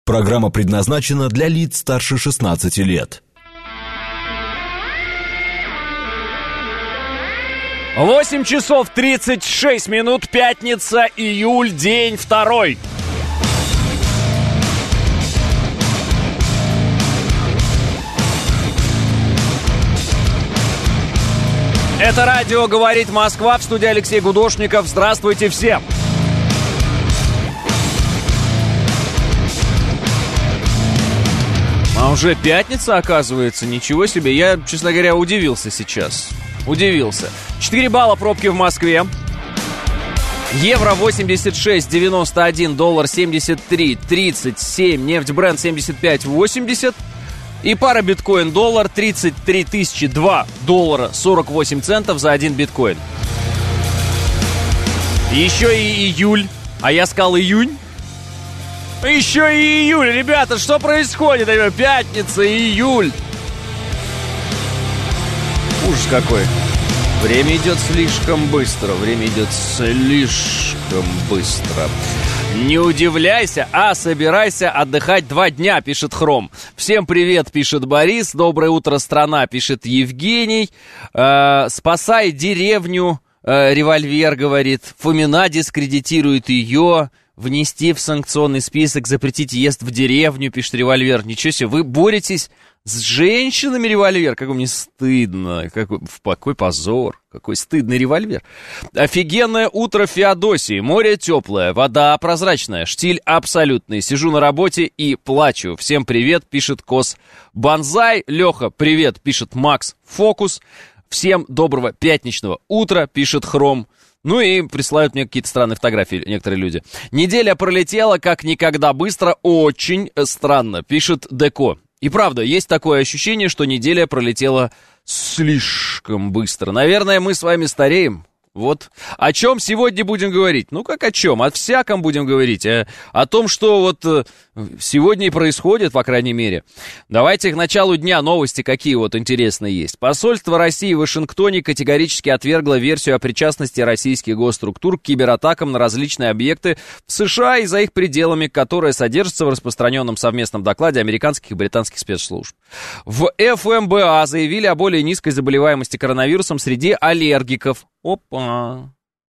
Программа предназначена для лиц старше 16 лет. 8 часов 36 минут, пятница, июль, день второй. Это радио «Говорит Москва», в студии Алексей Гудошников. Здравствуйте всем! А уже пятница, оказывается, ничего себе. Я, честно говоря, удивился сейчас. Удивился. 4 балла пробки в Москве. Евро 86,91, доллар 73,37, нефть Brent 75,80 и пара биткоин-доллар 33 тысячи 2 доллара 48 центов за 1 биткоин. Еще и июль, а я сказал июнь. Еще и июль, ребята, что происходит? Пятница, июль. Ужас какой. Время идет слишком быстро, время идет слишком быстро. Не удивляйся, а собирайся отдыхать 2 дня, пишет Хром. Всем привет, пишет Борис. Доброе утро, страна, пишет Евгений. Спасай деревню, револьвер, говорит. Фомина дискредитирует ее. Внести в санкционный список, запретить въезд в деревню, пишет револьвер. Ничего себе, вы боретесь с женщинами, револьвер? Как мне стыдно, какой позор, какой стыдный револьвер. Офигенное утро в Феодосии, море теплое, вода прозрачная, штиль абсолютный. Сижу на работе и плачу. Всем привет, пишет Кос Бонзай. Леха, привет, пишет Макс Фокус. Всем доброго пятничного утра, пишет Хром. Ну и присылают мне какие-то странные фотографии некоторые люди. Неделя пролетела как никогда быстро, очень странно, пишет Деко. И правда, есть такое ощущение, что неделя пролетела слишком быстро. Наверное, мы с вами стареем. Вот. О чем сегодня будем говорить? Ну, как о чем? О всяком будем говорить. О том, что вот сегодня и происходит, по крайней мере. Давайте к началу дня новости какие вот интересные есть. Посольство России в Вашингтоне категорически отвергло версию о причастности российских госструктур к кибератакам на различные объекты в США и за их пределами, которая содержится в распространенном совместном докладе американских и британских спецслужб. В ФМБА заявили о более низкой заболеваемости коронавирусом среди аллергиков. Опа.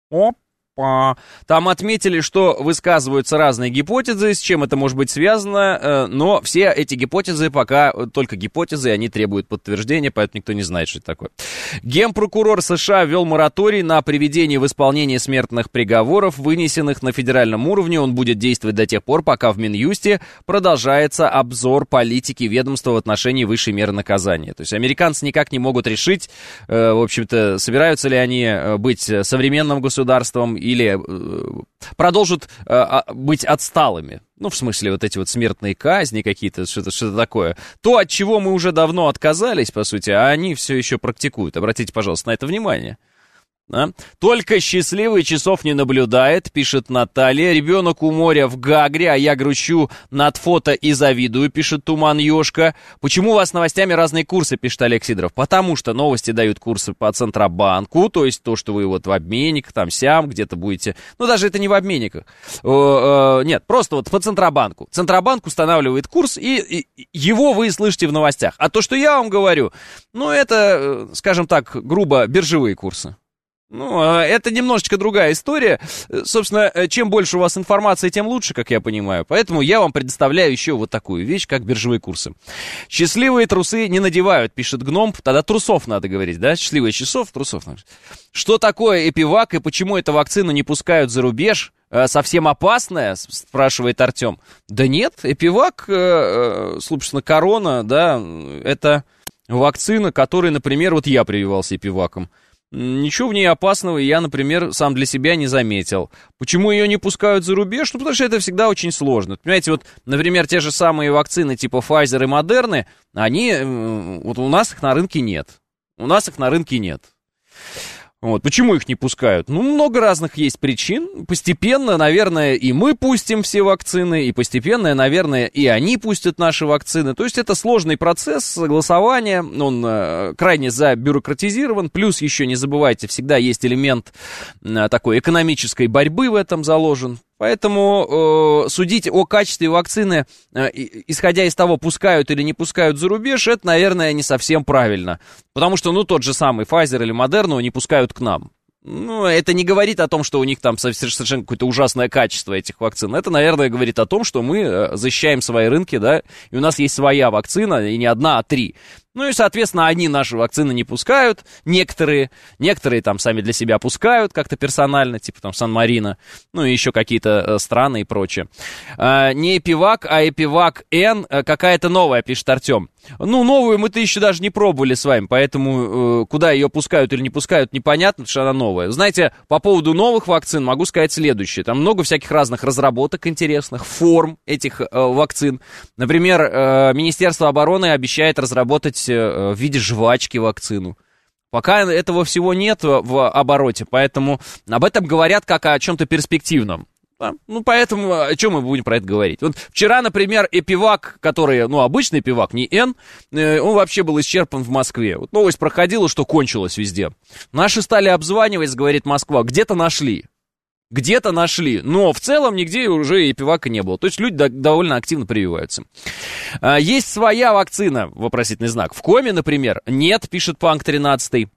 Там отметили, что высказываются разные гипотезы, с чем это может быть связано, но все эти гипотезы пока только гипотезы, они требуют подтверждения, поэтому никто не знает, что это такое. Генпрокурор США ввел мораторий на приведение в исполнение смертных приговоров, вынесенных на федеральном уровне. Он будет действовать до тех пор, пока в Минюсте продолжается обзор политики ведомства в отношении высшей меры наказания. То есть американцы никак не могут решить, в общем-то, собираются ли они быть современным государством или продолжат быть отсталыми. Ну, в смысле, вот эти вот смертные казни какие-то, что-то такое. То, от чего мы уже давно отказались, по сути, а они все еще практикуют. Обратите, пожалуйста, на это внимание. А? Только счастливый часов не наблюдает, пишет Наталья. Ребенок у моря в Гагре, а я грущу над фото и завидую, пишет Туман Ёшка. Почему у вас с новостями разные курсы, пишет Олег Сидоров? Потому что новости дают курсы по Центробанку, то есть то, что вы вот в обменниках, там сям, где-то будете. Ну, даже это не в обменниках. Нет, просто вот по Центробанку. Центробанк устанавливает курс, и его вы слышите в новостях. А то, что я вам говорю, ну, это, скажем так, грубо, биржевые курсы. Ну, это немножечко другая история. Собственно, чем больше у вас информации, тем лучше, как я понимаю. Поэтому я вам предоставляю еще вот такую вещь, как биржевые курсы. Счастливые трусы не надевают, пишет Гном. Тогда трусов надо говорить, да? Счастливые часов, трусов. Что такое Эпивак и почему эту вакцину не пускают за рубеж? Совсем опасная, спрашивает Артем. Да нет, Эпивак, собственно, корона, да, это вакцина, которой, например, вот я прививался Эпиваком. Ничего в ней опасного я, например, сам для себя не заметил. Почему ее не пускают за рубеж? Ну, потому что это всегда очень сложно. Понимаете, вот, например, те же самые вакцины типа Pfizer и Moderna, они, вот у нас их на рынке нет. У нас их на рынке нет. Вот. Почему их не пускают? Ну, много разных есть причин. Постепенно, наверное, и мы пустим все вакцины, и постепенно, наверное, и они пустят наши вакцины. То есть это сложный процесс согласования, он крайне забюрократизирован. Плюс еще, не забывайте, всегда есть элемент такой экономической борьбы в этом заложен. Поэтому судить о качестве вакцины, исходя из того, пускают или не пускают за рубеж, это, наверное, не совсем правильно. Потому что, тот же самый Pfizer или Moderna не пускают к нам. Это не говорит о том, что у них там совершенно какое-то ужасное качество этих вакцин. Это, наверное, говорит о том, что мы защищаем свои рынки, да, и у нас есть своя вакцина, и не одна, а 3. И, соответственно, они наши вакцины не пускают, некоторые там сами для себя пускают как-то персонально, типа там Сан-Марино, и еще какие-то страны и прочее. Не Эпивак, а Эпивак-Н, какая-то новая, пишет Артем. Новую мы-то еще даже не пробовали с вами, поэтому куда ее пускают или не пускают, непонятно, потому что она новая. Знаете, по поводу новых вакцин могу сказать следующее. Там много всяких разных разработок интересных, форм этих вакцин. Например, Министерство обороны обещает разработать в виде жвачки вакцину. Пока этого всего нет в обороте, поэтому об этом говорят как о чем-то перспективном. Да? Поэтому о чем мы будем про это говорить? Вот вчера, например, Эпивак, который, обычный Эпивак, не Н, он вообще был исчерпан в Москве. Вот новость проходила, что кончилось везде. Наши стали обзванивать, говорит Москва, где-то нашли, но в целом нигде уже Эпивака не было. То есть люди довольно активно прививаются. Есть своя вакцина, вопросительный знак. В Коме, например, нет, пишет Панк 13.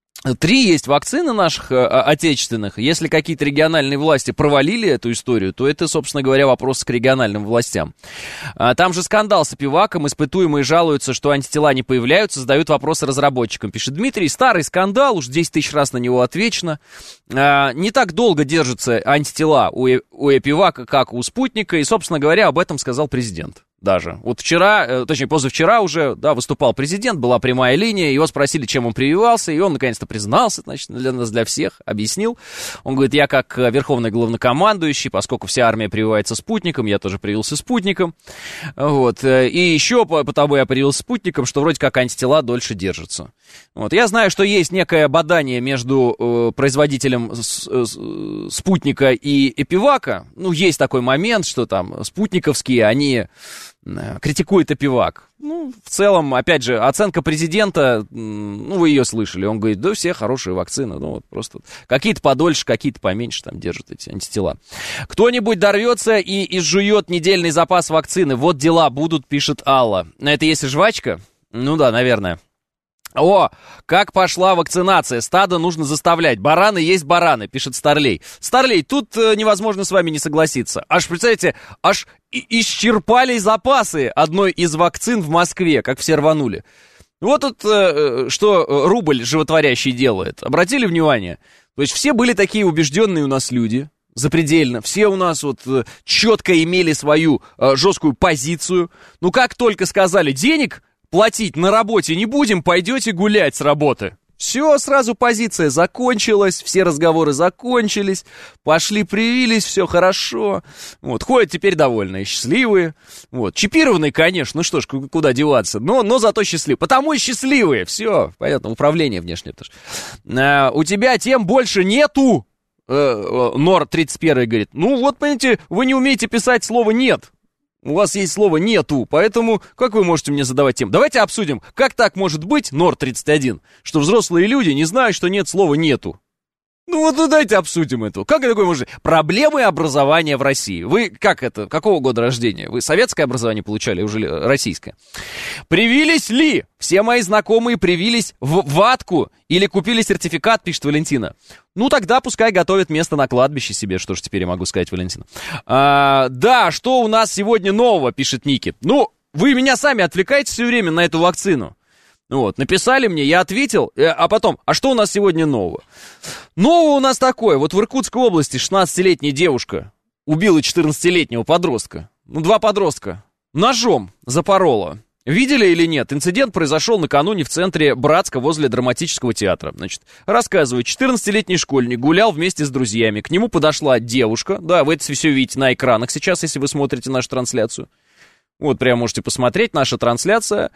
3 есть вакцины наших отечественных. Если какие-то региональные власти провалили эту историю, то это, собственно говоря, вопрос к региональным властям. Там же скандал с Эпиваком. Испытуемые жалуются, что антитела не появляются, задают вопросы разработчикам. Пишет Дмитрий, старый скандал, уж 10 тысяч раз на него отвечено. Не так долго держатся антитела у Эпивака, как у спутника. И, собственно говоря, об этом сказал президент. Даже. Вот вчера, точнее, позавчера уже, выступал президент, была прямая линия, его спросили, чем он прививался, и он наконец-то признался, значит, для нас, для всех, объяснил. Он говорит, я как верховный главнокомандующий, поскольку вся армия прививается спутником, я тоже привился спутником, вот, и еще потому я привился спутником, что вроде как антитела дольше держатся. Вот, я знаю, что есть некое бадание между производителем спутника и Эпивака, есть такой момент, что там спутниковские, они критикует Эпивак. В целом, опять же, оценка президента, вы ее слышали, он говорит, да, все хорошие вакцины, просто какие-то подольше, какие-то поменьше там держат эти антитела. Кто-нибудь дорвется и изжует недельный запас вакцины, вот дела будут, пишет Алла. Это если жвачка? Да, наверное. О, как пошла вакцинация, стадо нужно заставлять, бараны есть бараны, пишет Старлей. Старлей, тут невозможно с вами не согласиться. Представляете, исчерпали запасы одной из вакцин в Москве, как все рванули. Вот тут что рубль животворящий делает, обратили внимание? То есть все были такие убежденные у нас люди, запредельно, все у нас четко имели свою жесткую позицию. Как только сказали денег платить на работе не будем, пойдете гулять с работы. Все, сразу позиция закончилась, все разговоры закончились, пошли привились, все хорошо. Ходят теперь довольные, счастливые. Чипированные, конечно, что ж, куда деваться, но зато счастливые. Потому и счастливые, все, понятно, управление внешнее тоже. У тебя тем больше нету, Нор 31 говорит. Понимаете, вы не умеете писать слово «нет». У вас есть слово «нету», поэтому как вы можете мне задавать тему? Давайте обсудим, как так может быть, Нор-31, что взрослые люди не знают, что нет слова «нету». Давайте обсудим это. Как такое может быть? Проблемы образования в России. Вы какого года рождения? Вы советское образование получали, уже российское? Привились ли? Все мои знакомые привились в ватку или купили сертификат, пишет Валентина. Тогда пускай готовят место на кладбище себе, что ж теперь я могу сказать, Валентина. Да, что у нас сегодня нового, пишет Ники. Вы меня сами отвлекаете все время на эту вакцину. Написали мне, я ответил, а потом, а что у нас сегодня нового? Нового у нас такое, в Иркутской области 16-летняя девушка убила 14-летнего подростка. 2 подростка ножом запорола. Видели или нет? Инцидент произошел накануне в центре Братска возле драматического театра. Рассказываю, 14-летний школьник гулял вместе с друзьями. К нему подошла девушка. Да, вы это все видите на экранах сейчас, если вы смотрите нашу трансляцию. Прямо можете посмотреть, наша трансляция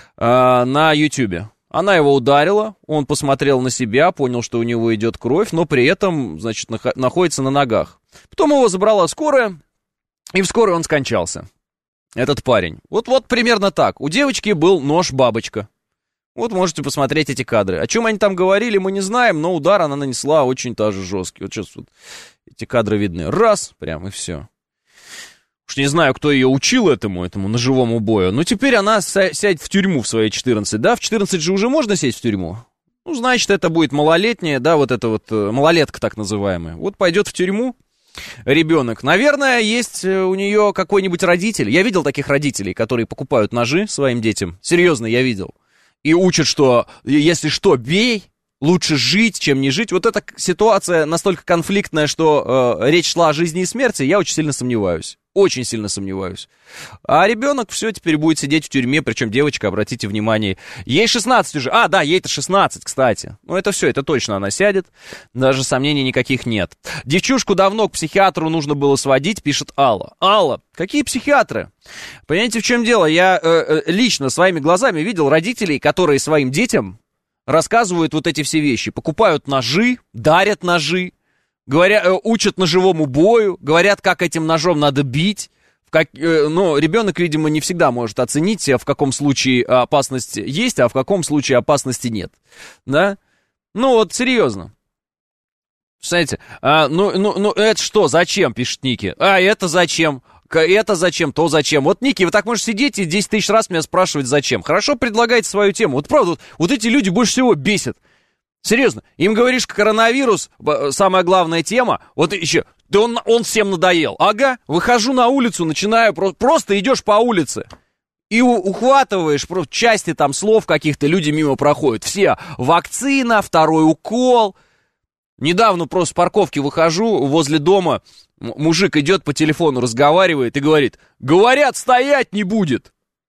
на Ютубе. Она его ударила, он посмотрел на себя, понял, что у него идет кровь, но при этом, находится на ногах. Потом его забрала скорая, и в скорой он скончался. Этот парень. Вот примерно так. У девочки был нож-бабочка. Можете посмотреть эти кадры. О чем они там говорили, мы не знаем, но удар она нанесла очень даже жесткий. Сейчас эти кадры видны. Раз, прям и все. Уж не знаю, кто ее учил этому ножевому бою, но теперь она сядет в тюрьму в свои 14, да? В 14 же уже можно сесть в тюрьму? Ну, значит, это будет малолетняя, да, вот эта вот малолетка так называемая. Вот пойдет в тюрьму ребенок. Наверное, есть у нее какой-нибудь родитель. Я видел таких родителей, которые покупают ножи своим детям. Серьезно, я видел. И учат, что если что, бей. Лучше жить, чем не жить. Вот эта ситуация настолько конфликтная, что речь шла о жизни и смерти, я очень сильно сомневаюсь. Очень сильно сомневаюсь. А ребенок все теперь будет сидеть в тюрьме, причем девочка, обратите внимание, ей 16 уже. А, да, ей-то 16, кстати. Ну, это все, это точно она сядет. Даже сомнений никаких нет. Девчушку давно к психиатру нужно было сводить, пишет Алла. Алла, какие психиатры? Понимаете, в чем дело? Я лично своими глазами видел родителей, которые своим детям рассказывают вот эти все вещи. Покупают ножи, дарят ножи, учат ножевому бою, говорят, как этим ножом надо бить. Но ребенок, видимо, не всегда может оценить, в каком случае опасность есть, а в каком случае опасности нет. Да? Ну вот, серьезно. Представляете? Это что, зачем, пишет Ники? А это зачем? Это зачем, то зачем. Вот, Ники, вы так можете сидеть и 10 тысяч раз меня спрашивать, зачем. Хорошо предлагайте свою тему. Вот правда, вот эти люди больше всего бесят. Серьезно, им говоришь, коронавирус, самая главная тема, вот еще, да он всем надоел. Ага, выхожу на улицу, начинаю, просто идешь по улице. И ухватываешь просто части там слов каких-то, люди мимо проходят. Все, вакцина, второй укол. Недавно просто с парковки выхожу, возле дома мужик идет по телефону, разговаривает и говорит: говорят, стоять не будет.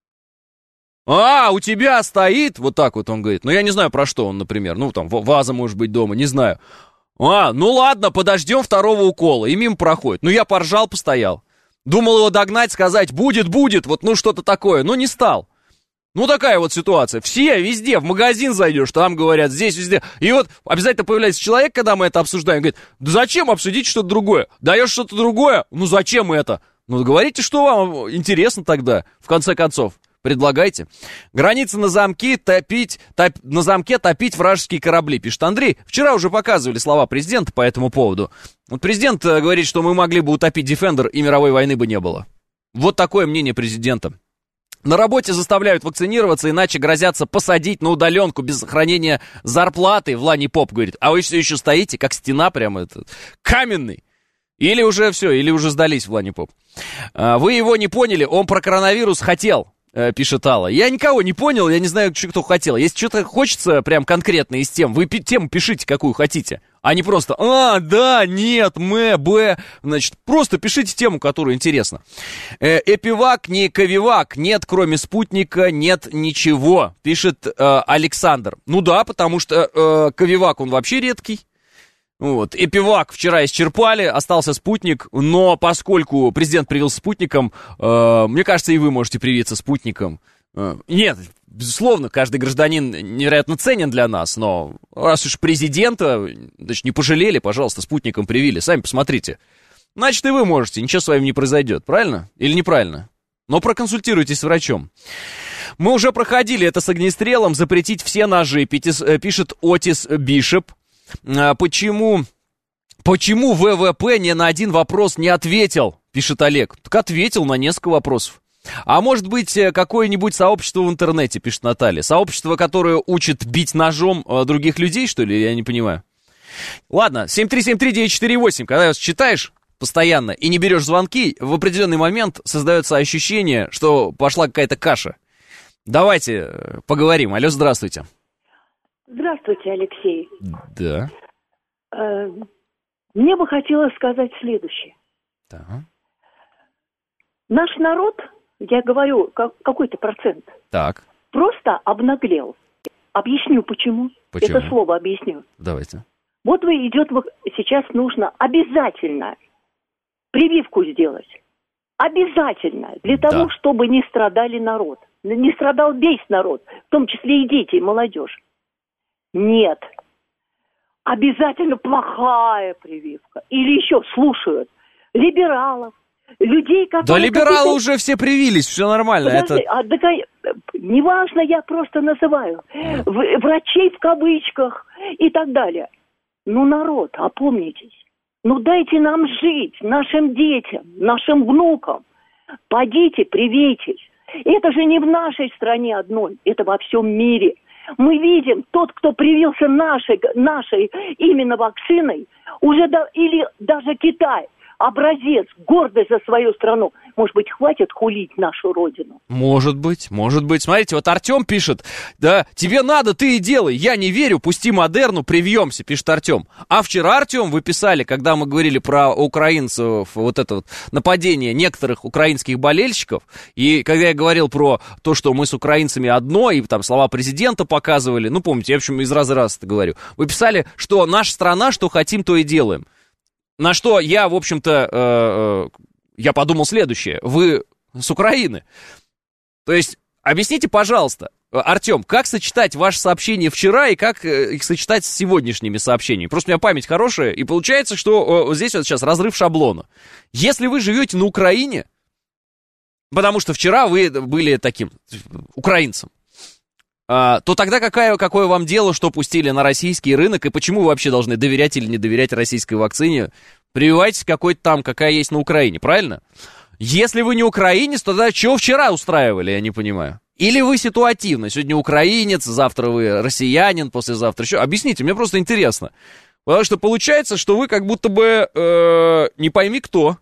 А, у тебя стоит? Вот так вот он говорит. Ну, я не знаю, про что он, например. Ну, там, ваза может быть дома, не знаю. А, ну ладно, подождем второго укола. И мимо проходит. Ну, я поржал, постоял. Думал его догнать, сказать: будет, вот, ну, что-то такое. Но не стал. Ну, такая вот ситуация. Все, везде, в магазин зайдешь, там говорят, здесь, везде. И вот обязательно появляется человек, когда мы это обсуждаем, говорит: да зачем обсудить что-то другое? Даешь что-то другое? Ну, зачем это? Ну, говорите, что вам интересно тогда, в конце концов. Предлагайте. Границы на замке топить вражеские корабли, пишет Андрей. Вчера уже показывали слова президента по этому поводу. Вот президент говорит, что мы могли бы утопить Defender, и мировой войны бы не было. Вот такое мнение президента. На работе заставляют вакцинироваться, иначе грозятся посадить на удаленку без сохранения зарплаты. Влани Поп говорит: а вы все еще стоите, как стена прямо каменный. Или уже все, или уже сдались, Влани Поп. Вы его не поняли, он про коронавирус хотел, пишет Алла. Я никого не понял, я не знаю, кто хотел. Если что-то хочется прям конкретно из тем, вы тему пишите, какую хотите. А не просто да, нет, б. Значит, просто пишите тему, которая интересна. Эпивак, не ковивак. Нет, кроме спутника, нет ничего, пишет Александр. Ну да, потому что ковивак, он вообще редкий. Вот. Эпивак вчера исчерпали, остался спутник, но поскольку президент привился спутником, мне кажется, и вы можете привиться спутником. Нет, безусловно, каждый гражданин невероятно ценен для нас, но раз уж президента, значит, не пожалели, пожалуйста, спутником привили, сами посмотрите. Значит, и вы можете, ничего с вами не произойдет, правильно? Или неправильно? Но проконсультируйтесь с врачом. Мы уже проходили это с огнестрелом, запретить все ножи, пишет Отис Бишоп. Почему ВВП ни на один вопрос не ответил, пишет Олег. Так ответил на несколько вопросов. А может быть, какое-нибудь сообщество в интернете, пишет Наталья. Сообщество, которое учит бить ножом других людей, что ли? Я не понимаю. Ладно, 7373948. Когда читаешь постоянно и не берешь звонки, в определенный момент создается ощущение, что пошла какая-то каша. Давайте поговорим. Алло, здравствуйте. Здравствуйте, Алексей. Да. Мне бы хотелось сказать следующее. Да. Наш народ, я говорю, какой-то процент, так, просто обнаглел. Объясню, почему. Почему? Это слово объясню. Давайте. Вот сейчас нужно обязательно прививку сделать. Обязательно. Для того, чтобы не страдали народ. Не страдал весь народ, в том числе и дети, и молодежь. Нет. Обязательно плохая прививка. Или еще слушают либералов, людей, которые... Да либералы уже все привились, все нормально. Подожди, неважно, я просто называю. Врачей в кавычках и так далее. Ну, народ, опомнитесь. Ну дайте нам жить, нашим детям, нашим внукам. Пойдите, привейтесь. Это же не в нашей стране одной, это во всем мире. Мы видим, тот, кто привился нашей именно вакциной, или даже Китай, образец, гордость за свою страну. Может быть, хватит хулить нашу родину? Может быть. Смотрите, вот Артем пишет, да, тебе надо, ты и делай. Я не верю, пусти Модерну, привьемся, пишет Артем. А вчера, Артем, вы писали, когда мы говорили про украинцев, вот это вот нападение некоторых украинских болельщиков, и когда я говорил про то, что мы с украинцами одно, и там слова президента показывали, ну, помните, я, в общем, из раза в раз это говорю, вы писали, что наша страна, что хотим, то и делаем. На что я, в общем-то, я подумал следующее. Вы с Украины. То есть, объясните, пожалуйста, Артем, как сочетать ваши сообщения вчера и как их сочетать с сегодняшними сообщениями? Просто у меня память хорошая, и получается, что здесь вот сейчас разрыв шаблона. Если вы живете на Украине, потому что вчера вы были таким украинцем, то тогда какое вам дело, что пустили на российский рынок, и почему вы вообще должны доверять или не доверять российской вакцине? Прививайтесь какой-то там, какая есть на Украине, правильно? Если вы не украинец, то тогда чего вчера устраивали, я не понимаю. Или вы ситуативно, сегодня украинец, завтра вы россиянин, послезавтра еще. Объясните, мне просто интересно. Потому что получается, что вы как будто бы не пойми кто.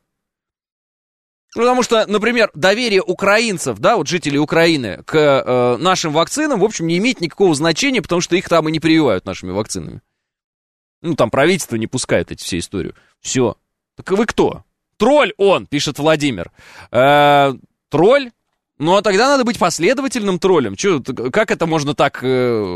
Потому что, например, доверие украинцев, да, вот жителей Украины к нашим вакцинам, в общем, не имеет никакого значения, потому что их там и не прививают нашими вакцинами. Ну, там правительство не пускает эти все истории. Все. Так вы кто? Тролль он, пишет Владимир. Тролль? Ну, а тогда надо быть последовательным троллем. Че, как это можно так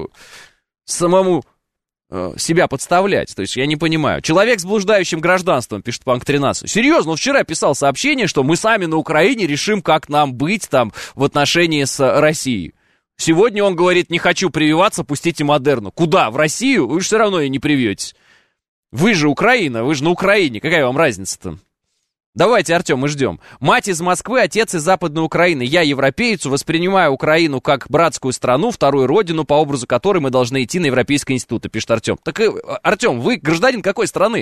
самому себя подставлять? То есть я не понимаю. Человек с блуждающим гражданством, пишет Панк 13. Серьезно, он вчера писал сообщение, что мы сами на Украине решим, как нам быть там в отношении с Россией. Сегодня он говорит, не хочу прививаться, пустите Модерну. Куда? В Россию? Вы же все равно и не привьетесь. Вы же Украина, вы же на Украине. Какая вам разница-то? Давайте, Артем, мы ждем. Мать из Москвы, отец из Западной Украины. Я, европеец, воспринимаю Украину как братскую страну, вторую родину, по образу которой мы должны идти на европейские институты, пишет Артем. Так, Артем, вы гражданин какой страны?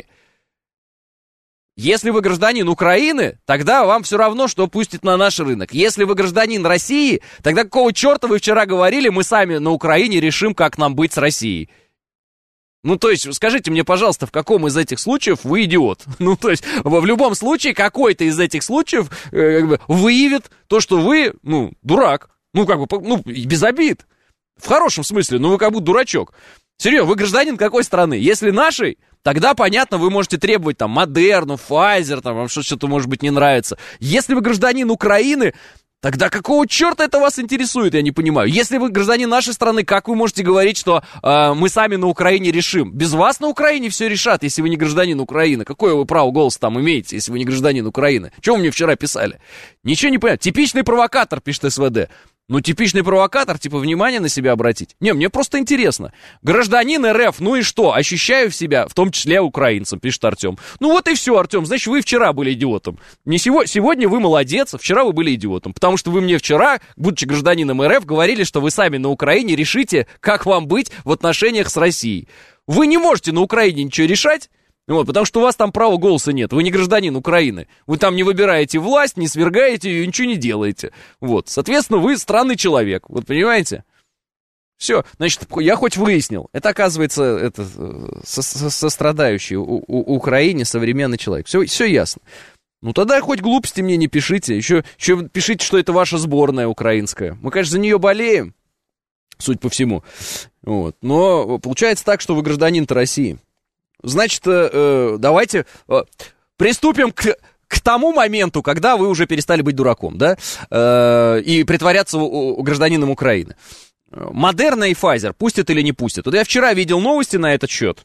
Если вы гражданин Украины, тогда вам все равно, что пустят на наш рынок. Если вы гражданин России, тогда какого черта вы вчера говорили, мы сами на Украине решим, как нам быть с Россией? Ну, то есть, скажите мне, пожалуйста, в каком из этих случаев вы идиот? Ну, то есть, в любом случае, какой-то из этих случаев выявит то, что вы, ну, дурак. Ну, как бы, ну, без обид. В хорошем смысле, ну, вы как будто дурачок. Серьезно, вы гражданин какой страны? Если нашей, тогда, понятно, вы можете требовать, там, Модерну, Pfizer, там, вам что-то, может быть, не нравится. Если вы гражданин Украины, тогда какого черта это вас интересует, я не понимаю. Если вы гражданин нашей страны, как вы можете говорить, что мы сами на Украине решим? Без вас на Украине все решат, если вы не гражданин Украины. Какое вы право голоса там имеете, если вы не гражданин Украины? Чего вы мне вчера писали? Ничего не понятно. Типичный провокатор, пишет СВД. Ну, типичный провокатор, типа, внимание на себя обратить. Не, мне просто интересно. Гражданин РФ, ну и что? Ощущаю в себя, в том числе украинцем, пишет Артем. Ну вот и все, Артем, значит, вы вчера были идиотом. Не сегодня вы молодец, а вчера вы были идиотом. Потому что вы мне вчера, будучи гражданином РФ, говорили, что вы сами на Украине решите, как вам быть в отношениях с Россией. Вы не можете на Украине ничего решать. Вот, потому что у вас там права голоса нет, вы не гражданин Украины. Вы там не выбираете власть, не свергаете ее, ничего не делаете. Вот, соответственно, вы странный человек, вот понимаете? Все, значит, я хоть выяснил, это оказывается это, сострадающий Украине современный человек. Все ясно. Ну тогда хоть глупости мне не пишите, еще пишите, что это ваша сборная украинская. Мы, конечно, за нее болеем, судя по всему. Вот. Но получается так, что вы гражданин-то России. Значит, давайте приступим к тому моменту, когда вы уже перестали быть дураком, да, и притворяться гражданином Украины. Модерна и Pfizer пустят или не пустят? Вот я вчера видел новости на этот счет.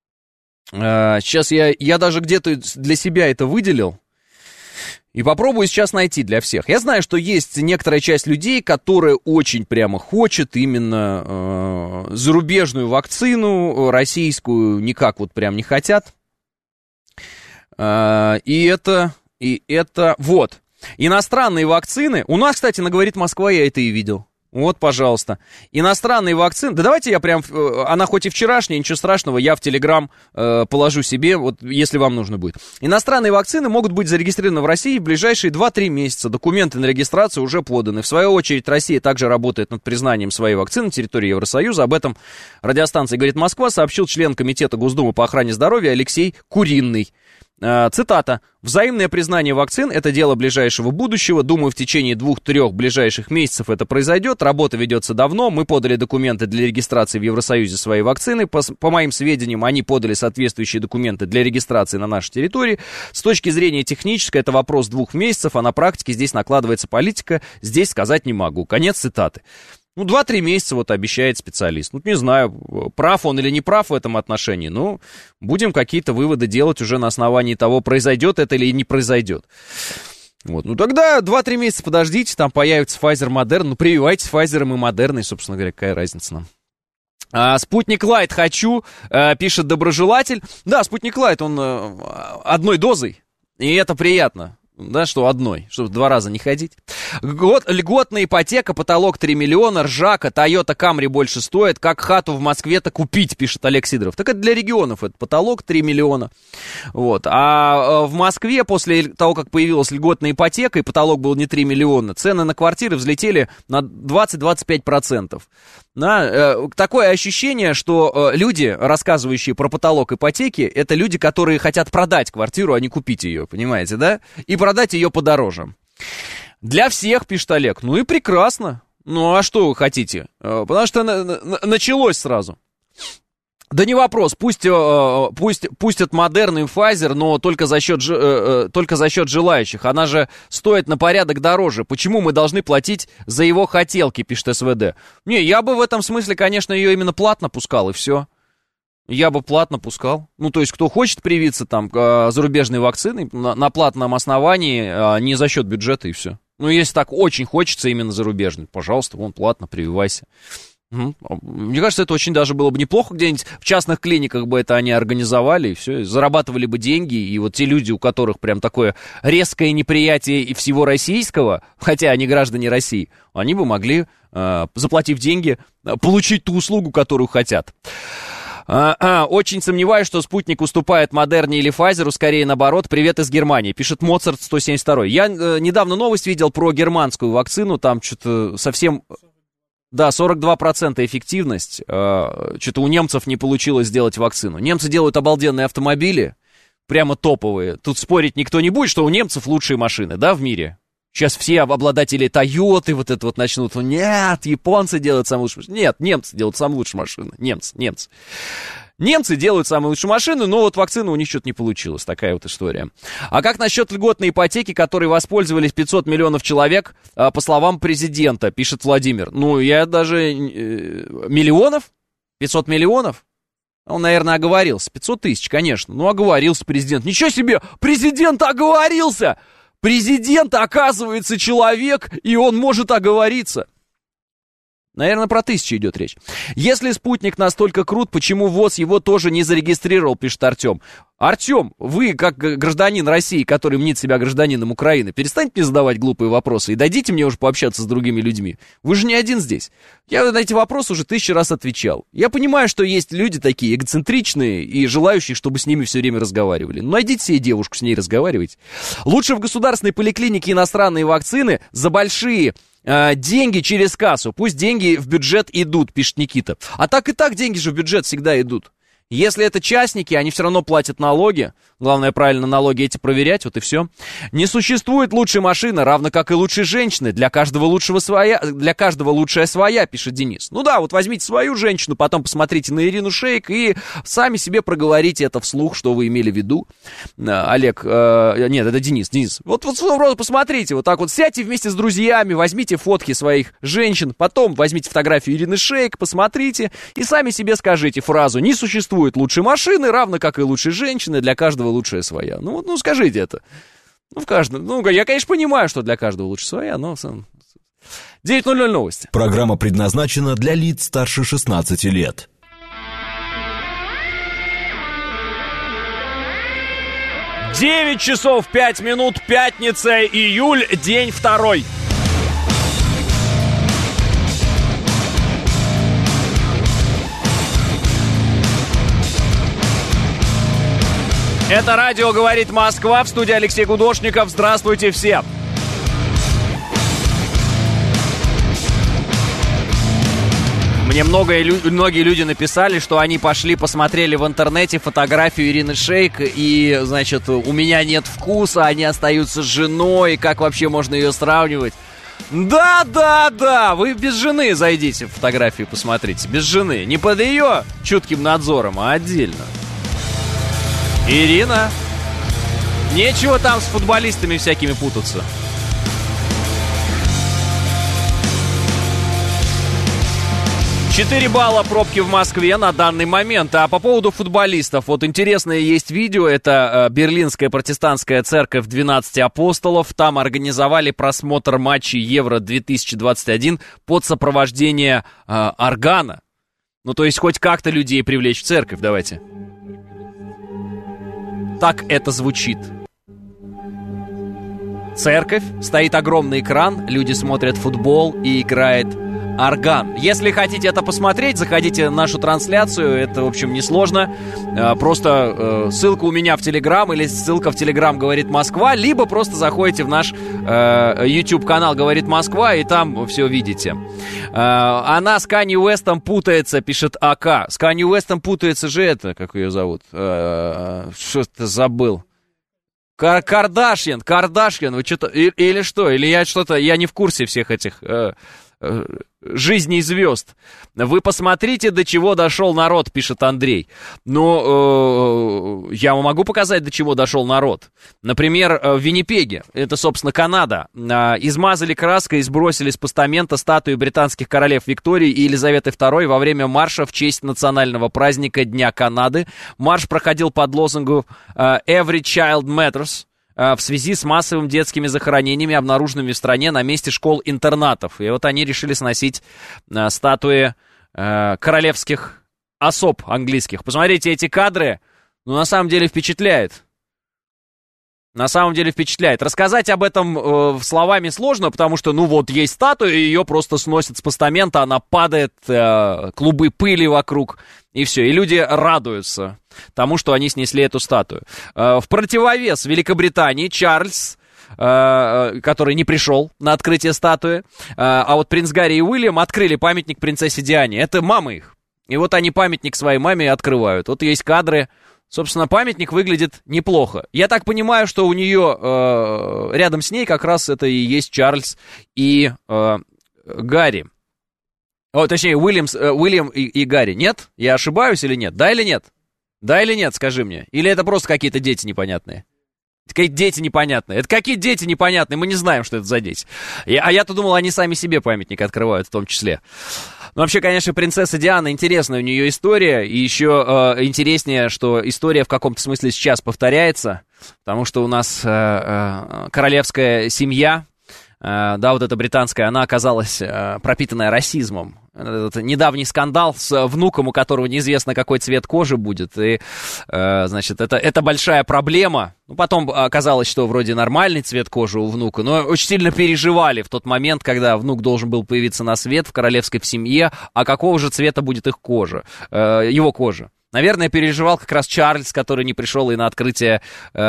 Сейчас я даже где-то для себя это выделил. И попробую сейчас найти для всех. Я знаю, что есть некоторая часть людей, которая очень прямо хочет именно зарубежную вакцину, российскую никак вот прям не хотят. И это вот. Иностранные вакцины. У нас, кстати, на «Говорит Москва» я это и видел. Вот, пожалуйста. Иностранные вакцины. Да давайте я прям... Она хоть и вчерашняя, ничего страшного, я в Телеграм положу себе, вот если вам нужно будет. Иностранные вакцины могут быть зарегистрированы в России в ближайшие 2-3 месяца. Документы на регистрацию уже поданы. В свою очередь, Россия также работает над признанием своей вакцины на территории Евросоюза. Об этом радиостанция «Говорит Москва» сообщил член Комитета Госдумы по охране здоровья Алексей Куринный. Цитата. «Взаимное признание вакцин – это дело ближайшего будущего. Думаю, в течение 2-3 ближайших месяцев это произойдет. Работа ведется давно. Мы подали документы для регистрации в Евросоюзе своей вакцины. По моим сведениям, они подали соответствующие документы для регистрации на нашей территории. С точки зрения технической, это вопрос 2 месяцев, а на практике здесь накладывается политика. Здесь сказать не могу». Конец цитаты. 2-3 месяца вот обещает специалист. Не знаю, прав он или не прав в этом отношении, но будем какие-то выводы делать уже на основании того, произойдет это или не произойдет. Вот. Тогда 2-3 месяца подождите, там появится Pfizer, Moderna, прививайтесь Pfizer и Moderna, собственно говоря, какая разница нам. Спутник Лайт хочу, пишет доброжелатель. Да, Спутник Лайт, он одной дозой, и это приятно. Да, что одной, чтобы 2 раза не ходить. Льготная ипотека, потолок 3 миллиона, ржака, Toyota Camry больше стоит, как хату в Москве-то купить, пишет Олег Сидоров. Так это для регионов, это потолок 3 миллиона. Вот. А в Москве после того, как появилась льготная ипотека, и потолок был не 3 миллиона, цены на квартиры взлетели на 20-25%. Да, такое ощущение, что люди, рассказывающие про потолок ипотеки, это люди, которые хотят продать квартиру, а не купить ее, понимаете, да? И продать ее подороже. Для всех, пишет Олег. Ну и прекрасно. Ну а что вы хотите? Потому что началось сразу. Да не вопрос, пусть от Moderna и Pfizer, но только за счет желающих. Она же стоит на порядок дороже. Почему мы должны платить за его хотелки, пишет СВД. Не, я бы в этом смысле, конечно, ее именно платно пускал, и все. Я бы платно пускал. То есть, кто хочет привиться там зарубежной вакциной на платном основании, не за счет бюджета, и все. Если так очень хочется именно зарубежной, пожалуйста, вон, платно прививайся. Мне кажется, это очень даже было бы неплохо, где-нибудь в частных клиниках бы это они организовали, и все, зарабатывали бы деньги, и вот те люди, у которых прям такое резкое неприятие и всего российского, хотя они граждане России, они бы могли, заплатив деньги, получить ту услугу, которую хотят. Очень сомневаюсь, что спутник уступает Модерне или Pfizer'у, скорее наоборот. Привет из Германии, пишет Моцарт 172. Я недавно новость видел про германскую вакцину, там что-то совсем... Да, 42% эффективность. Что-то у немцев не получилось сделать вакцину. Немцы делают обалденные автомобили, прямо топовые. Тут спорить никто не будет, что у немцев лучшие машины, да, в мире. Сейчас все обладатели Тойоты вот это вот начнут. Нет, японцы делают самые лучшие машины. Нет, немцы делают самые лучшие машины. Немцы. Немцы делают самые лучшие машины, но вот вакцина у них что-то не получилась. Такая вот история. А как насчет льготной ипотеки, которой воспользовались 500 миллионов человек, по словам президента, пишет Владимир. Я даже... Миллионов? 500 миллионов? Он, наверное, оговорился. 500 тысяч, конечно. Оговорился президент. Ничего себе! Президент оговорился! Президент, оказывается, человек, и он может оговориться. Наверное, про 1000 идет речь. Если спутник настолько крут, почему ВОЗ его тоже не зарегистрировал, пишет Артем. Артем, вы, как гражданин России, который мнит себя гражданином Украины, перестаньте мне задавать глупые вопросы и дайте мне уже пообщаться с другими людьми. Вы же не один здесь. Я на эти вопросы уже 1000 раз отвечал. Я понимаю, что есть люди такие эгоцентричные и желающие, чтобы с ними все время разговаривали. Найдите себе девушку, с ней разговаривайте. Лучше в государственной поликлинике иностранные вакцины за большие... деньги через кассу, пусть деньги в бюджет идут, пишет Никита. А так и так деньги же в бюджет всегда идут. Если это частники, они все равно платят налоги. Главное, правильно налоги эти проверять, вот и все. Не существует лучшей машины, равно как и лучшей женщины. Для каждого лучшая своя, пишет Денис. Да, вот возьмите свою женщину, потом посмотрите на Ирину Шейк и сами себе проговорите это вслух, что вы имели в виду. Олег, нет, это Денис. Вот посмотрите, вот так вот сядьте вместе с друзьями, возьмите фотки своих женщин, потом возьмите фотографию Ирины Шейк, посмотрите и сами себе скажите фразу «Не существует лучшей машины, равно как и лучшей женщины, для каждого лучшая своя». Скажите это. В каждом. Я, конечно, понимаю, что для каждого лучше своя, но... 9:00 новости. Программа предназначена для лиц старше 16 лет. 9 часов 5 минут, пятница, июль, день 2. Это радио «Говорит Москва», в студии Алексей Гудошников. Здравствуйте всем. Мне многие люди написали, что они пошли, посмотрели в интернете фотографию Ирины Шейк, и, значит, у меня нет вкуса, они остаются с женой, как вообще можно ее сравнивать? Да, вы без жены зайдите в фотографию, посмотрите, без жены, не под ее чутким надзором, а отдельно. Ирина, нечего там с футболистами всякими путаться. 4 балла пробки в Москве на данный момент. А по поводу футболистов, вот интересное есть видео, это Берлинская протестантская церковь 12 апостолов. Там организовали просмотр матчей Евро-2021 под сопровождение органа. Ну, то есть хоть как-то людей привлечь в церковь, давайте. Так это звучит. Церковь, стоит огромный экран, люди смотрят футбол и играет орган. Если хотите это посмотреть, заходите на нашу трансляцию, это, в общем, несложно. Просто ссылка у меня в Телеграм или ссылка в Телеграм «Говорит Москва», либо просто заходите в наш YouTube-канал «Говорит Москва» и там все видите. Она с Канье Уэстом путается, пишет АК. С Канье Уэстом путается же это, как ее зовут? Что-то забыл. Кардашьян, вы что-то... Или что? Или я не в курсе всех этих... жизней звезд. Вы посмотрите, до чего дошел народ, пишет Андрей. Но я вам могу показать, до чего дошел народ. Например, в Виннипеге, это, собственно, Канада, измазали краской и сбросили с постамента статуи британских королев Виктории и Елизаветы II во время марша в честь национального праздника Дня Канады. Марш проходил под лозунгом «Every child matters», в связи с массовыми детскими захоронениями, обнаруженными в стране на месте школ-интернатов. И вот они решили сносить статуи королевских особ английских. Посмотрите эти кадры, ну, на самом деле впечатляет. На самом деле впечатляет. Рассказать об этом словами сложно, потому что, ну вот, есть статуя, и ее просто сносят с постамента, она падает, клубы пыли вокруг, и все. И люди радуются тому, что они снесли эту статую. В противовес Великобритании Чарльз, который не пришел на открытие статуи, а вот принц Гарри и Уильям открыли памятник принцессе Диане. Это мама их. И вот они памятник своей маме открывают. Вот есть кадры. Собственно, памятник выглядит неплохо. Я так понимаю, что у нее рядом с ней как раз это и есть Чарльз и Гарри. Точнее, Уильям и Гарри. Нет? Я ошибаюсь или нет? Да или нет? Да или нет, скажи мне. Или это просто какие-то дети непонятные? Какие-то дети непонятные. Это какие дети непонятные? Мы не знаем, что это за дети. А я-то думал, они сами себе памятник открывают в том числе. Ну, вообще, конечно, принцесса Диана, интересная у нее история. И еще интереснее, что история в каком-то смысле сейчас повторяется. Потому что у нас королевская семья, да, вот эта британская, она оказалась пропитанная расизмом. Это недавний скандал с внуком, у которого неизвестно, какой цвет кожи будет. И, значит, это большая проблема. Ну, потом оказалось, что вроде нормальный цвет кожи у внука, но очень сильно переживали в тот момент, когда внук должен был появиться на свет в королевской семье, а какого же цвета будет их кожа, его кожа. Наверное, переживал как раз Чарльз, который не пришел и на открытие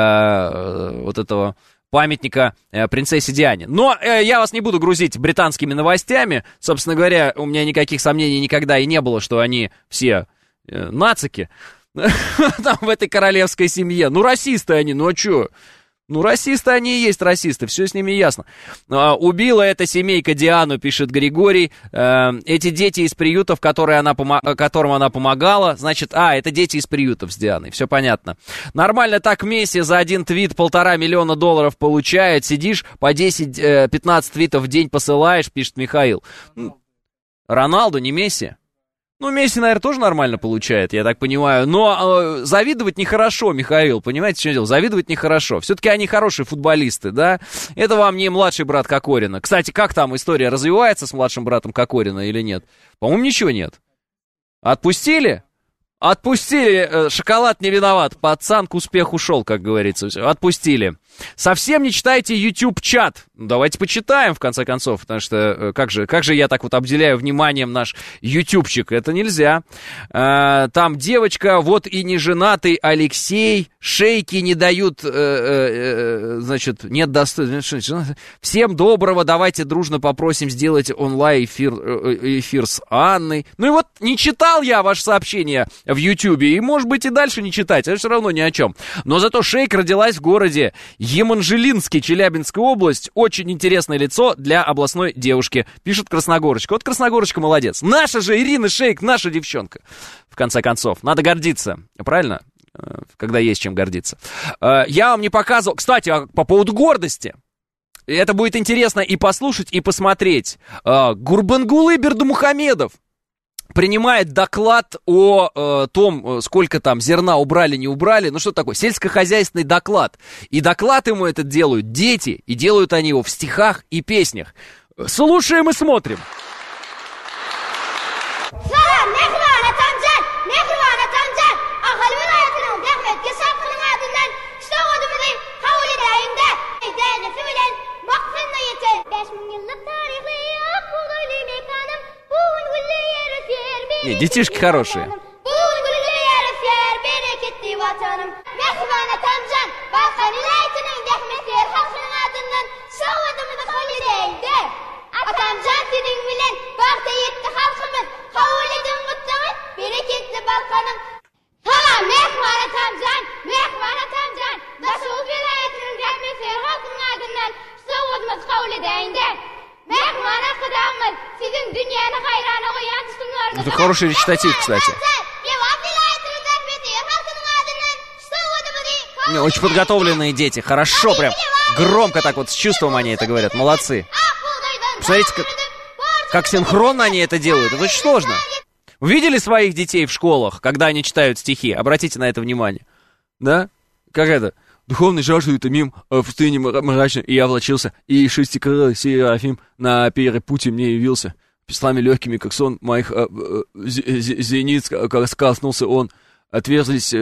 вот этого памятника принцессе Диане. Но я вас не буду грузить британскими новостями. Собственно говоря, у меня никаких сомнений никогда и не было, что они все нацики там в этой королевской семье. Ну, расисты они, ну а чё? Ну, расисты они и есть расисты, все с ними ясно. Убила эта семейка Диану, пишет Григорий. Эти дети из приютов, которым она помогала, значит, это дети из приютов с Дианой, все понятно. Нормально так Месси за один твит $1,5 миллиона получает. Сидишь, по 10-15 твитов в день посылаешь, пишет Михаил. Роналду, не Месси. Ну, Месси, наверное, тоже нормально получает, я так понимаю. Но завидовать нехорошо, Михаил, понимаете, что дело? Завидовать нехорошо. Все-таки они хорошие футболисты, да? Это вам не младший брат Кокорина. Кстати, как там история развивается с младшим братом Кокорина или нет? По-моему, ничего нет. Отпустили? Отпустили, шоколад не виноват, пацан к успеху шел, как говорится, отпустили. Совсем не читайте YouTube-чат. Давайте почитаем, в конце концов, потому что как же я так вот обделяю вниманием наш YouTubeчик, это нельзя. Там девочка, вот и неженатый Алексей, шейки не дают, значит, нет достойности. Всем доброго, давайте дружно попросим сделать онлайн-эфир с Анной. Ну и вот не читал я ваше сообщение в Ютьюбе, и, может быть, и дальше не читать, это все равно ни о чем. Но зато Шейк родилась в городе Еманжелинске, Челябинская область. Очень интересное лицо для областной девушки, пишет Красногорочка. Вот Красногорочка молодец. Наша же Ирина Шейк, наша девчонка. В конце концов, надо гордиться, правильно? Когда есть чем гордиться. Я вам не показывал... Кстати, по поводу гордости. Это будет интересно и послушать, и посмотреть. Гурбангулы Бердымухамедов принимает доклад о том, сколько там зерна убрали, не убрали. Ну, что такое? Сельскохозяйственный доклад. И доклад ему этот делают дети, и делают они его в стихах и песнях. Слушаем и смотрим. Не, детишки хорошие. Это хороший речитатив, кстати. Очень подготовленные дети. Хорошо, прям громко так вот, с чувством они это говорят. Молодцы. Посмотрите, как синхронно они это делают. Это очень сложно. Увидели своих детей в школах, когда они читают стихи? Обратите на это внимание. Да? Как это? Духовный жажду томим, в пустыне мрачно, и я влачился, и шестикрылый Серафим на перепутье мне явился. Песлами легкими, как сон моих зениц, как коснулся он, отверзлись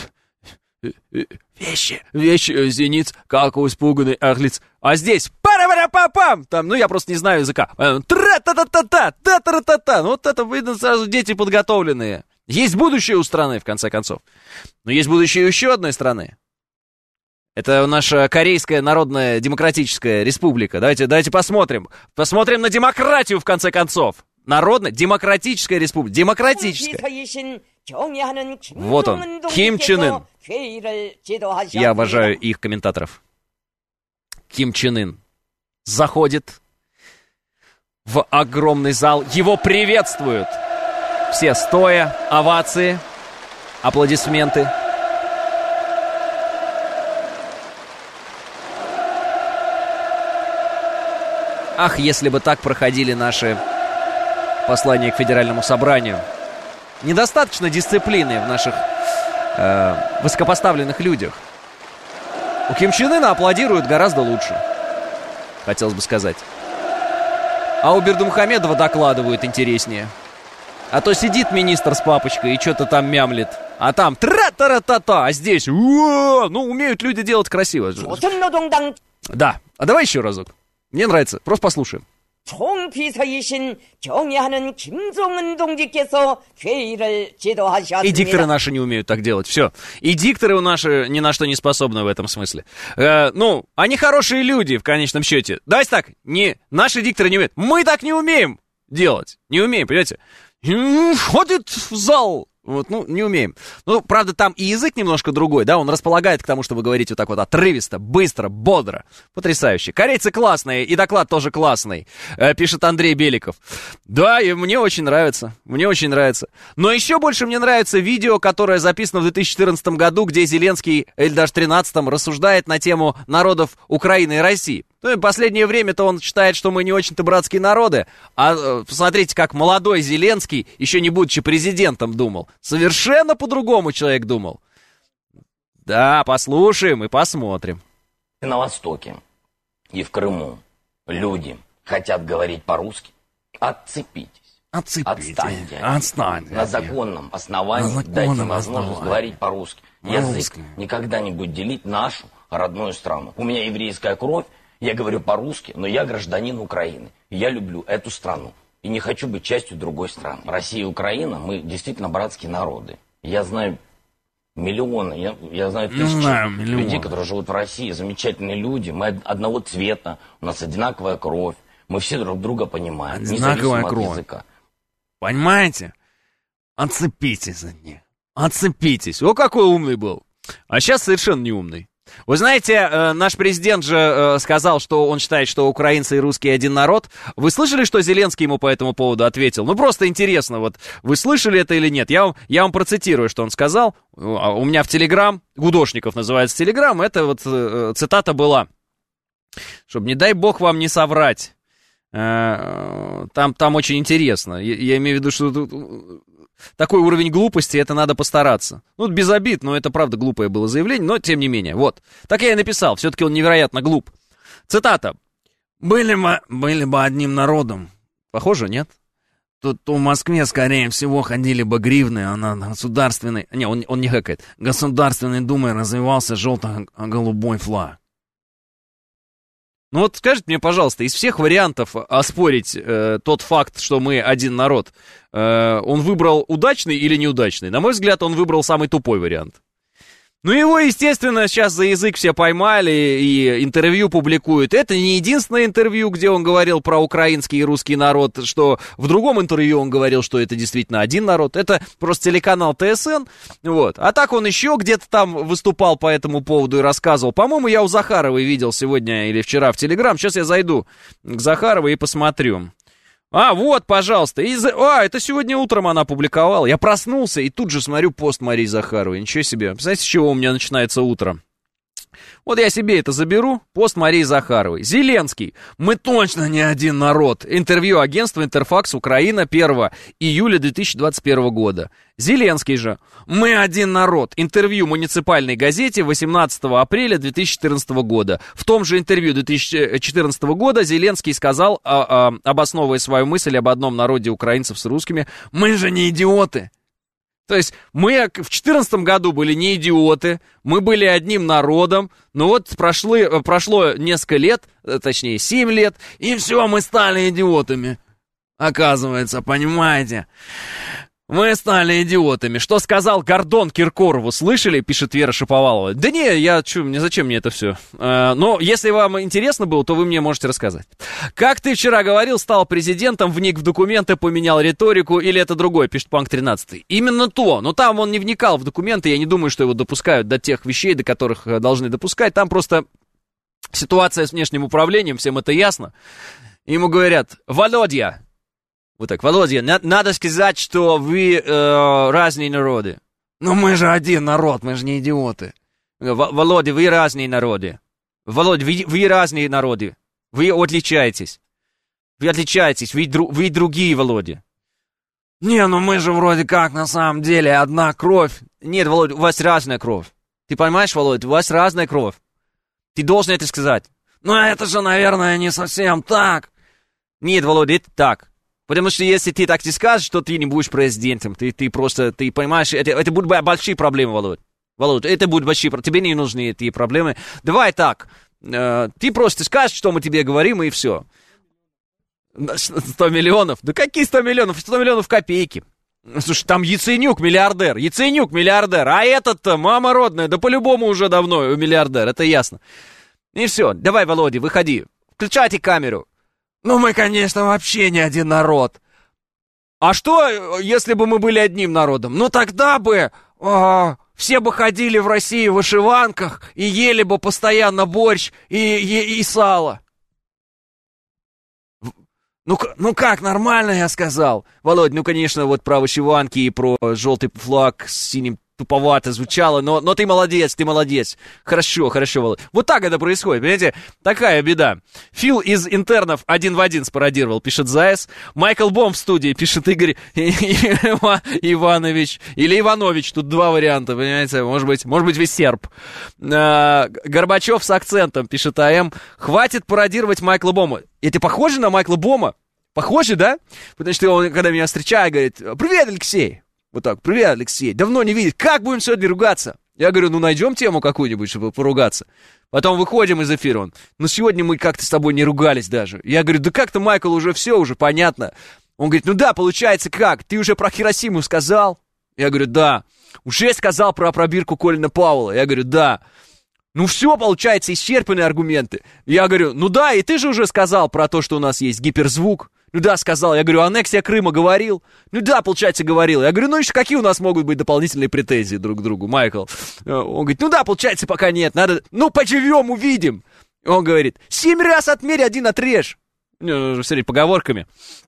вещи зениц, как у испуганный орлиц. А здесь пара-пара-па-пам! Там, ну, я просто не знаю языка. Тра-та-та-та-та, та-та-та-та. Ну, вот это видно сразу, дети подготовленные. Есть будущее у страны, в конце концов. Но есть будущее еще одной страны. Это наша Корейская Народная Демократическая Республика. Давайте посмотрим. Посмотрим на демократию, в конце концов. Народно-демократическая республика. Демократическая. Вот он, Ким Чен Ын. Я обожаю их комментаторов. Ким Чен Ын заходит в огромный зал. Его приветствуют. Все стоя, овации, аплодисменты. Ах, если бы так проходили наши послания к Федеральному собранию. Недостаточно дисциплины в наших высокопоставленных людях. У Ким Чен Ына аплодируют гораздо лучше, хотелось бы сказать. А у Бердымухамедова докладывают интереснее. А то сидит министр с папочкой и что-то там мямлит. А там тра-та-ра-та-та, а здесь ну, умеют люди делать красиво. Да, а давай еще разок. Мне нравится, просто послушаем. И дикторы наши не умеют так делать, все. И дикторы наши ни на что не способны в этом смысле. Ну, они хорошие люди в конечном счете. Давайте так, наши дикторы не умеют. Мы так не умеем делать, не умеем, понимаете? Входит в зал. Вот, ну, не умеем. Ну, правда, там и язык немножко другой, да, он располагает к тому, что вы говорите вот так вот отрывисто, быстро, бодро. Потрясающе. Корейцы классные, и доклад тоже классный, пишет Андрей Беликов. Да, и мне очень нравится, Но еще больше мне нравится видео, которое записано в 2014 году, где Зеленский, или даже в 2013, рассуждает на тему народов Украины и России. Ну, и в последнее время-то он считает, что мы не очень-то братские народы. А посмотрите, как молодой Зеленский, еще не будучи президентом, думал. Совершенно по-другому человек думал. Да, послушаем и посмотрим. На Востоке и в Крыму люди хотят говорить по-русски. Отцепитесь. Отстаньте. На законном основании дайте возможность говорить по-русски. Язык никогда не будет делить нашу родную страну. У меня еврейская кровь, я говорю по-русски, но я гражданин Украины. И я люблю эту страну. И не хочу быть частью другой страны. Россия и Украина, мы действительно братские народы. Я знаю миллионы, я знаю тысячи людей, которые живут в России. Замечательные люди, мы одного цвета, у нас одинаковая кровь. Мы все друг друга понимаем, одинаковая независимо кровь. от языка. Понимаете? Отцепитесь от них. Отцепитесь. О, какой умный был. А сейчас совершенно не умный. Вы знаете, наш президент же сказал, что он считает, что украинцы и русские один народ. Вы слышали, что Зеленский ему по этому поводу ответил? Ну, просто интересно, вот вы слышали это или нет? Я вам процитирую, что он сказал. У меня в Телеграм, Гудошников называется Телеграм, это вот цитата была. Чтобы, не дай бог, вам не соврать. Там очень интересно. Я имею в виду, что такой уровень глупости, это надо постараться. Ну, без обид, но это правда глупое было заявление, но тем не менее. Вот. Так я и написал, все-таки он невероятно глуп. Цитата. Были бы одним народом. Похоже, нет? Тут в Москве, скорее всего, ходили бы гривны, а на государственной... Не, он не хэкает. Государственной Думой развивался желто-голубой флаг. Ну вот скажите мне, пожалуйста, из всех вариантов оспорить тот факт, что мы один народ, он выбрал удачный или неудачный? На мой взгляд, он выбрал самый тупой вариант. Ну, его, естественно, сейчас за язык все поймали и интервью публикуют. Это не единственное интервью, где он говорил про украинский и русский народ, что в другом интервью он говорил, что это действительно один народ. Это просто телеканал ТСН, вот. А так он еще где-то там выступал по этому поводу и рассказывал. По-моему, я у Захаровой видел сегодня или вчера в Телеграм. Сейчас я зайду к Захаровой и посмотрю. А, вот, пожалуйста. Это сегодня утром она публиковала. Я проснулся и тут же смотрю пост Марии Захаровой. Ничего себе. Знаете, с чего у меня начинается утро? Вот я себе это заберу. Пост Марии Захаровой. Зеленский. Мы точно не один народ. Интервью агентства Интерфакс Украина 1 июля 2021 года. Зеленский же. Мы один народ. Интервью муниципальной газете 18 апреля 2014 года. В том же интервью 2014 года Зеленский сказал, обосновывая свою мысль об одном народе украинцев с русскими, мы же не идиоты. То есть мы в 2014 году были не идиоты, мы были одним народом, но вот прошло несколько лет, точнее 7 лет, и все, мы стали идиотами. Оказывается, понимаете? Мы стали идиотами. Что сказал Гордон Киркорову, слышали, пишет Вера Шаповалова. Да не, зачем мне это все? Но если вам интересно было, то вы мне можете рассказать. Как ты вчера говорил, стал президентом, вник в документы, поменял риторику, или это другое, пишет Панк 13. Именно то, но там он не вникал в документы, я не думаю, что его допускают до тех вещей, до которых должны допускать. Там просто ситуация с внешним управлением, всем это ясно. Ему говорят, Володя, вот так, Володя, надо сказать, что вы разные народы. Но мы же один народ, мы же не идиоты. Володя, вы разные народы. Володя, вы разные народы. Вы отличаетесь. Вы отличаетесь, вы другие, Володя. Не, ну мы же вроде как на самом деле одна кровь. Нет, Володя, у вас разная кровь. Ты понимаешь, Володя, у вас разная кровь. Ты должен это сказать. Ну это же, наверное, не совсем так. Нет, Володя, это так. Потому что если ты так не скажешь, то ты не будешь президентом. Ты понимаешь, это будут большие проблемы, Володь. Володь, это будут большие проблемы. Тебе не нужны эти проблемы. Давай так. Ты просто скажешь, что мы тебе говорим, и все. 100 миллионов? Да какие 100 миллионов? 100 миллионов копейки. Слушай, там Яценюк миллиардер. А этот-то, мама родная, да по-любому уже давно миллиардер, это ясно. И все, давай, Володя, выходи. Включайте камеру. Ну, мы, конечно, вообще не один народ. А что, если бы мы были одним народом? Ну, тогда бы все бы ходили в России в вышиванках и ели бы постоянно борщ и сало. Ну как, нормально я сказал? Володь, ну, конечно, вот про вышиванки и про желтый флаг с синим туповато звучало, но ты молодец. Хорошо, Володь. Вот так это происходит, понимаете? Такая беда. Фил из «Интернов» 1 в 1 спародировал, пишет Заяц. Майкл Бом в студии, пишет Игорь Иванович. Или Иванович, тут два варианта, понимаете? Может быть весь серб. Горбачев с акцентом, пишет АМ. Хватит пародировать Майкла Бома. Это похоже на Майкла Бома? Похоже, да? Потому что он, когда меня встречает, говорит: привет, Алексей. Вот так: привет, Алексей. Давно не видел. Как будем сегодня ругаться? Я говорю: ну, найдем тему какую-нибудь, чтобы поругаться. Потом выходим из эфира, он: ну, сегодня мы как-то с тобой не ругались даже. Я говорю: да как-то, Майкл, уже все, уже понятно. Он говорит: ну да, получается как? Ты уже про Хиросиму сказал? Я говорю: да. Уже сказал про пробирку Колина Пауэлла? Я говорю: да. Ну все, получается, исчерпанные аргументы. Я говорю: ну да, и ты же уже сказал про то, что у нас есть гиперзвук. Ну да, сказал. Я говорю: аннексия Крыма говорил? Ну да, получается, говорил. Я говорю: ну еще какие у нас могут быть дополнительные претензии друг к другу, Майкл? Он говорит: ну да, получается, пока нет. Надо, ну поживем, увидим. Он говорит: 7 раз отмерь, 1 отрежь. Смотри, поговорками.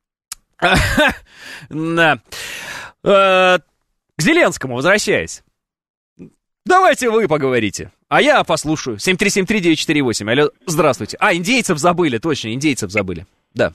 Да. К Зеленскому возвращаясь. Давайте вы поговорите, а я послушаю. 7373948. Алло, здравствуйте. А, индейцев забыли, точно, индейцев забыли. Да.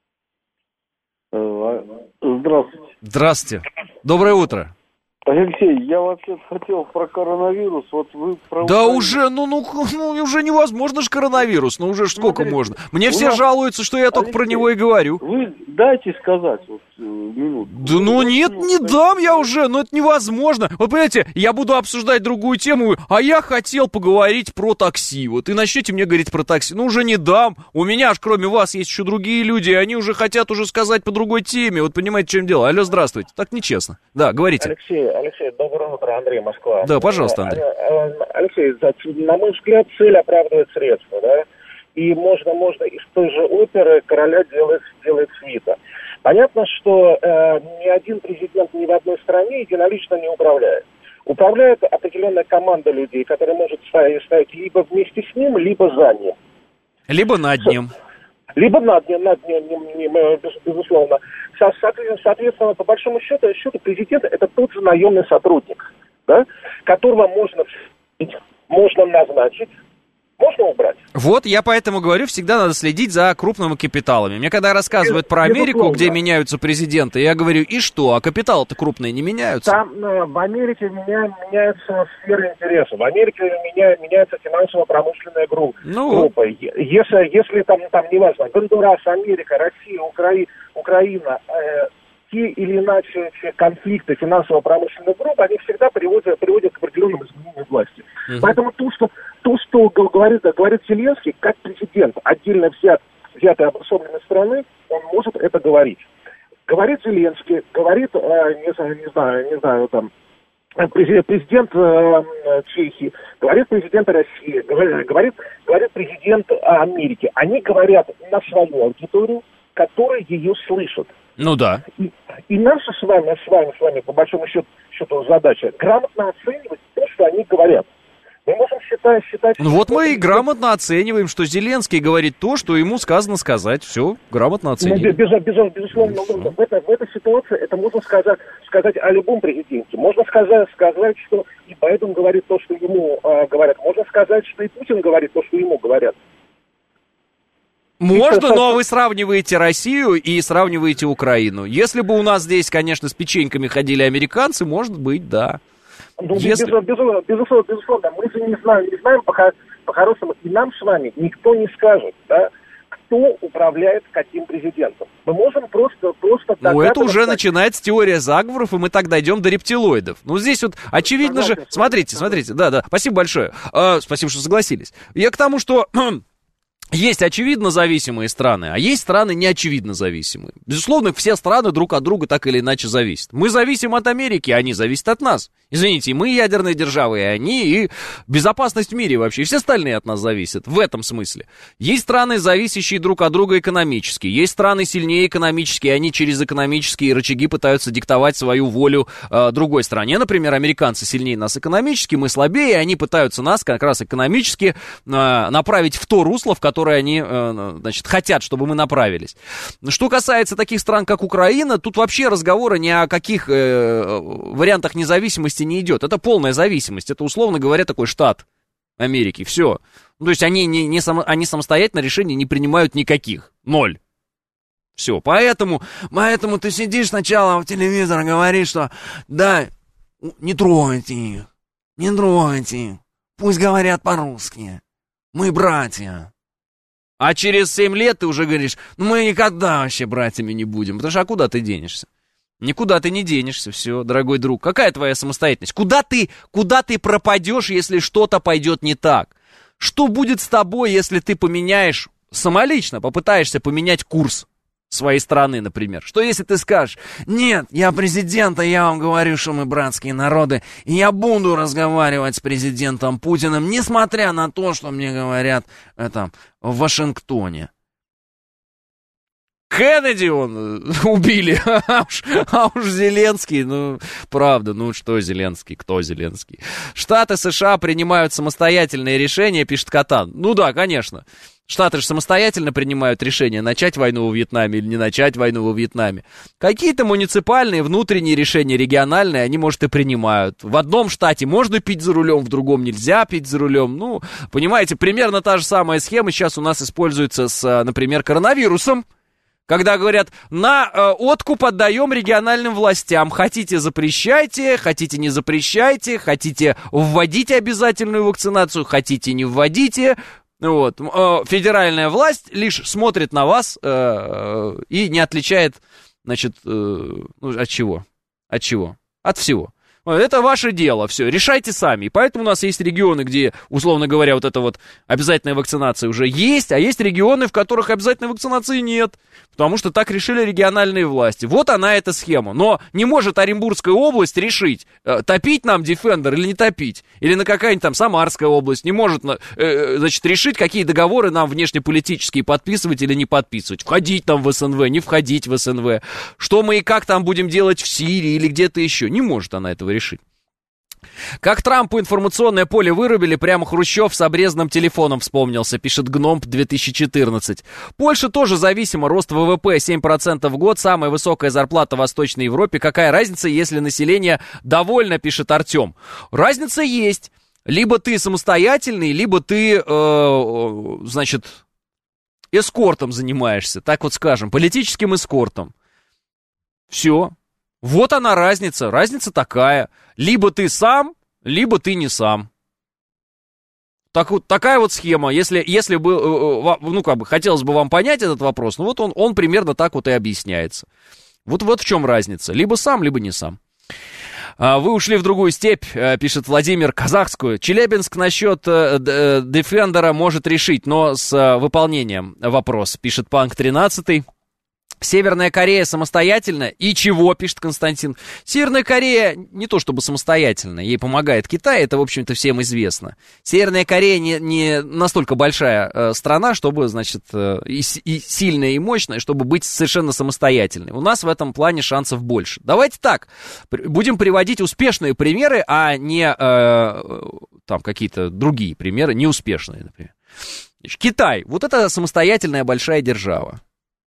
Здравствуйте. Здравствуйте. Доброе утро. Алексей, я вообще хотел про коронавирус. Вот вы про Да Украину. уже, ну, уже невозможно же коронавирус. Ну, уже сколько можно? Мне все нас... жалуются, что я только Алексей, про него и говорю. Вы дайте сказать вот, минуту. Да ну нет, не дам я уже, ну это невозможно. Вы понимаете, я буду обсуждать другую тему, а я хотел поговорить про такси. Вот и начнете мне говорить про такси. Ну уже не дам. У меня аж кроме вас есть еще другие люди, и они уже хотят уже сказать по другой теме. Вот понимаете, в чем дело. Алло, здравствуйте. Так нечестно. Да, говорите. Алексей, доброе утро, Андрей, Москва. Да, пожалуйста, Андрей. Алексей, на мой взгляд, цель оправдывает средства, да? И можно из той же оперы короля делает свита. Понятно, что ни один президент ни в одной стране единолично не управляет. Управляет определенная команда людей, которая может стоять либо вместе с ним, либо за ним. Либо над ним. Либо над ним, безусловно. Соответственно, по большому счету президент — это тот же наемный сотрудник, да, которого можно назначить, можно убрать. Вот, я поэтому говорю, всегда надо следить за крупными капиталами. Мне когда рассказывают про Америку, где меняются президенты, я говорю: и что, а капиталы-то крупные не меняются? Там в Америке меняются сферы интересов. В Америке меняется финансово-промышленная группа. Если там неважно, Гондурас, Америка, Россия, Украина, те или иначе конфликты финансово-промышленных групп, они всегда приводят к определенным изменениям власти. Поэтому то, что говорит Зеленский, как президент отдельно взятой обособленной страны, он может это говорить. Говорит Зеленский, говорит, не знаю, там, президент Чехии, говорит президент России, говорит президент Америки. Они говорят на свою аудиторию, которая ее слышит. Ну да. И наша с вами, по большому счету, задача грамотно оценивать то, что они говорят. Мы можем считать... Ну вот мы и грамотно оцениваем, что Зеленский говорит то, что ему сказано сказать. Все, грамотно оцениваем. Безусловно, в этой ситуации это можно сказать о любом президенте. Можно сказать, что и Байден говорит то, что ему говорят. Можно сказать, что и Путин говорит то, что ему говорят. Можно, но вы сравниваете Россию и сравниваете Украину. Если бы у нас здесь, конечно, с печеньками ходили американцы, может быть, да. Ну, безусловно, мы же не знаем по-хорошему, и нам с вами никто не скажет, да, кто управляет каким президентом. Мы можем просто ну, это уже начинается теория заговоров, и мы так дойдем до рептилоидов. Ну, здесь вот очевидно же... Смотрите, да, спасибо большое. Спасибо, что согласились. Я к тому, что... Есть очевидно зависимые страны, а есть страны неочевидно зависимые. Безусловно, все страны друг от друга так или иначе зависят. Мы зависим от Америки, они зависят от нас. Извините, мы ядерные державы, и они, и безопасность в мире вообще. И все остальные от нас зависят, в этом смысле. Есть страны, зависящие друг от друга экономически. Есть страны сильнее экономически, и они через экономические рычаги пытаются диктовать свою волю другой стране. Например, американцы сильнее нас экономически, мы слабее, и они пытаются нас как раз экономически направить в то русло, в которое они, значит, хотят, чтобы мы направились. Что касается таких стран, как Украина, тут вообще разговора ни о каких вариантах независимости не идет. Это полная зависимость. Это, условно говоря, такой штат Америки. Все. Ну, то есть они самостоятельно решений не принимают никаких. Ноль. Все. Поэтому ты сидишь сначала в телевизор и говоришь, что да, не трогайте их. Не трогайте их. Пусть говорят по-русски. Мы братья. А через 7 лет ты уже говоришь, ну мы никогда вообще братьями не будем. Потому что, а куда ты денешься? Никуда ты не денешься, все, дорогой друг. Какая твоя самостоятельность? Куда ты пропадешь, если что-то пойдет не так? Что будет с тобой, если ты поменяешь, самолично попытаешься поменять курс своей страны, например? Что если ты скажешь, нет, я президент, а я вам говорю, что мы братские народы, и я буду разговаривать с президентом Путиным, несмотря на то, что мне говорят в Вашингтоне. Кеннеди убили, а уж Зеленский, правда, что Зеленский, кто Зеленский? Штаты США принимают самостоятельные решения, пишет Катан. Ну да, конечно. Штаты же самостоятельно принимают решение, начать войну во Вьетнаме или не начать войну во Вьетнаме. Какие-то муниципальные, внутренние решения, региональные, они, может, и принимают. В одном штате можно пить за рулем, в другом нельзя пить за рулем. Понимаете, примерно та же самая схема сейчас у нас используется с, например, коронавирусом. Когда говорят, на откуп отдаем региональным властям. Хотите запрещайте, хотите не запрещайте, хотите вводите обязательную вакцинацию, хотите не вводите. Федеральная власть лишь смотрит на вас и не отличает, от чего? От чего? От всего. Это ваше дело, все, решайте сами. И поэтому у нас есть регионы, где, условно говоря, вот эта вот обязательная вакцинация уже есть, а есть регионы, в которых обязательной вакцинации нет, потому что так решили региональные власти. Вот она, эта схема. Но не может Оренбургская область решить, топить нам Defender или не топить. Или на какая-нибудь там Самарская область не может, решить, какие договоры нам внешнеполитические подписывать или не подписывать. Входить там в СНВ, не входить в СНВ. Что мы и как там будем делать в Сирии или где-то еще. Не может она этого решить. Как Трампу информационное поле вырубили, прямо Хрущев с обрезанным телефоном вспомнился, пишет Гномп 2014. Польша тоже зависима, рост ВВП 7% в год, самая высокая зарплата в Восточной Европе. Какая разница, если население довольно, пишет Артем. Разница есть. Либо ты самостоятельный, либо ты, эскортом занимаешься, так вот скажем, политическим эскортом. Все. Вот она разница. Разница такая. Либо ты сам, либо ты не сам. Такая вот схема. Если бы, хотелось бы вам понять этот вопрос, он примерно так вот и объясняется. Вот в чем разница. Либо сам, либо не сам. Вы ушли в другую степь, пишет Владимир, казахскую. Челябинск насчет Defender может решить, но с выполнением вопрос, пишет Панк 13. Северная Корея самостоятельно? И чего, пишет Константин. Северная Корея не то чтобы самостоятельно, ей помогает Китай, это, в общем-то, всем известно. Северная Корея не настолько большая страна, чтобы, и сильная, и мощная, чтобы быть совершенно самостоятельной. У нас в этом плане шансов больше. Давайте так, будем приводить успешные примеры, а не какие-то другие примеры, неуспешные, например. Китай, вот это самостоятельная большая держава.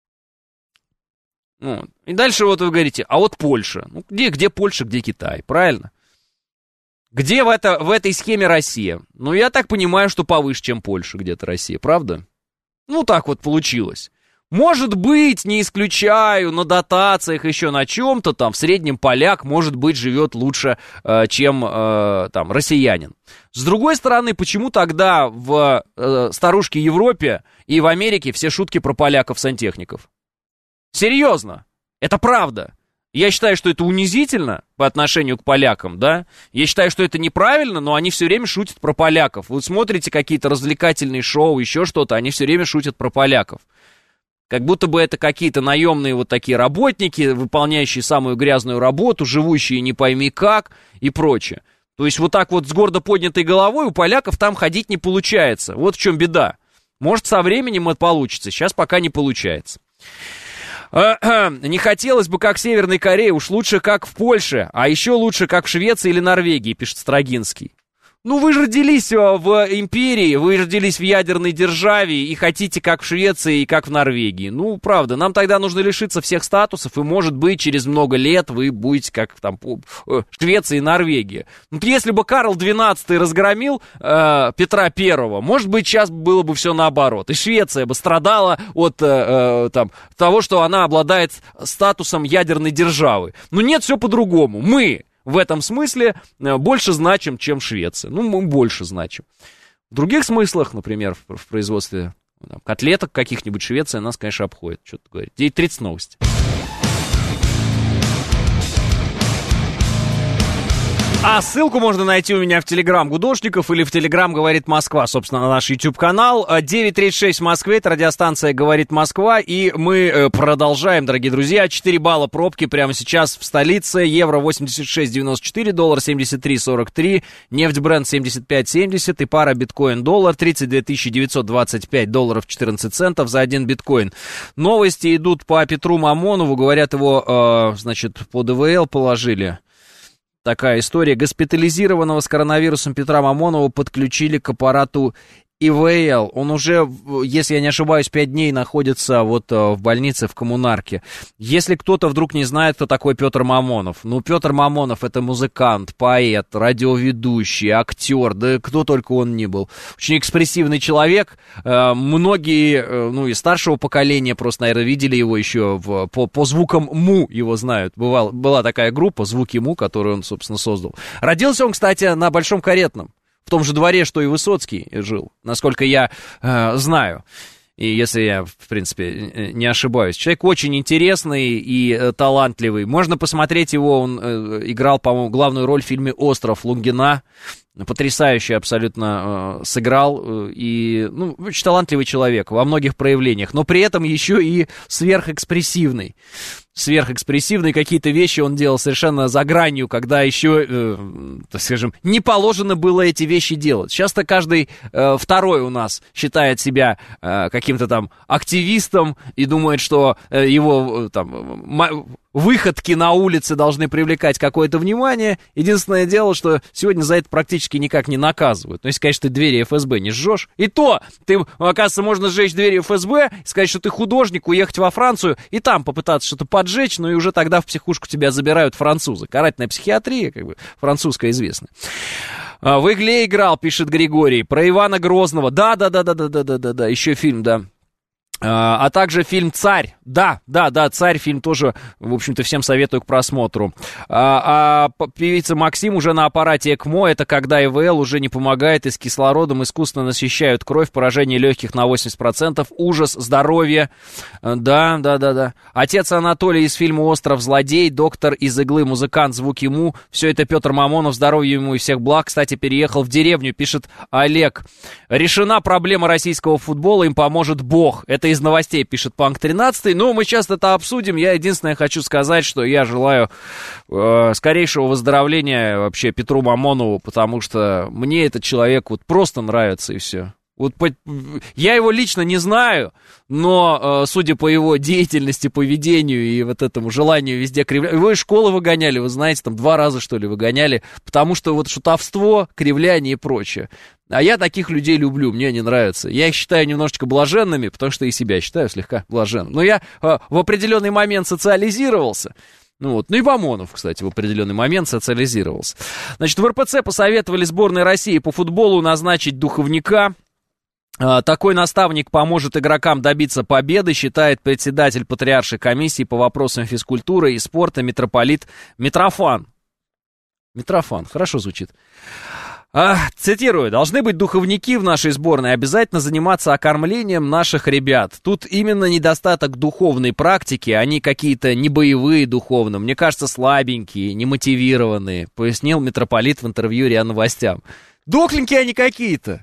И дальше вы говорите, а вот Польша. Где Польша, где Китай, правильно? Где в этой схеме Россия? Я так понимаю, что повыше, чем Польша где-то Россия, правда? Так вот получилось. Может быть, не исключаю, на дотациях еще на чем-то там, в среднем поляк, может быть, живет лучше, чем россиянин. С другой стороны, почему тогда в старушке Европе и в Америке все шутки про поляков-сантехников? Серьезно, это правда. Я считаю, что это унизительно по отношению к полякам, да? Я считаю, что это неправильно, но они все время шутят про поляков. Вы смотрите какие-то развлекательные шоу, еще что-то, они все время шутят про поляков. Как будто бы это какие-то наемные вот такие работники, выполняющие самую грязную работу, живущие не пойми как и прочее. То есть вот так вот с гордо поднятой головой у поляков там ходить не получается. Вот в чем беда. Может, со временем это получится, сейчас пока не получается. Не хотелось бы, как в Северной Корее, уж лучше, как в Польше, а еще лучше, как в Швеции или Норвегии, пишет Строгинский. Вы же родились в империи, вы родились в ядерной державе и хотите, как в Швеции и как в Норвегии. Правда, нам тогда нужно лишиться всех статусов, и, может быть, через много лет вы будете, как там Швеция и Норвегия. Если бы Карл XII разгромил Петра I, может быть, сейчас было бы все наоборот. И Швеция бы страдала от того, что она обладает статусом ядерной державы. Но нет, все по-другому. Мы в этом смысле больше значим, чем Швеция. Мы больше значим. В других смыслах, например, в производстве Котлеток каких-нибудь Швеция нас, конечно, обходит. Что-то говорит. 9:30 новости. А ссылку можно найти у меня в Телеграм Гудошников или в Телеграм «Говорит Москва», собственно, на наш YouTube-канал. 9:36 в Москве, это радиостанция «Говорит Москва», и мы продолжаем, дорогие друзья. 4 балла пробки прямо сейчас в столице. Евро 86,94, доллар 73,43, нефть Брент 75,70 и пара биткоин-доллар 32 925 долларов 14 центов за 1 биткоин. Новости идут по Петру Мамонову, говорят, его, значит, под ИВЛ положили. Такая история. Госпитализированного с коронавирусом Петра Мамонова подключили к аппарату ИВЛ. Он уже, если я не ошибаюсь, 5 дней находится вот в больнице в Коммунарке. Если кто-то вдруг не знает, кто такой Петр Мамонов. Ну, Петр Мамонов — это музыкант, поэт, радиоведущий, актер, да кто только он ни был. Очень экспрессивный человек. Многие, ну, из старшего поколения просто, наверное, видели его еще по звукам Му, его знают. Была такая группа «Звуки Му», которую он, собственно, создал. Родился он, кстати, на Большом Каретном. В том же дворе, что и Высоцкий жил, насколько я знаю. И если я, в принципе, не ошибаюсь. Человек очень интересный и талантливый. Можно посмотреть его, он играл, по-моему, главную роль в фильме «Остров» Лунгина. Потрясающе абсолютно сыграл. И, ну, очень талантливый человек во многих проявлениях. Но при этом еще и сверхэкспрессивный. Какие-то вещи он делал совершенно за гранью, когда еще, так скажем, не положено было эти вещи делать. Сейчас-то каждый второй у нас считает себя каким-то там активистом и думает, что его там выходки на улице должны привлекать какое-то внимание. Единственное дело, что сегодня за это практически никак не наказывают. Ну, если, конечно, ты двери ФСБ не сжешь. И то, ты, оказывается, можно сжечь двери ФСБ, сказать, что ты художник, уехать во Францию и там попытаться что-то поджечь, но и уже тогда в психушку тебя забирают французы. Карательная психиатрия, как бы, французская известная. В «Игле» играл, пишет Григорий, про Ивана Грозного. Да, еще фильм, да. А также фильм «Царь». Да, «Царь», фильм тоже, в общем-то, всем советую к просмотру. Певица Максим уже на аппарате ЭКМО. Это когда ИВЛ уже не помогает, и с кислородом искусственно насыщают кровь, поражение легких на 80%. Ужас, здоровье. Да. Отец Анатолий из фильма «Остров злодей», доктор из «Иглы», музыкант, звуки Му. Все это Петр Мамонов, здоровья ему и всех благ. Кстати, переехал в деревню, пишет Олег. Решена проблема российского футбола, им поможет Бог. Это из новостей, пишет Панк 13. Ну, мы сейчас это обсудим. Я единственное хочу сказать, что я желаю скорейшего выздоровления вообще Петру Мамонову, потому что мне этот человек вот просто нравится, и все. Вот я его лично не знаю, но, судя по его деятельности, поведению и вот этому желанию везде кривлять... Его из школы выгоняли, вы знаете, там 2 раза, что ли, выгоняли, потому что вот шутовство, кривляние и прочее. А я таких людей люблю, мне они нравятся. Я их считаю немножечко блаженными, потому что и себя считаю слегка блаженным. Но я в определенный момент социализировался. Ну и Мамонов, кстати, в определенный момент социализировался. Значит, в РПЦ посоветовали сборной России по футболу назначить духовника. Такой наставник поможет игрокам добиться победы, считает председатель Патриаршей комиссии по вопросам физкультуры и спорта митрополит Митрофан. Митрофан, хорошо звучит. Цитирую: «Должны быть духовники в нашей сборной, обязательно заниматься окормлением наших ребят. Тут именно недостаток духовной практики, они какие-то не боевые духовно, мне кажется, слабенькие, немотивированные», пояснил митрополит в интервью РИА Новостям. Дохленькие они какие-то,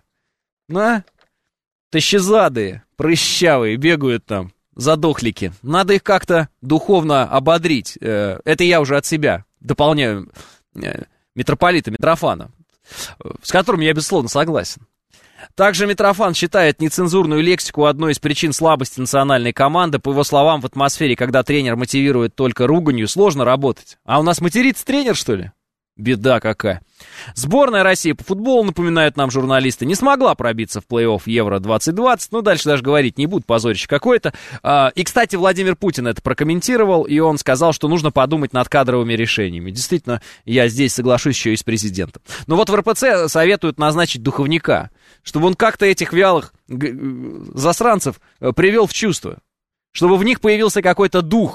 тащезадые, прыщавые, бегают там, задохлики. Надо их как-то духовно ободрить. Это я уже от себя дополняю митрополита Митрофана, с которым я, безусловно, согласен. Также Митрофан считает нецензурную лексику одной из причин слабости национальной команды. По его словам, в атмосфере, когда тренер мотивирует только руганью, сложно работать. А у нас матерится тренер, что ли? Беда какая. Сборная России по футболу, напоминают нам журналисты, не смогла пробиться в плей-офф Евро-2020. Ну, дальше даже говорить не буду, позорище какое-то. И, кстати, Владимир Путин это прокомментировал, и он сказал, что нужно подумать над кадровыми решениями. Действительно, я здесь соглашусь еще и с президентом. Но вот в РПЦ советуют назначить духовника, чтобы он как-то этих вялых засранцев привел в чувство, чтобы в них появился какой-то дух,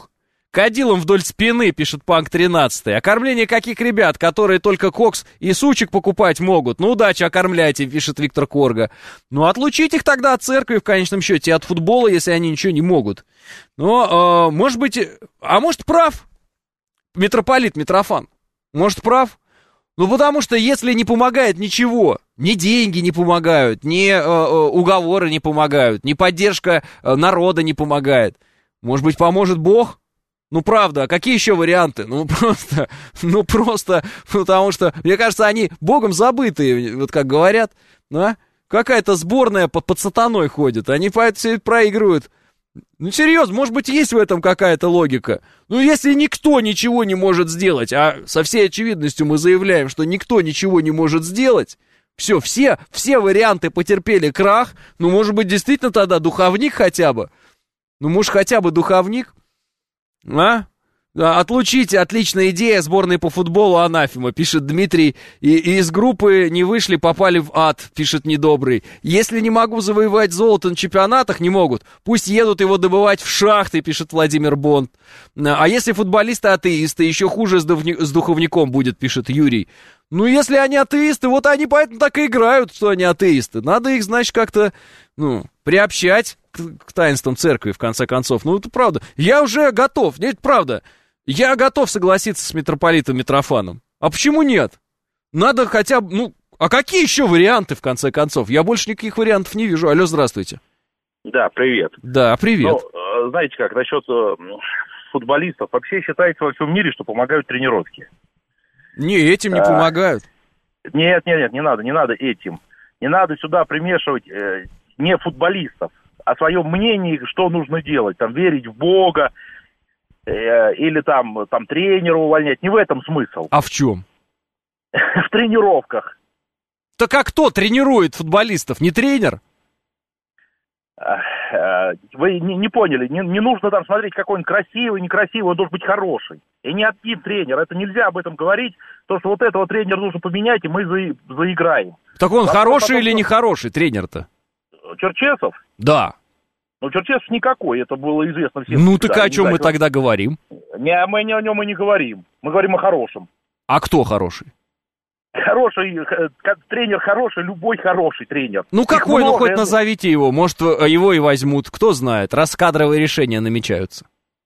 Кадилом вдоль спины, пишет Панк 13. А кормление каких ребят, которые только кокс и сучек покупать могут? Ну, удачи, окормляйте, пишет Виктор Корга. Ну, отлучить их тогда от церкви, в конечном счете, от футбола, если они ничего не могут. Но, может быть, может прав митрополит Митрофан? Может прав? Ну, потому что если не помогает ничего, ни деньги не помогают, ни уговоры не помогают, ни поддержка народа не помогает, может быть, поможет Бог? Ну, правда, а какие еще варианты? Ну, просто, потому что, мне кажется, они Богом забытые, вот как говорят, да? Какая-то сборная под сатаной ходит, они все это проигрывают. Ну, серьезно, может быть, есть в этом какая-то логика. Ну, если никто ничего не может сделать, а со всей очевидностью мы заявляем, что никто ничего не может сделать, все варианты потерпели крах, ну, может быть, действительно тогда духовник хотя бы? Ну, может, хотя бы духовник? А? Отлучите, отличная идея, сборной по футболу анафема, пишет Дмитрий. И из группы не вышли, попали в ад, пишет Недобрый. Если не могу завоевать золото на чемпионатах, не могут, пусть едут его добывать в шахты, пишет Владимир Бонд. А если футболисты атеисты, еще хуже с духовником будет, пишет Юрий. Ну, если они атеисты, вот они поэтому так и играют, что они атеисты. Надо их, значит, как-то, приобщать к таинствам церкви, в конце концов. Ну, это правда. Я уже готов, нет, правда. Я готов согласиться с митрополитом Митрофаном. А почему нет? Надо хотя бы, а какие еще варианты, в конце концов? Я больше никаких вариантов не вижу. Алло, здравствуйте. Да, привет. Да, привет. Знаете как, насчет футболистов. Вообще считается во всем мире, что помогают тренировки. Не, этим не помогают. Нет, не надо этим. Не надо сюда примешивать не футболистов, о своем мнении, что нужно делать. Там, верить в Бога, или там тренера увольнять. Не в этом смысл. А в чем? В тренировках. Так а кто тренирует футболистов? Не тренер? Вы не поняли. Не нужно там смотреть, какой он красивый, некрасивый. Он должен быть хороший. И не один тренер. Это нельзя об этом говорить. То, что вот этого тренера нужно поменять, и мы заиграем. Так он хороший или не хороший тренер-то? Черчесов? Да. Черчесов никакой, это было известно всем. Ну так о чем мы тогда говорим? Мы о нем и не говорим. Мы говорим о хорошем. А кто хороший? Хороший, тренер хороший, любой хороший тренер. Ну какой, хоть назовите его, может его и возьмут, кто знает, раз кадровые решения намечаются.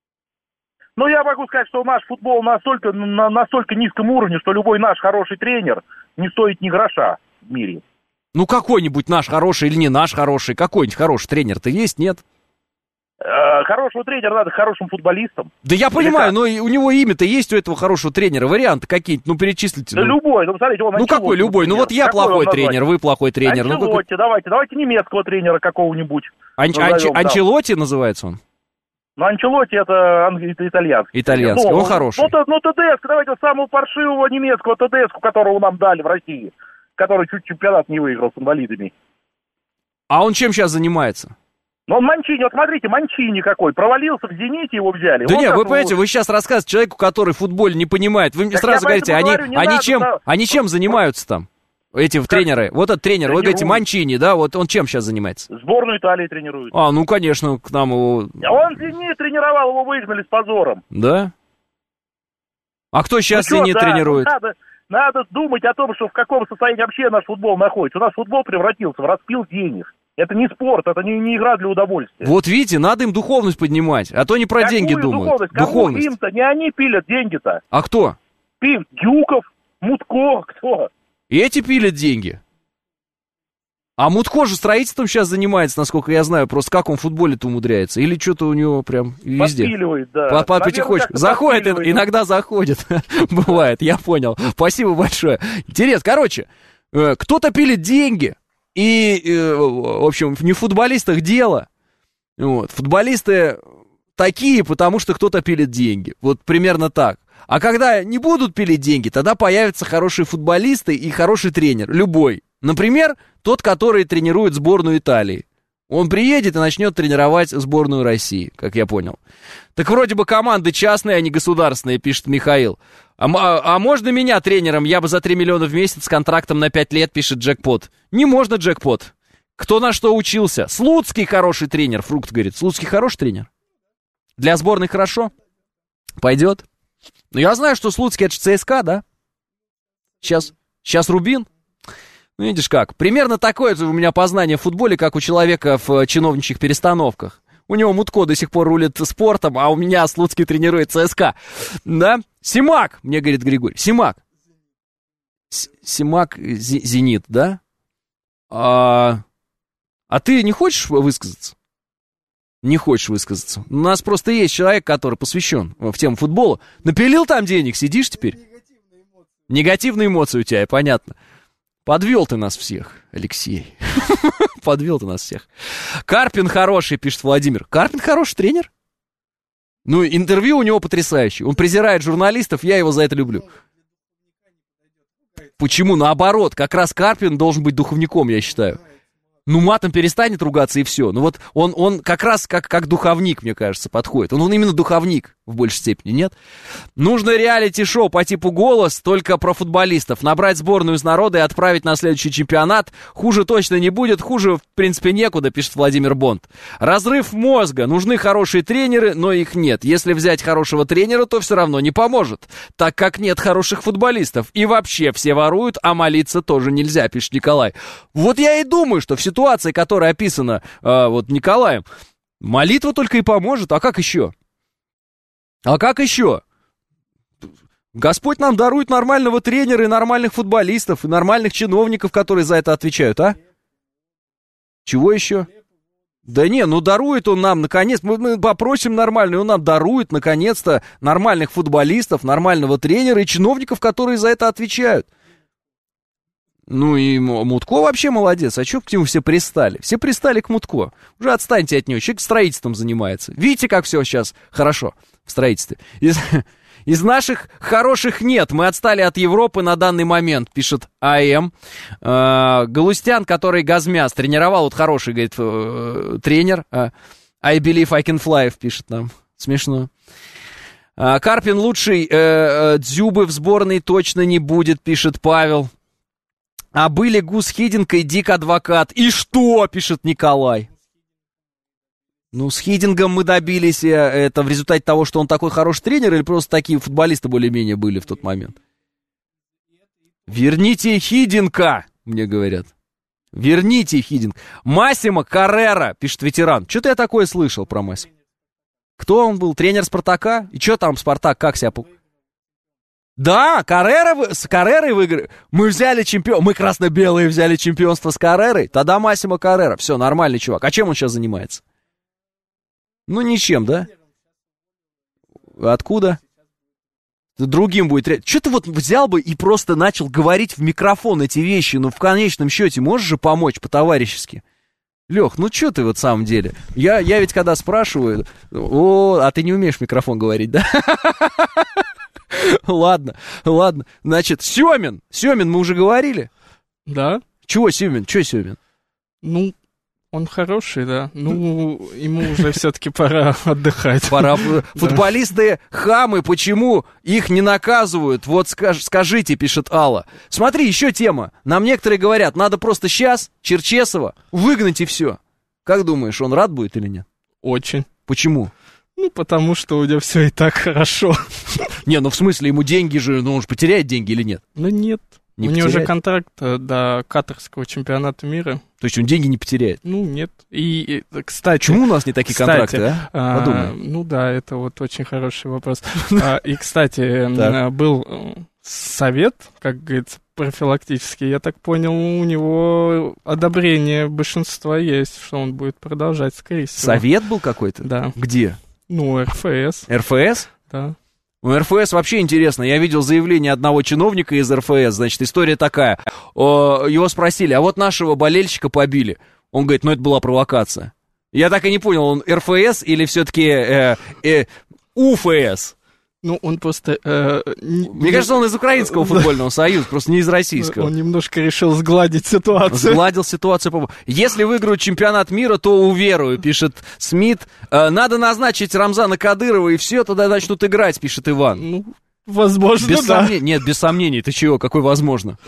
Ну я могу сказать, что наш футбол настолько низком уровне, что любой наш хороший тренер не стоит ни гроша в мире. Ну, какой-нибудь наш хороший или не наш хороший, какой-нибудь хороший тренер-то есть, нет? Хорошего тренера надо хорошим футболистам. Да я понимаю, но у него имя-то есть у этого хорошего тренера. Варианты какие-нибудь, перечислите. Да любой, посмотрите, он Анчелотти. Какой любой? Например. Вот я плохой тренер, вы плохой тренер. Анчелотти, давайте немецкого тренера какого-нибудь. Анчелотти называется он? Ну, Анчелотти это итальянский. Итальянский, он хороший. Тедеско, давайте самого паршивого немецкого Тедеску, которого нам дали в России. Который чуть чемпионат не выиграл с инвалидами. А он чем сейчас занимается? Ну, он Манчини, вот смотрите, Манчини какой, провалился в «Зените», его взяли. Да нет, вы понимаете, вы сейчас рассказываете человеку, который в футболе не понимает, вы мне сразу говорите, они чем занимаются там, эти тренеры? Вот этот тренер, вы говорите, Манчини, да, вот он чем сейчас занимается? Сборную Италии тренирует. Ну, конечно, к нам его... Он «Зенит» тренировал, его выгнали с позором. Да? А кто сейчас «Зенит» тренирует? Надо думать о том, что в каком состоянии вообще наш футбол находится. У нас футбол превратился в распил денег. Это не спорт, это не игра для удовольствия. Вот видите, надо им духовность поднимать, а то не про деньги думают. Духовность? Им-то? Не они пилят деньги-то. А кто? Дюков, Мутко, кто? И эти пилят деньги. А Мутко же строительством сейчас занимается, насколько я знаю, просто как он в футболе-то умудряется. Или что-то у него прям везде. Подпиливает, да. Потихонечку. Заходит, иногда заходит. Бывает, я понял. Спасибо большое. Интересно, короче, кто-то пилит деньги. И, в общем, не в футболистах дело. Вот. Футболисты такие, потому что кто-то пилит деньги. Вот примерно так. А когда не будут пилить деньги, тогда появятся хорошие футболисты и хороший тренер. Любой. Например, тот, который тренирует сборную Италии. Он приедет и начнет тренировать сборную России, как я понял. Так вроде бы команды частные, а не государственные, пишет Михаил. А можно меня тренером? Я бы за 3 миллиона в месяц с контрактом на 5 лет, пишет Джекпот. Не можно, Джекпот. Кто на что учился? Слуцкий хороший тренер, Фрукт говорит. Слуцкий хороший тренер? Для сборной хорошо? Пойдет? Ну, я знаю, что Слуцкий — это же ЦСКА, да? Сейчас Рубин? Ну, видишь как. Примерно такое у меня познание в футболе, как у человека в чиновничьих перестановках. У него Мутко до сих пор рулит спортом, а у меня Слуцкий тренирует ЦСКА. Да? Симак, мне говорит Григорий. Симак. Симак, Зенит, да? А ты не хочешь высказаться? Не хочешь высказаться. У нас просто есть человек, который посвящен в тему футбола. Напилил там денег, сидишь теперь? Негативные эмоции у тебя, понятно. Подвел ты нас всех, Алексей. Подвел ты нас всех. Карпин хороший, пишет Владимир. Карпин хороший тренер? Ну, интервью у него потрясающее. Он презирает журналистов, я его за это люблю. Почему? Наоборот, как раз Карпин должен быть духовником, я считаю. Ну, матом перестанет ругаться, и все. Ну, вот он как раз как духовник, мне кажется, подходит. Он именно духовник в большей степени, нет? Нужно реалити-шоу по типу «Голос», только про футболистов. Набрать сборную из народа и отправить на следующий чемпионат. Хуже точно не будет, хуже, в принципе, некуда, пишет Владимир Бонд. Разрыв мозга. Нужны хорошие тренеры, но их нет. Если взять хорошего тренера, то все равно не поможет, так как нет хороших футболистов. И вообще все воруют, а молиться тоже нельзя, пишет Николай. Вот я и думаю, что в ситуации, которая описана вот Николаем, молитва только и поможет. А как еще? А как еще? Господь нам дарует нормального тренера и нормальных футболистов, и нормальных чиновников, которые за это отвечают, а? Чего еще? Да не, ну дарует он нам, наконец, мы попросим нормально, и он нам дарует, наконец-то, нормальных футболистов, нормального тренера и чиновников, которые за это отвечают. Ну и Мутко вообще молодец, а чё к нему все пристали? Все пристали к Мутко. Уже отстаньте от него, человек строительством занимается. Видите, как все сейчас хорошо в строительстве? Из наших хороших нет, мы отстали от Европы на данный момент, пишет АМ. Галустян, который Газмяс тренировал, вот хороший, говорит, тренер. I believe I can fly, пишет нам. Смешно. Карпин лучший, Дзюбы в сборной точно не будет, пишет Павел. А были Гус Хидинг и Дик Адвокат. И что, пишет Николай. Ну, с Хидингом мы добились, это в результате того, что он такой хороший тренер, или просто такие футболисты более-менее были в тот момент? Верните Хидинга, мне говорят. Верните Хидинг. Массимо Каррера, пишет ветеран. Что-то я такое слышал про Массимо. Кто он был? Тренер Спартака? И что там Спартак, как себя... Да, с Каррерой выиграли. Мы взяли мы красно-белые взяли чемпионство с Каррерой. Тогда Массимо Каррера. Все, нормальный чувак. А чем он сейчас занимается? Ну, ничем, да? Откуда? Другим будет... Что ты вот взял бы и просто начал говорить в микрофон эти вещи? Ну, в конечном счете, можешь же помочь по-товарищески? Лех, ну что ты вот в самом деле? Я ведь когда спрашиваю... а ты не умеешь в микрофон говорить, да? Ладно. Значит, Семин мы уже говорили? Да. Чего Семин? Ну, он хороший, да. Ну, ему уже все-таки пора отдыхать. Пора. Футболисты хамы, почему их не наказывают? Вот скажите, пишет Алла. Смотри, еще тема. Нам некоторые говорят, надо просто сейчас Черчесова выгнать и все. Как думаешь, он рад будет или нет? Очень. Почему? Ну, потому что у него все и так хорошо. Не, ну в смысле, ему деньги же, он же потеряет деньги или нет? Ну нет. У него же контракт до катарского чемпионата мира. То есть он деньги не потеряет? Ну, нет. И, кстати... Почему у нас не такие контракты, а? Подумай. Ну да, это вот очень хороший вопрос. И, кстати, был совет, как говорится, профилактический. Я так понял, у него одобрение большинства есть, что он будет продолжать, скорее всего. Совет был какой-то? Да. Где? Ну, РФС. РФС? Да. У РФС вообще интересно. Я видел заявление одного чиновника из РФС. Значит, история такая. Его спросили, а вот нашего болельщика побили. Он говорит, ну это была провокация. Я так и не понял, он РФС или все-таки УФС? Ну, он просто... Мне кажется, он из Украинского футбольного союза, просто не из российского. Он немножко решил сгладить ситуацию. Сгладил ситуацию. Если выиграют чемпионат мира, то уверую, пишет Смит. Надо назначить Рамзана Кадырова, и все, тогда начнут играть, пишет Иван. Ну, возможно, без сомнений. Нет, без сомнений. Ты чего, какой возможно?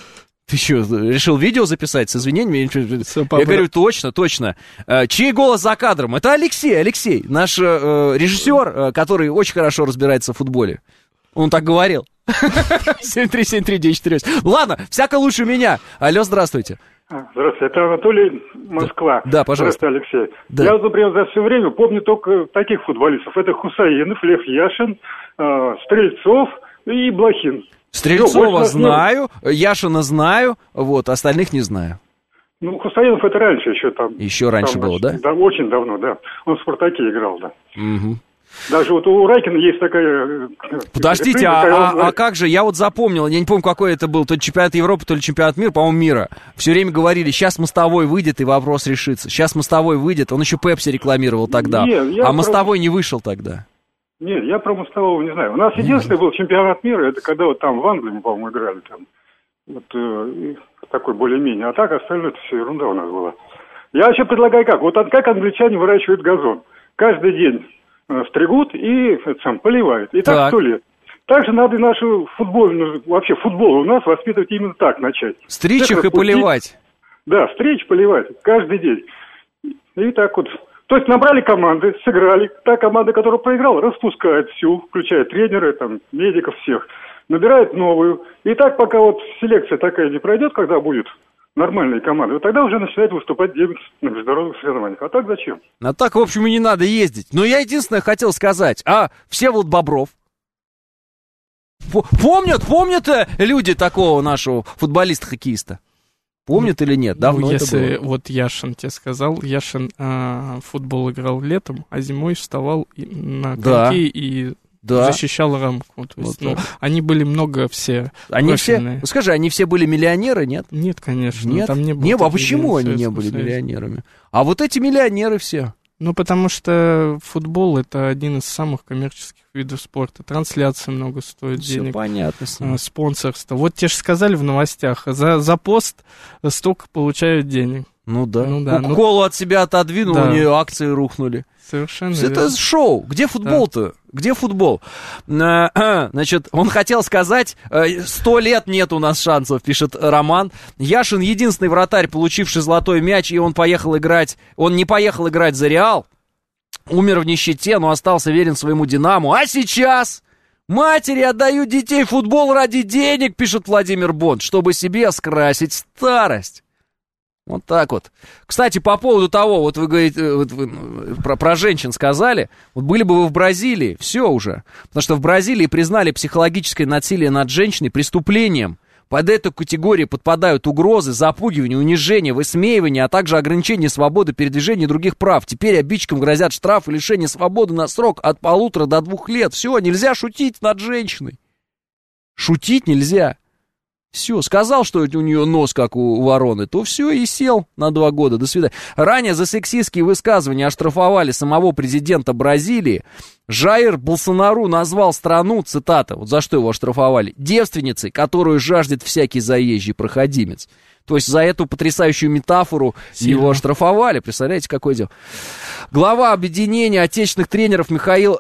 Ты что, решил видео записать с извинениями? Я говорю, точно. Чей голос за кадром? Это Алексей, наш режиссер, который очень хорошо разбирается в футболе. Он так говорил. 7373948. Ладно, всяко лучше меня. Алло, здравствуйте. Здравствуйте, это Анатолий, Москва. Да, пожалуйста. Здравствуйте, Алексей. Да. Я, например, за все время помню только таких футболистов. Это Хусаинов, Лев Яшин, Стрельцов и Блохин. Стрельцова знаю, Яшина знаю, вот, остальных не знаю. Ну, Хусаинов это раньше еще там. Еще раньше там, было, да? Да, очень давно, да. Он в «Спартаке» играл, да. Угу. Даже вот у Райкина есть такая... Подождите, а как же, я вот запомнил, я не помню, какой это был, то ли чемпионат Европы, то ли чемпионат мира, по-моему, мира. Все время говорили, сейчас Мостовой выйдет, и вопрос решится. Сейчас Мостовой выйдет, он еще Пепси рекламировал тогда, а Мостовой не вышел тогда. Нет, я про Мостового не знаю. У нас единственный был чемпионат мира, это когда вот там в Англии, по-моему, играли там. Вот такой более-менее. А так остальное это все ерунда у нас была. Я вообще предлагаю как? Вот как англичане выращивают газон. Каждый день стригут и поливают. И так 100 лет. Также надо и нашу футбольную, вообще футбол у нас воспитывать именно так начать. Стричь их и поливать. Да, стричь, поливать каждый день. И так вот. То есть набрали команды, сыграли. Та команда, которая проиграла, распускает всю, включая тренеры, там, медиков всех. Набирает новую. И так, пока вот селекция такая не пройдет, когда будет нормальные команды, вот тогда уже начинает выступать 9 на международных соревнованиях. А так зачем? А так, в общем, и не надо ездить. Но я единственное хотел сказать. Всеволод Бобров. Помнят люди такого нашего футболиста-хоккеиста? Помнят или нет? Давно если это было. Вот Яшин тебе сказал, Яшин в футбол играл летом, а зимой вставал на коньки и защищал рамку. То есть, вот они были много все профильные. Скажи, они все были миллионеры, нет? Нет, конечно. Нет? Там не было. А почему они не были миллионерами? А вот эти миллионеры все. Ну, потому что футбол — это один из самых коммерческих видов спорта. Трансляции много стоят денег. Все понятно. Спонсорство. Вот те же сказали в новостях, за пост столько получают денег. Ну да. Кока-колу от себя отодвинул, у нее акции рухнули. Совершенно это верно. Шоу. Где футбол-то? Где футбол? Значит, он хотел сказать, 100 лет нет у нас шансов, пишет Роман. Яшин единственный вратарь, получивший золотой мяч, и он не поехал играть за Реал. Умер в нищете, но остался верен своему Динамо. А сейчас матери отдают детей в футбол ради денег, пишет Владимир Бонд, чтобы себе скрасить старость. Вот так вот. Кстати, по поводу того, вот вы говорите, вот вы про женщин сказали, вот были бы вы в Бразилии, все уже. Потому что в Бразилии признали психологическое насилие над женщиной преступлением. Под эту категорию подпадают угрозы, запугивание, унижение, высмеивание, а также ограничение свободы передвижения и других прав. Теперь обидчикам грозят штраф и лишение свободы на срок от 1,5 до 2 лет. Все, нельзя шутить над женщиной. Шутить нельзя. Все, сказал, что у нее нос, как у вороны, то все, и сел на 2 года. До свидания. Ранее за сексистские высказывания оштрафовали самого президента Бразилии. Жаир Болсонару назвал страну, цитата, вот за что его оштрафовали, девственницей, которую жаждет всякий заезжий проходимец. То есть за эту потрясающую метафору его оштрафовали. Представляете, какое дело? Глава объединения отечественных тренеров Михаил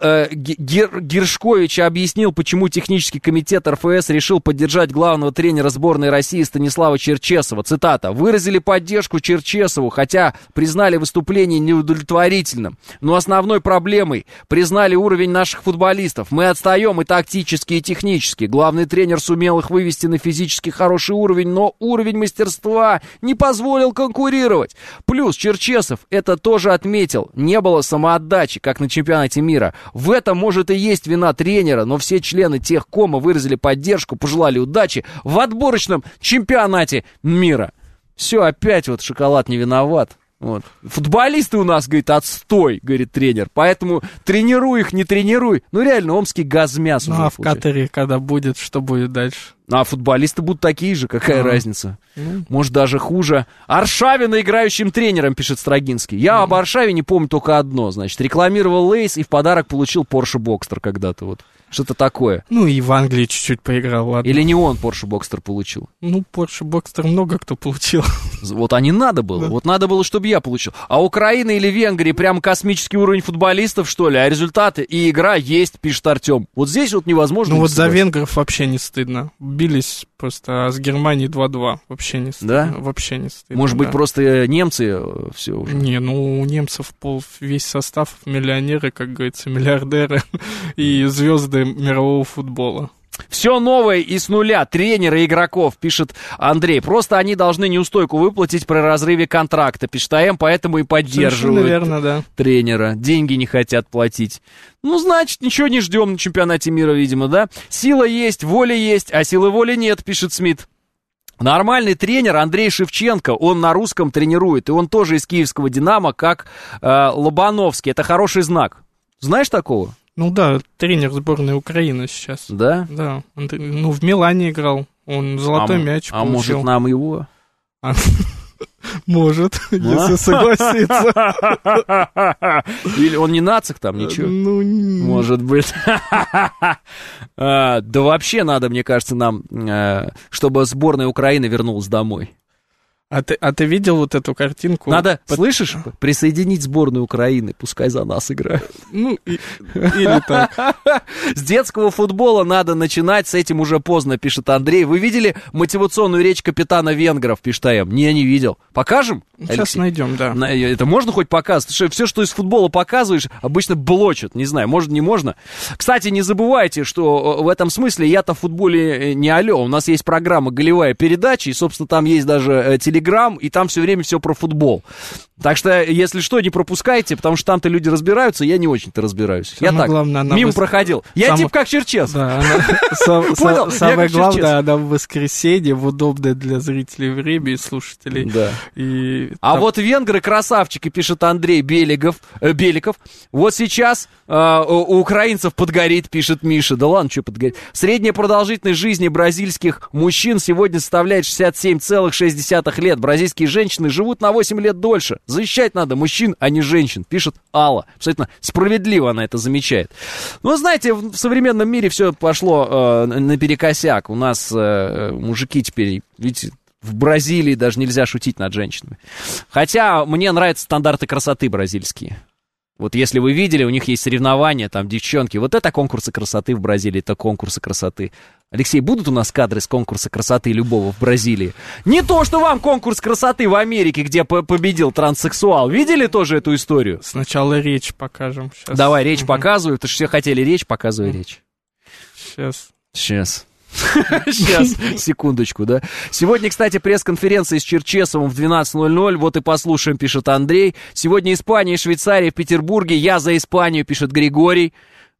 Гершкович объяснил, почему технический комитет РФС решил поддержать главного тренера сборной России Станислава Черчесова. Цитата. «Выразили поддержку Черчесову, хотя признали выступление неудовлетворительным. Но основной проблемой признали уровень наших футболистов. Мы отстаем и тактически, и технически. Главный тренер сумел их вывести на физически хороший уровень, но уровень мастерства не позволил конкурировать. Плюс Черчесов это тоже отметил. Не было самоотдачи, как на чемпионате мира. В этом, может, и есть вина тренера, но все члены техкома выразили поддержку, пожелали удачи в отборочном чемпионате мира». Все, опять вот шоколад не виноват. Вот. Футболисты у нас, говорит, отстой, говорит тренер. Поэтому тренируй их, не тренируй. Ну, реально, омский газмяс. Ну, а в Катаре, когда будет, что будет дальше? А футболисты будут такие же, какая разница? Может, даже хуже. Аршавина играющим тренером, пишет Строгинский. Я об Аршавине помню только одно. Значит, рекламировал Лейс и в подарок получил Porsche Boxster когда-то. Вот. Что-то такое. Ну, и в Англии чуть-чуть поиграл, ладно. Или не он Porsche Boxster получил? Ну, Porsche Boxster много кто получил. Вот, а не надо было. Да. Вот надо было, чтобы я получил. А Украина или Венгрия прям космический уровень футболистов, что ли? А результаты и игра есть, пишет Артем. Вот здесь вот невозможно. Ну, вот за венгров вообще не стыдно. Бились просто, а с Германией 2-2. Вообще не стыдно. Да? Вообще не стыдно. Может быть, просто немцы все уже? Не, ну, у немцев весь состав миллионеры, как говорится, миллиардеры и звезды мирового футбола. Все новое и с нуля. Тренеры игроков, пишет Андрей. Просто они должны неустойку выплатить при разрыве контракта, пишет АМ, поэтому и поддерживают верно, да. тренера. Деньги не хотят платить. Ну, значит, ничего не ждем на чемпионате мира, видимо, да? Сила есть, воля есть, а силы воли нет, пишет Смит. Нормальный тренер Андрей Шевченко, он на русском тренирует, и он тоже из киевского «Динамо», как Лобановский. Это хороший знак. Знаешь такого? Ну да, тренер сборной Украины сейчас. Да? Да. Он, ну, в Милане играл. Он золотой мяч получил. А может, нам его? Может, если согласиться. Или он не нацик там, ничего? Ну, может быть. Да вообще надо, мне кажется, нам, чтобы сборная Украины вернулась домой. А ты видел вот эту картинку? Надо, слышишь, присоединить сборную Украины, пускай за нас играют. Ну, или так. С детского футбола надо начинать, с этим уже поздно, пишет Андрей. Вы видели мотивационную речь капитана венгров, пишет АМ? Не видел. Покажем? Сейчас Алексей? Найдем, да. Это можно хоть показывать? Все, что из футбола показываешь, обычно блочат. Не знаю, может, не можно. Кстати, не забывайте, что в этом смысле я-то в футболе не алё. У нас есть программа «Голевая передача», и, собственно, там есть даже Телеграм, и там все время все про футбол. Так что, если что, не пропускайте, потому что там-то люди разбираются, я не очень-то разбираюсь. Я так, мимо проходил. Я типа как Черчес. Да, самое главное, она в воскресенье, в удобное для зрителей время и слушателей. Да. Вот венгры красавчики, пишет Андрей Беликов. Вот сейчас у украинцев подгорит, пишет Миша. Да ладно, что подгорит. Средняя продолжительность жизни бразильских мужчин сегодня составляет 67,6 лет. Бразильские женщины живут на 8 лет дольше. Защищать надо мужчин, а не женщин, пишет Алла. Абсолютно справедливо она это замечает. Но, знаете, в современном мире все пошло наперекосяк. У нас мужики теперь, видите, в Бразилии даже нельзя шутить над женщинами. Хотя мне нравятся стандарты красоты бразильские. Вот если вы видели, у них есть соревнования, там, девчонки. Вот это конкурсы красоты в Бразилии, это конкурсы красоты. Алексей, будут у нас кадры с конкурса красоты любого в Бразилии? Не то, что вам конкурс красоты в Америке, где победил транссексуал. Видели тоже эту историю? Сначала речь покажем. Сейчас. Давай, речь показывай, потому что все хотели речь, показывай речь. Сейчас, секундочку, да. Сегодня, кстати, пресс-конференция с Черчесовым в 12:00. Вот и послушаем, пишет Андрей. Сегодня Испания и Швейцария в Петербурге. Я за Испанию, пишет Григорий.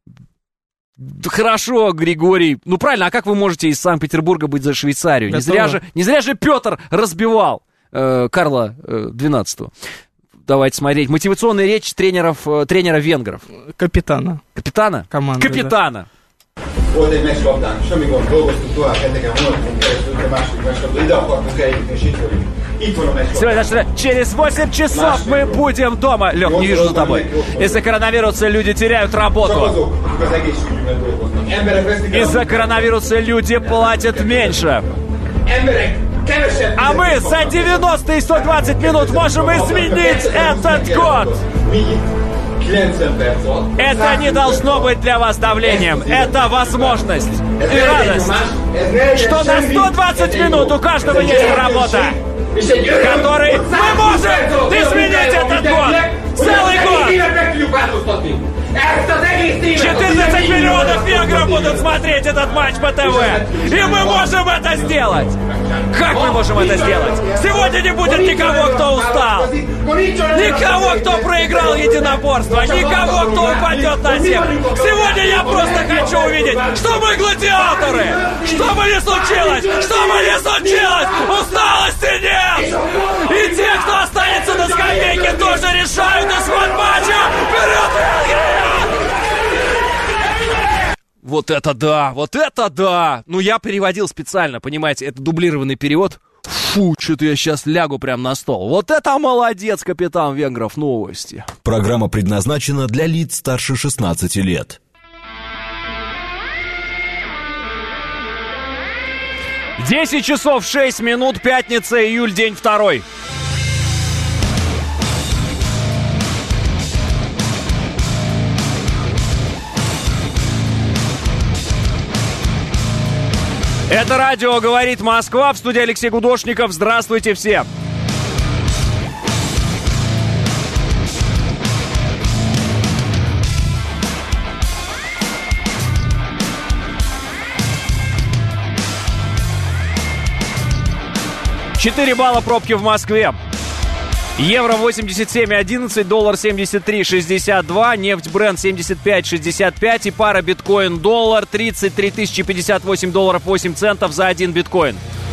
Хорошо, Григорий. Ну, правильно, а как вы можете из Санкт-Петербурга быть за Швейцарию? Не зря же Петр разбивал Карла XII. Давайте смотреть. Мотивационная речь тренера венгров. Капитана? Команды, Капитана. Volt egy meccsabdán, semmi gond, dolgoztunk tovább heteken, vonatkozunk keresztül, de második meccsabda, ide akartunk eljutni, és itt vagyunk. Itt van a meccsabda. Через 8 часов мы будем дома. Лёх, не вижу за тобой. Из-за коронавируса люди теряют работу. Из-за коронавируса люди платят меньше. А мы за 90 и 120 минут можем изменить этот год. Это не должно быть для вас давлением. Это возможность и радость, что на 120 минут у каждого есть работа, которой мы можем изменить этот год. Целый год. 14 миллионов венгров будут смотреть этот матч по ТВ. И мы можем это сделать. Как мы можем это сделать? Сегодня не будет никого, кто устал. Никого, кто проиграл единоборство. Никого, кто упадет на землю. Сегодня я просто хочу увидеть, что мы гладиаторы. Что бы ни случилось. Усталости нет. И те, кто останется на скамейке, тоже решают исход матча. Вперед, Венгрия! Вот это да! Ну, я переводил специально, понимаете, это дублированный перевод. Фу, что-то я сейчас лягу прям на стол. Вот это молодец, капитан венгров, новости. Программа предназначена для лиц старше 16 лет. 10 часов 6 минут, пятница, июль, день 2. Это радио «Говорит Москва», в студии Алексей Гудошников. Здравствуйте все! $4 балла пробки в Москве. Евро 87,11, доллар 73,62, нефть Брент 75,65 и пара биткоин-доллар 33 058 долларов 8 центов за 1 биткоин.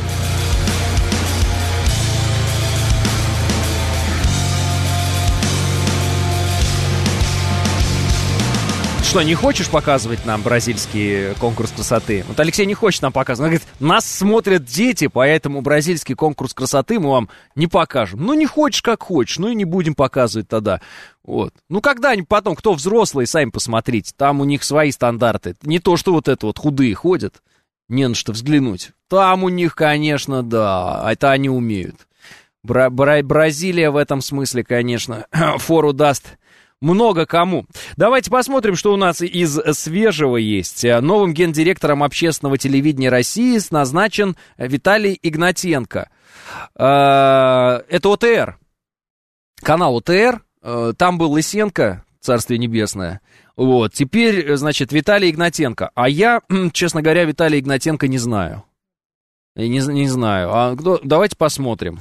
Что, не хочешь показывать нам бразильский конкурс красоты? Вот Алексей не хочет нам показывать. Он говорит, нас смотрят дети, поэтому бразильский конкурс красоты мы вам не покажем. Ну, не хочешь, как хочешь, ну и не будем показывать тогда. Вот. Ну, когда-нибудь потом, кто взрослые, сами посмотрите. Там у них свои стандарты. Не то, что вот это вот худые ходят, не на что взглянуть. Там у них, конечно, да, это они умеют. Бразилия в этом смысле, конечно, фору даст много кому. Давайте посмотрим, что у нас из свежего есть. Новым гендиректором общественного телевидения России назначен Виталий Игнатенко. Это ОТР. Канал ОТР. Там был Лысенко, Царствие Небесное. Вот. Теперь, значит, Виталий Игнатенко. А я, честно говоря, Виталия Игнатенко не знаю. Не знаю. Давайте посмотрим.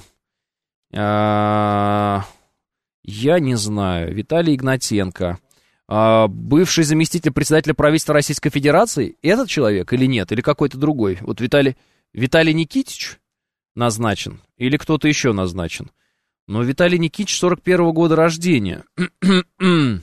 Я не знаю. Виталий Игнатенко. Бывший заместитель председателя правительства Российской Федерации. Этот человек или нет? Или какой-то другой? Вот Виталий Никитич назначен? Или кто-то еще назначен? Но Виталий Никитич 41-го года рождения. Ну,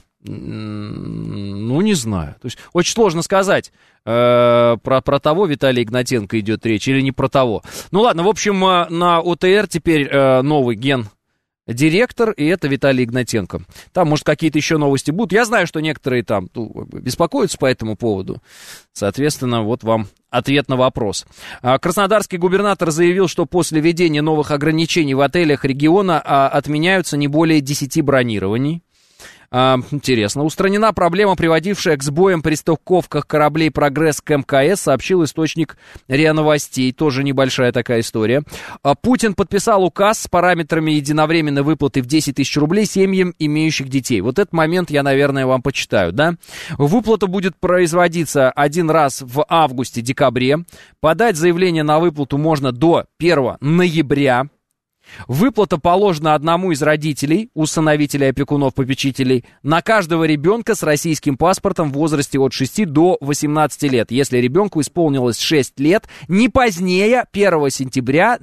не знаю. То есть очень сложно сказать, про того Виталия Игнатенко идет речь или не про того. Ну ладно, в общем, на ОТР теперь новый гендиректор, и это Виталий Игнатенко. Там, может, какие-то еще новости будут. Я знаю, что некоторые там беспокоятся по этому поводу. Соответственно, вот вам ответ на вопрос. Краснодарский губернатор заявил, что после введения новых ограничений в отелях региона отменяются не более 10 бронирований. Интересно. Устранена проблема, приводившая к сбоям при стыковках кораблей «Прогресс» к МКС, сообщил источник РИА Новостей. Тоже небольшая такая история. Путин подписал указ с параметрами единовременной выплаты в 10 тысяч рублей семьям, имеющих детей. Вот этот момент я, наверное, вам почитаю, да? Выплата будет производиться один раз в августе-декабре. Подать заявление на выплату можно до 1 ноября. Выплата положена одному из родителей, усыновителей, опекунов, попечителей, на каждого ребенка с российским паспортом в возрасте от 6 до 18 лет, если ребенку исполнилось 6 лет, не позднее 1 сентября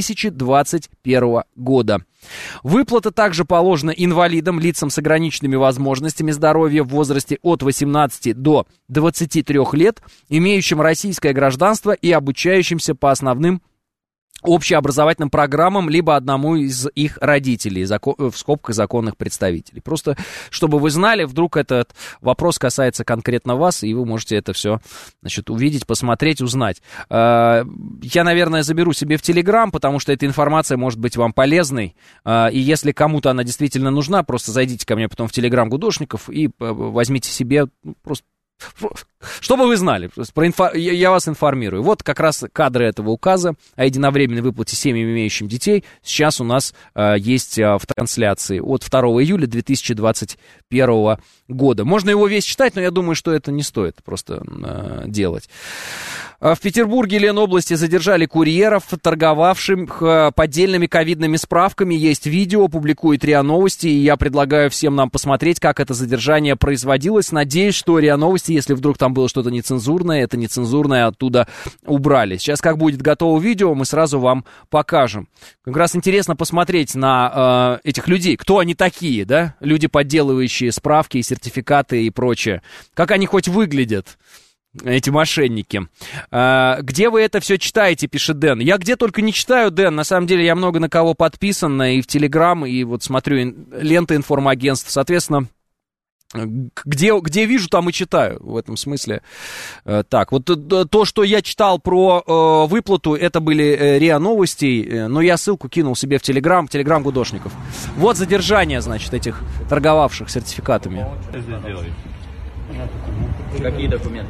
2021 года. Выплата также положена инвалидам, лицам с ограниченными возможностями здоровья в возрасте от 18 до 23 лет, имеющим российское гражданство и обучающимся по основным общеобразовательным программам, либо одному из их родителей, в скобках законных представителей. Просто, чтобы вы знали, вдруг этот вопрос касается конкретно вас, и вы можете это все, значит, увидеть, посмотреть, узнать. Я, наверное, заберу себе в Телеграм, потому что эта информация может быть вам полезной, и если кому-то она действительно нужна, просто зайдите ко мне потом в Телеграм Гудошников и возьмите себе просто... Чтобы вы знали, я вас информирую. Вот как раз кадры этого указа о единовременной выплате семьям, имеющим детей, сейчас у нас есть в трансляции от 2 июля 2021 года. Можно его весь читать, но я думаю, что это не стоит просто делать. В Петербурге и Ленобласти задержали курьеров, торговавших поддельными ковидными справками. Есть видео, публикует РИА Новости, и я предлагаю всем нам посмотреть, как это задержание производилось. Надеюсь, что РИА Новости, если вдруг там было что-то нецензурное, это нецензурное оттуда убрали. Сейчас, как будет готово видео, мы сразу вам покажем. Как раз интересно посмотреть на этих людей. Кто они такие, да? Люди, подделывающие справки и сертификаты и прочее. Как они хоть выглядят, эти мошенники. Где вы это все читаете, пишет Дэн. Я где только не читаю, Дэн. На самом деле я много на кого подписан, и в Телеграм, и вот смотрю ленты информагентств. Соответственно, Где вижу, там и читаю, в этом смысле. Так, вот то, что я читал про выплату, это были РИА Новости, но я ссылку кинул себе в Телеграм Гудошников. Вот задержание, значит, этих торговавших сертификатами. Что здесь делаете? Какие документы?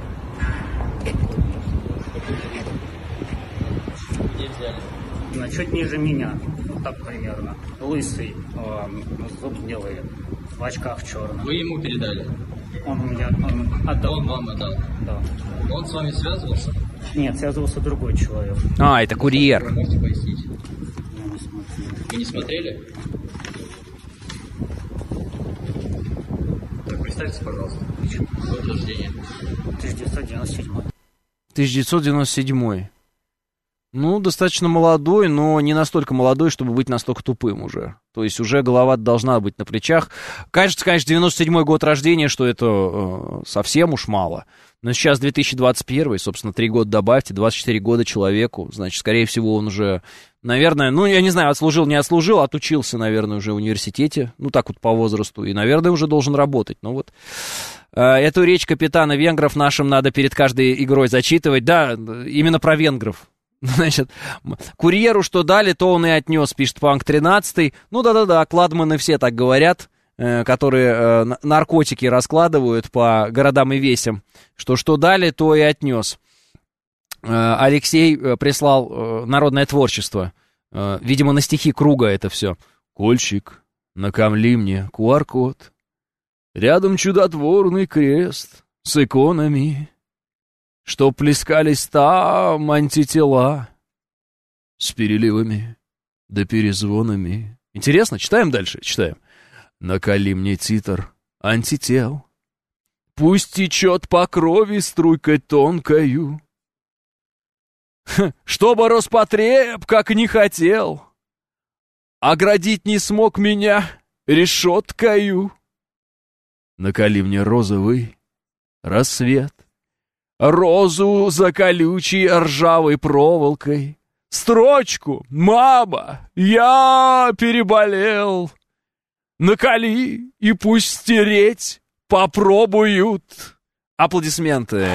Где взяли? Чуть ниже меня, вот так примерно. Лысый, зуб делает, в очках черных. Вы ему передали? Он мне отдал. Он вам отдал? Да. Он с вами связывался? Нет, связывался другой человек. Это курьер. Вы можете пояснить? Я не смотрел. Вы не смотрели? Так, представьтесь, пожалуйста. Год рождения. 1997. 1997. Ну, достаточно молодой, но не настолько молодой, чтобы быть настолько тупым уже. То есть уже голова должна быть на плечах. Кажется, конечно, 97-й год рождения, что это совсем уж мало. Но сейчас 2021, собственно, 3 года добавьте, 24 года человеку. Значит, скорее всего, он уже, наверное, ну, я не знаю, отслужил, не отслужил, отучился, наверное, уже в университете. Ну, так вот по возрасту. И, наверное, уже должен работать. Ну, вот. Эту речь капитана венгров нашим надо перед каждой игрой зачитывать. Да, именно про венгров. Значит, курьеру что дали, то он и отнес, пишет Панк 13. Ну да-да-да, кладманы все так говорят, которые наркотики раскладывают по городам и весям, что дали, то и отнес. Алексей прислал народное творчество, видимо, на стихи Круга это все. Кольчик, накамли мне QR-код, рядом чудотворный крест с иконами, что плескались там антитела с переливами да перезвонами. Интересно? Читаем дальше? Читаем. Накали мне титр антител, пусть течет по крови струйкой тонкою, чтобы Роспотреб, как не хотел, оградить не смог меня решеткою. Накали мне розовый рассвет, розу за колючей ржавой проволокой, строчку «Мама, я переболел». Накали и пусть стереть попробуют. Аплодисменты.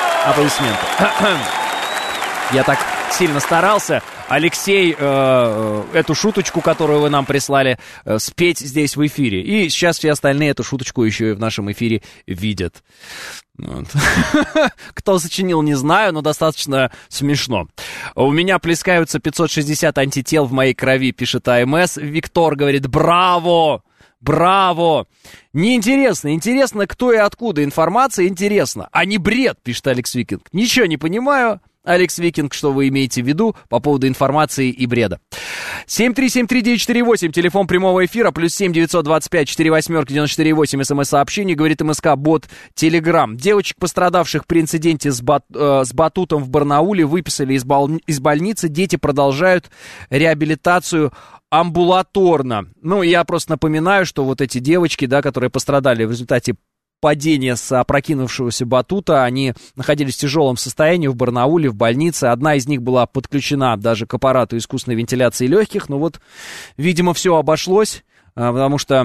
Я так сильно старался. Алексей, эту шуточку, которую вы нам прислали, спеть здесь в эфире. И сейчас все остальные эту шуточку еще и в нашем эфире видят. Вот. Кто сочинил, не знаю, но достаточно смешно. У меня плескаются 560 антител в моей крови, пишет АМС. Виктор говорит: браво! Браво! Неинтересно. Интересно, кто и откуда. Информация интересна. А не бред, пишет Алекс Викинг. Ничего не понимаю. Алекс Викинг, что вы имеете в виду по поводу информации и бреда? 7373948, телефон прямого эфира, плюс 7 925 48 94 смс-сообщение, говорит МСК-бот Телеграм. Девочек, пострадавших при инциденте с батутом в Барнауле, выписали из больницы. Дети продолжают реабилитацию амбулаторно. Ну, я просто напоминаю, что вот эти девочки, да, которые пострадали в результате падения с опрокинувшегося батута, они находились в тяжелом состоянии в Барнауле, в больнице. Одна из них была подключена даже к аппарату искусственной вентиляции легких. Но вот, видимо, все обошлось, потому что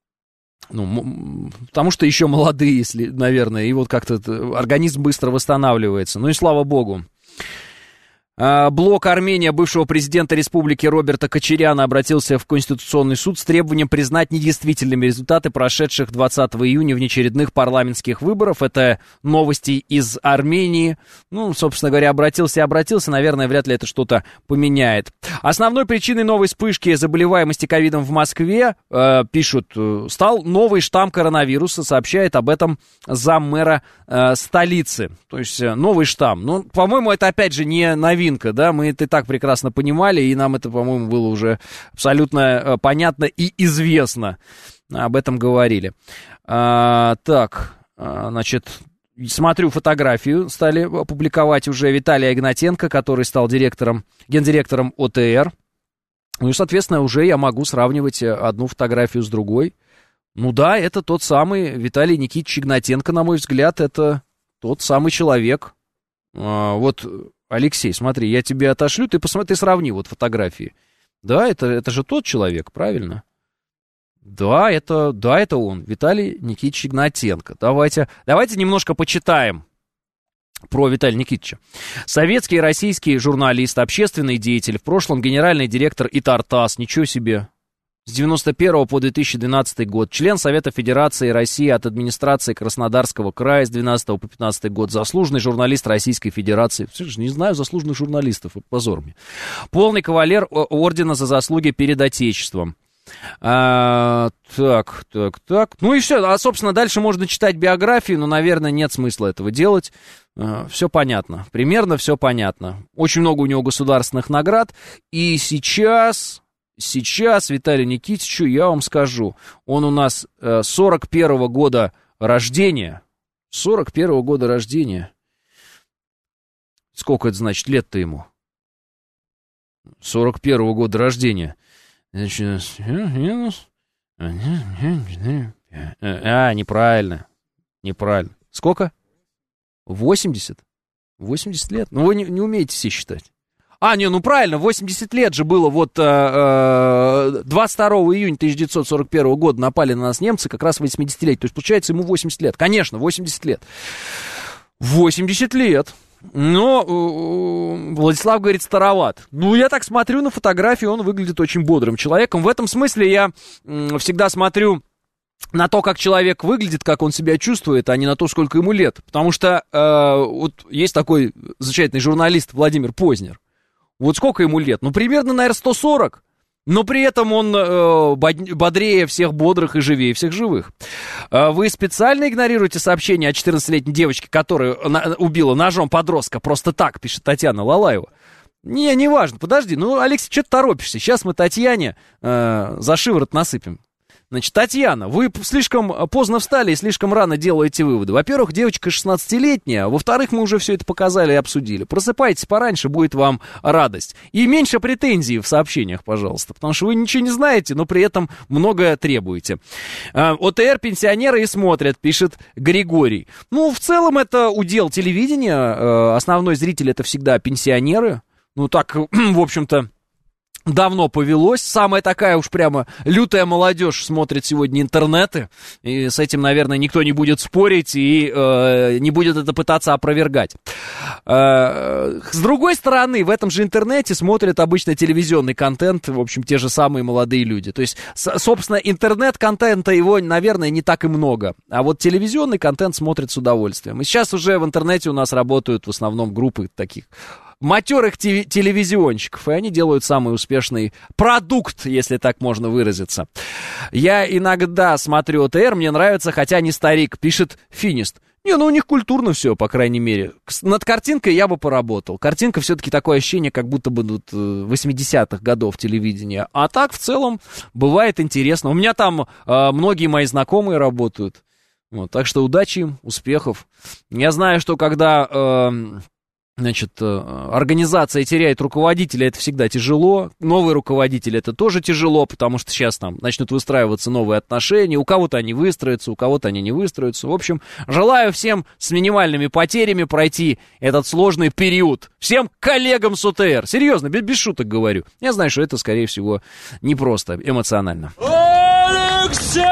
еще молодые, если, наверное, и вот как-то организм быстро восстанавливается. Ну и слава богу. Блок Армения бывшего президента республики Роберта Кочаряна обратился в Конституционный суд с требованием признать недействительными результаты прошедших 20 июня внеочередных парламентских выборов. Это новости из Армении. Ну, собственно говоря, обратился, наверное, вряд ли это что-то поменяет. Основной причиной новой вспышки заболеваемости ковидом в Москве, пишут, стал новый штамм коронавируса, сообщает об этом заммэра столицы. То есть новый штамм. Ну, по-моему, это опять же не новинка. Да, мы это и так прекрасно понимали, и нам это, по-моему, было уже абсолютно понятно и известно. Об этом говорили. Так, значит, смотрю фотографию, стали публиковать уже Виталия Игнатенко, который стал гендиректором ОТР. Ну и, соответственно, уже я могу сравнивать одну фотографию с другой. Ну да, это тот самый Виталий Никитич Игнатенко, на мой взгляд, это тот самый человек. Вот... Алексей, смотри, я тебе отошлю, ты посмотри, ты сравни вот фотографии. Да, это же тот человек, правильно? Да, это он, Виталий Никитич Игнатенко. Давайте немножко почитаем про Виталия Никитича. Советский и российский журналист, общественный деятель, в прошлом генеральный директор ИТАР-ТАСС, ничего себе, с 91 по 2012 год, член Совета Федерации России от администрации Краснодарского края с 12 по 15 год, заслуженный журналист Российской Федерации. Не знаю заслуженных журналистов, позор мне. Полный кавалер ордена за заслуги перед Отечеством. Так. Ну и все. А, собственно, дальше можно читать биографию, но, наверное, нет смысла этого делать. Все понятно. Примерно все понятно. Очень много у него государственных наград. И сейчас Виталию Никитичу, я вам скажу, он у нас 41-го года рождения. 41-го года рождения. Сколько это значит лет-то ему? 41-го года рождения. Неправильно. Сколько? 80? 80 лет? Ну, вы не умеете все считать. Правильно, 80 лет же было, 22 июня 1941 года напали на нас немцы, как раз 80-летие, то есть, получается, ему 80 лет. Конечно, 80 лет. 80 лет. Но Владислав говорит, староват. Я так смотрю на фотографии, он выглядит очень бодрым человеком. В этом смысле я всегда смотрю на то, как человек выглядит, как он себя чувствует, а не на то, сколько ему лет. Потому что есть такой замечательный журналист Владимир Познер. Вот сколько ему лет? Примерно, наверное, 140. Но при этом он бодрее всех бодрых и живее всех живых. Вы специально игнорируете сообщение о 14-летней девочке, которая убила ножом подростка просто так, пишет Татьяна Лалаева. Не важно, подожди, Алексей, что ты торопишься? Сейчас мы Татьяне за шиворот насыпем. Значит, Татьяна, вы слишком поздно встали и слишком рано делаете выводы. Во-первых, девочка 16-летняя, во-вторых, мы уже все это показали и обсудили. Просыпайтесь пораньше, будет вам радость. И меньше претензий в сообщениях, пожалуйста, потому что вы ничего не знаете, но при этом многое требуете. ОТР пенсионеры и смотрят, пишет Григорий. В целом это удел телевидения, основной зритель это всегда пенсионеры. Так, в общем-то, давно повелось. Самая такая уж прямо лютая молодежь смотрит сегодня интернеты. И с этим, наверное, никто не будет спорить и не будет это пытаться опровергать. С другой стороны, в этом же интернете смотрят обычно телевизионный контент, в общем, те же самые молодые люди. То есть, собственно, интернет-контента его, наверное, не так и много. А вот телевизионный контент смотрят с удовольствием. И сейчас уже в интернете у нас работают в основном группы таких матерых телевизионщиков, и они делают самый успешный продукт, если так можно выразиться. Я иногда смотрю ОТР, мне нравится, хотя не старик, пишет Финист. У них культурно все, по крайней мере. Над картинкой я бы поработал. Картинка все-таки такое ощущение, как будто бы 80-х годов телевидения. А так, в целом, бывает интересно. У меня там многие мои знакомые работают. Так что удачи им, успехов. Я знаю, что когда... организация теряет руководителя, это всегда тяжело. Новый руководитель, это тоже тяжело, потому что сейчас там начнут выстраиваться новые отношения. У кого-то они выстроятся, у кого-то они не выстроятся. В общем, желаю всем с минимальными потерями пройти этот сложный период. Всем коллегам с ОТР. Серьезно, без шуток говорю. Я знаю, что это, скорее всего, непросто эмоционально. Алексей!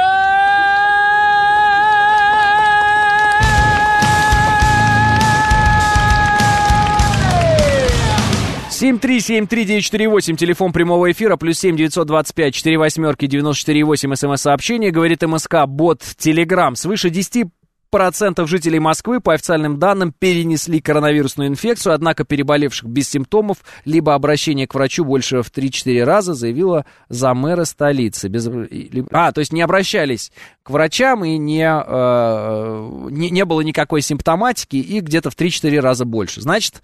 7373948, телефон прямого эфира, +7 925 48 94 8, смс-сообщение, говорит МСК, бот Telegram. Свыше 10% жителей Москвы, по официальным данным, перенесли коронавирусную инфекцию, однако переболевших без симптомов, либо обращение к врачу больше в 3-4 раза, заявила замэра столицы. То есть не обращались к врачам и не было никакой симптоматики, и где-то в 3-4 раза больше. Значит,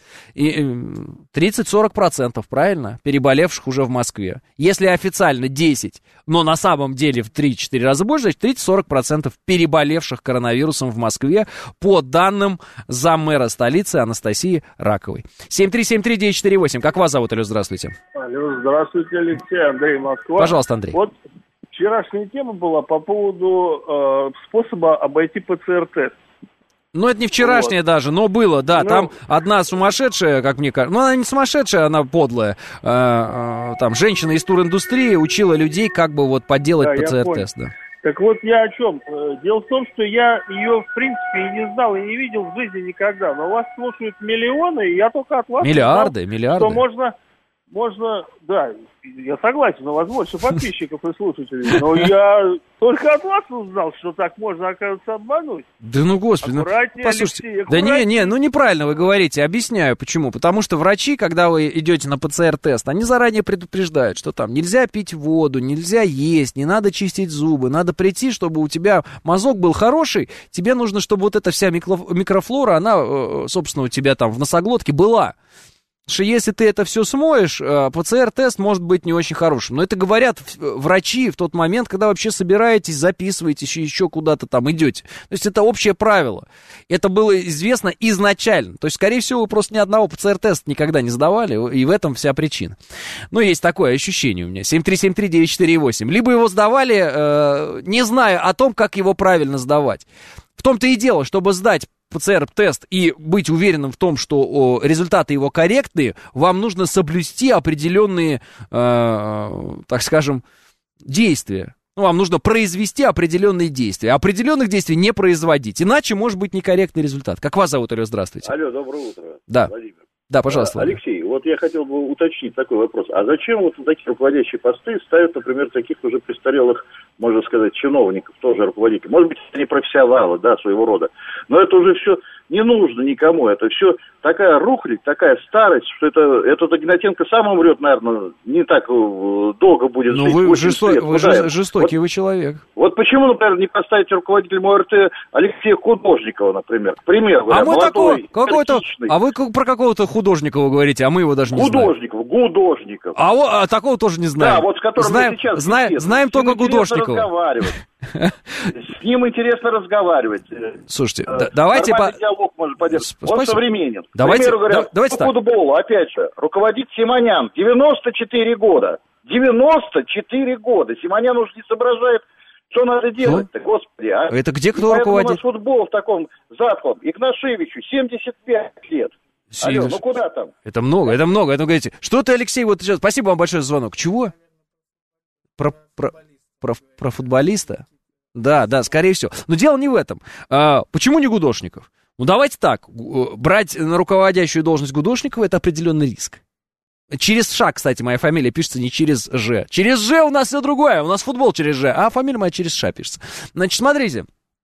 30-40%, правильно, переболевших уже в Москве. Если официально 10, но на самом деле в 3-4 раза больше, значит 30-40% переболевших коронавирусом в Москве, по данным замэра столицы Анастасии Раковой. 7373948. Как вас зовут, Алло, здравствуйте. Алло, здравствуйте, Алексей, Андрей, Москва. Пожалуйста, Андрей. Вот вчерашняя тема была по поводу способа обойти ПЦР-тест. Ну, это не вчерашнее даже, но было, да. Ну, там одна сумасшедшая, как мне кажется, ну, она не сумасшедшая, она подлая. Там женщина из туриндустрии учила людей, как бы вот подделать ПЦР-тест. Да. Так вот я о чем. Дело в том, что я ее, в принципе, и не знал, и не видел в жизни никогда. Но вас слушают миллионы, и я только от вас миллиарды. Что можно, да, я согласен, у вас больше подписчиков и слушателей, но я только от вас узнал, что так можно, оказывается, обмануть. Да ну, господи, послушайте, Алексей, да ну неправильно вы говорите, объясняю, почему. Потому что врачи, когда вы идете на ПЦР-тест, они заранее предупреждают, что там нельзя пить воду, нельзя есть, не надо чистить зубы, надо прийти, чтобы у тебя мазок был хороший, тебе нужно, чтобы вот эта вся микрофлора, она, собственно, у тебя там в носоглотке была. Что если ты это все смоешь, ПЦР-тест может быть не очень хорошим. Но это говорят врачи в тот момент, когда вообще собираетесь, записываетесь, еще куда-то там идете. То есть это общее правило. Это было известно изначально. То есть, скорее всего, вы просто ни одного ПЦР-теста никогда не сдавали, и в этом вся причина. Ну, есть такое ощущение у меня. 7373948. Либо его сдавали, не зная о том, как его правильно сдавать. В том-то и дело, чтобы сдать ПЦР-тест и быть уверенным в том, что результаты его корректные, вам нужно соблюсти определенные, так скажем, действия. Ну, вам нужно произвести определенные действия. Определенных действий не производить, иначе может быть некорректный результат. Как вас зовут, Алло, здравствуйте. Алло, доброе утро. Да. Владимир. Да, пожалуйста. Алексей, вот я хотел бы уточнить такой вопрос. А зачем вот такие руководящие посты ставят, например, таких уже престарелых, можно сказать, чиновников, тоже руководителей? Может быть, они профессионалы, да, своего рода. Но это уже все не нужно никому. Это все такая рухлядь, такая старость, что это Игнатенко сам умрет, наверное, не так долго будет жить. Ну, вы жестокий, вы человек. Вот почему, например, не поставить руководителем ОРТ Алексея Художникова, например, к примеру. А мы какой-то, а вы про какого-то Художникова говорите, а мы его даже не знаем. Гудожников. А такого тоже не знаем. Да, вот с которым мы сейчас знаем только Гудошникова. С ним интересно разговаривать. Слушайте, давайте... диалог можно поддерживать. Он современен. Давайте, к примеру говоря, давайте по футболу, опять же, руководит Симонян. 94 года. 94 года. Симонян уже не соображает, что надо делать-то, господи, а. Это где кто руководит? У нас футбол в таком затхлом. Игнашевичу 75 лет. Алло, ну куда там? Это много. Это говорите. Что ты, Алексей, вот сейчас... Спасибо вам большое за звонок. Чего? Про футболиста? Да, скорее всего. Но дело не в этом. Почему не Гудошников? Ну, давайте так. Брать на руководящую должность Гудошникова — это определенный риск. Через Ш, кстати, моя фамилия пишется не через Ж. Через Ж у нас все другое. У нас футбол через Ж, а фамилия моя через Ш пишется. Значит, смотрите.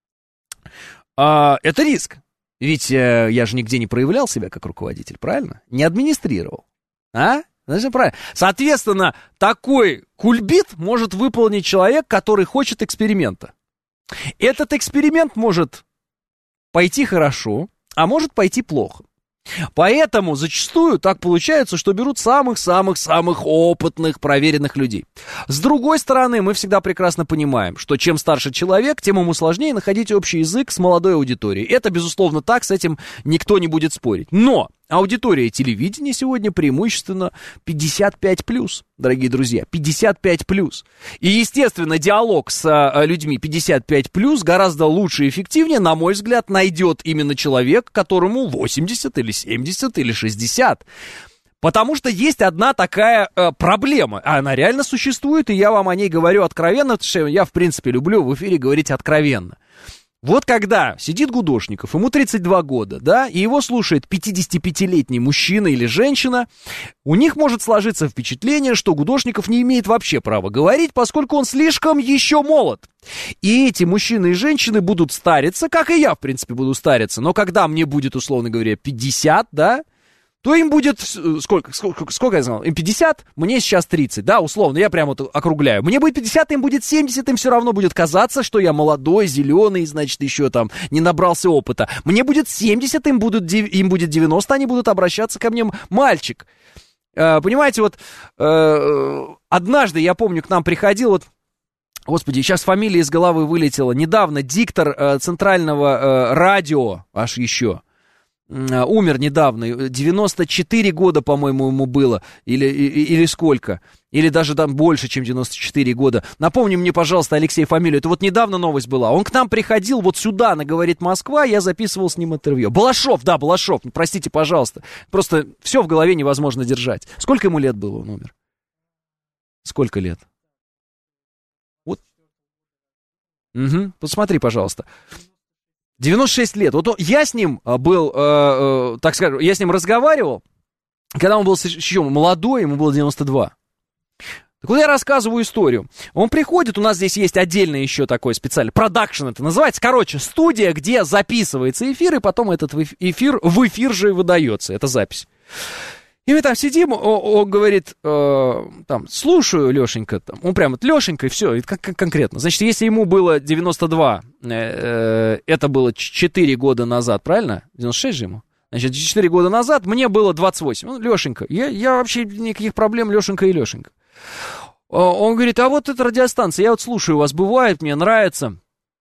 Это риск. Ведь я же нигде не проявлял себя как руководитель, правильно? Не администрировал. Значит, правильно. Соответственно, такой кульбит может выполнить человек, который хочет эксперимента. Этот эксперимент может пойти хорошо, а может пойти плохо. Поэтому зачастую так получается, что берут самых-самых-самых опытных, проверенных людей. С другой стороны, мы всегда прекрасно понимаем, что чем старше человек, тем ему сложнее находить общий язык с молодой аудиторией. Это, безусловно, так, с этим никто не будет спорить. Но аудитория телевидения сегодня преимущественно 55+, дорогие друзья, 55+. И, естественно, диалог с людьми 55+, гораздо лучше и эффективнее, на мой взгляд, найдет именно человек, которому 80 или 70 или 60. Потому что есть одна такая проблема, она реально существует, и я вам о ней говорю откровенно, потому что я, в принципе, люблю в эфире говорить откровенно. Вот когда сидит Гудошников, ему 32 года, да, и его слушает 55-летний мужчина или женщина, у них может сложиться впечатление, что Гудошников не имеет вообще права говорить, поскольку он слишком еще молод. И эти мужчины и женщины будут стариться, как и я, в принципе, буду стариться, но когда мне будет, условно говоря, 50, да, то им будет, сколько я сказал, им 50, мне сейчас 30, да, условно, я прямо вот округляю. Мне будет 50, им будет 70, им все равно будет казаться, что я молодой, зеленый, значит, еще там не набрался опыта. Мне будет 70, им будет 90, они будут обращаться ко мне мальчик. Понимаете, вот однажды, я помню, к нам приходил вот, господи, сейчас фамилия из головы вылетела, недавно диктор центрального радио, аж еще, умер недавно, 94 года, по-моему, ему было, или сколько, или даже там больше, чем 94 года. Напомни мне, пожалуйста, Алексей, фамилию, это вот недавно новость была. Он к нам приходил вот сюда, на «Говорит Москва», я записывал с ним интервью. Балашов, простите, пожалуйста, просто все в голове невозможно держать. Сколько ему лет было, он умер? Сколько лет? Вот. Посмотри, пожалуйста. 96 лет. Вот я с ним был, так скажем, я с ним разговаривал, когда он был еще молодой, ему было 92. Так вот я рассказываю историю. Он приходит, у нас здесь есть отдельно еще такой специальный, продакшн это называется, короче, студия, где записывается эфир, и потом этот эфир в эфир же выдается, это запись. И мы там сидим, он говорит, там, слушаю, Лешенька, там, он прям, Лешенька, и все, как конкретно. Значит, если ему было 92, это было 4 года назад, правильно? 96 же ему? Значит, 4 года назад мне было 28. Ну, Лешенька, я вообще никаких проблем, Лешенька и Лешенька. Он говорит, а вот эта радиостанция, я вот слушаю, у вас бывает, мне нравится.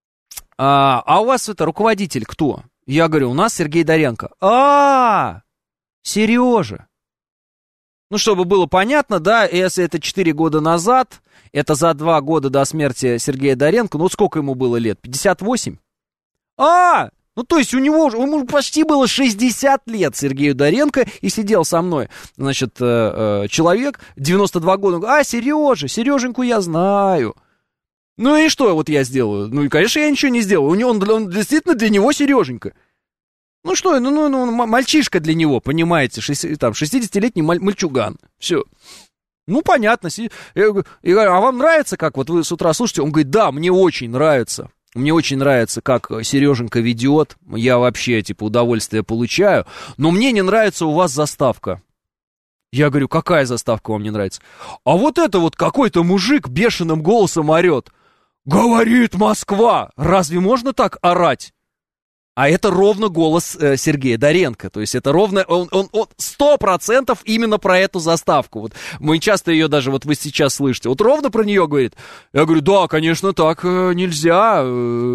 А у вас это руководитель кто? Я говорю, у нас Сергей Доренко. Сережа. Ну, чтобы было понятно, да, если это 4 года назад, это за 2 года до смерти Сергея Доренко, ну, сколько ему было лет? 58? Ну, то есть ему почти было 60 лет Сергею Доренко, и сидел со мной, значит, человек, 92 года, Сереженьку я знаю. Ну, и что вот я сделаю? Ну, и, конечно, я ничего не сделаю, он действительно для него Сереженька. Ну что, мальчишка для него, понимаете, 60-летний мальчуган. Все. Ну, понятно. Я говорю, а вам нравится, как вот вы с утра слушаете? Он говорит, да, мне очень нравится. Мне очень нравится, как Сереженька ведет. Я вообще, удовольствие получаю. Но мне не нравится у вас заставка. Я говорю, какая заставка вам не нравится? А вот это вот какой-то мужик бешеным голосом орет. Говорит Москва! Разве можно так орать? А это ровно голос Сергея Доренко. То есть это ровно, он 100% именно про эту заставку. Вот мы часто ее даже, вот вы сейчас слышите, вот ровно про нее говорит. Я говорю, да, конечно, так нельзя.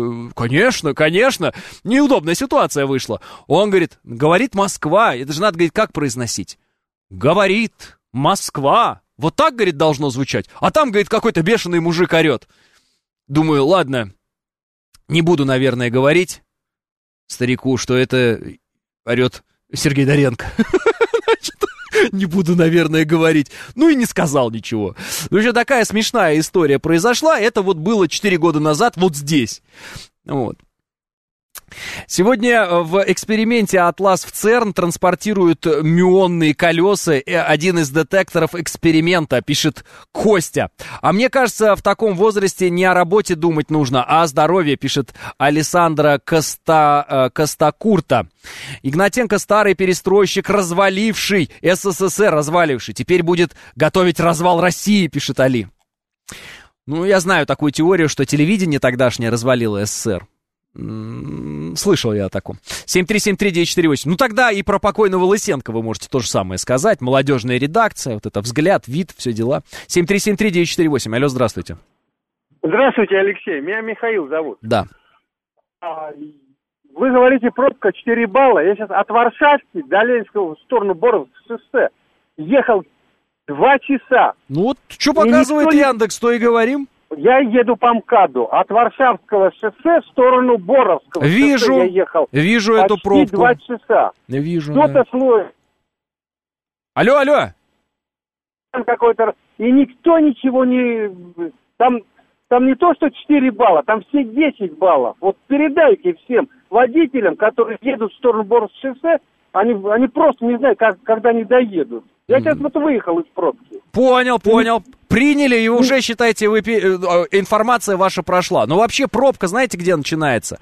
Конечно. Неудобная ситуация вышла. Он говорит Москва. Это же надо, говорит, как произносить? Говорит Москва. Вот так, говорит, должно звучать. А там, говорит, какой-то бешеный мужик орет. Думаю, ладно, не буду, наверное, говорить старику, что это орет Сергей Доренко. Значит, не буду, наверное, говорить. Ну и не сказал ничего. Ну, еще такая смешная история произошла. Это вот было 4 года назад вот здесь. Вот. Сегодня в эксперименте «Атлас» в ЦЕРН транспортируют мюонные колеса. Один из детекторов эксперимента, пишет Костя. А мне кажется, в таком возрасте не о работе думать нужно, а о здоровье, пишет Александра Костакурта. Игнатенко старый перестройщик, разваливший СССР, разваливший. Теперь будет готовить развал России, пишет Али. Ну, я знаю такую теорию, что телевидение тогдашнее развалило СССР. Слышал я о таком. 7373948. Ну тогда и про покойного Лысенко вы можете то же самое сказать. Молодежная редакция, вот это взгляд, вид, все дела. 7373948. Алло, здравствуйте. Здравствуйте, Алексей. Меня Михаил зовут. Да. Вы говорите, пробка 4 балла. Я сейчас от Варшавки до Ленинского в сторону Боровского шоссе ехал 2 часа. Ну вот, что показывает Яндекс, то и говорим. Я еду по МКАДу от Варшавского шоссе в сторону Боровского. Вижу, я ехал вижу эту пробку. 2 часа. Вижу. Кто-то слой. Алло. Какой-то. И никто ничего не... Там не то, что 4 балла, там все 10 баллов. Вот передайте всем водителям, которые едут в сторону Боровского шоссе, они просто не знают, когда они доедут. Я сейчас вот выехал из пробки. Понял. Приняли, и уже, считайте, информация ваша прошла. Но вообще пробка, знаете, где начинается?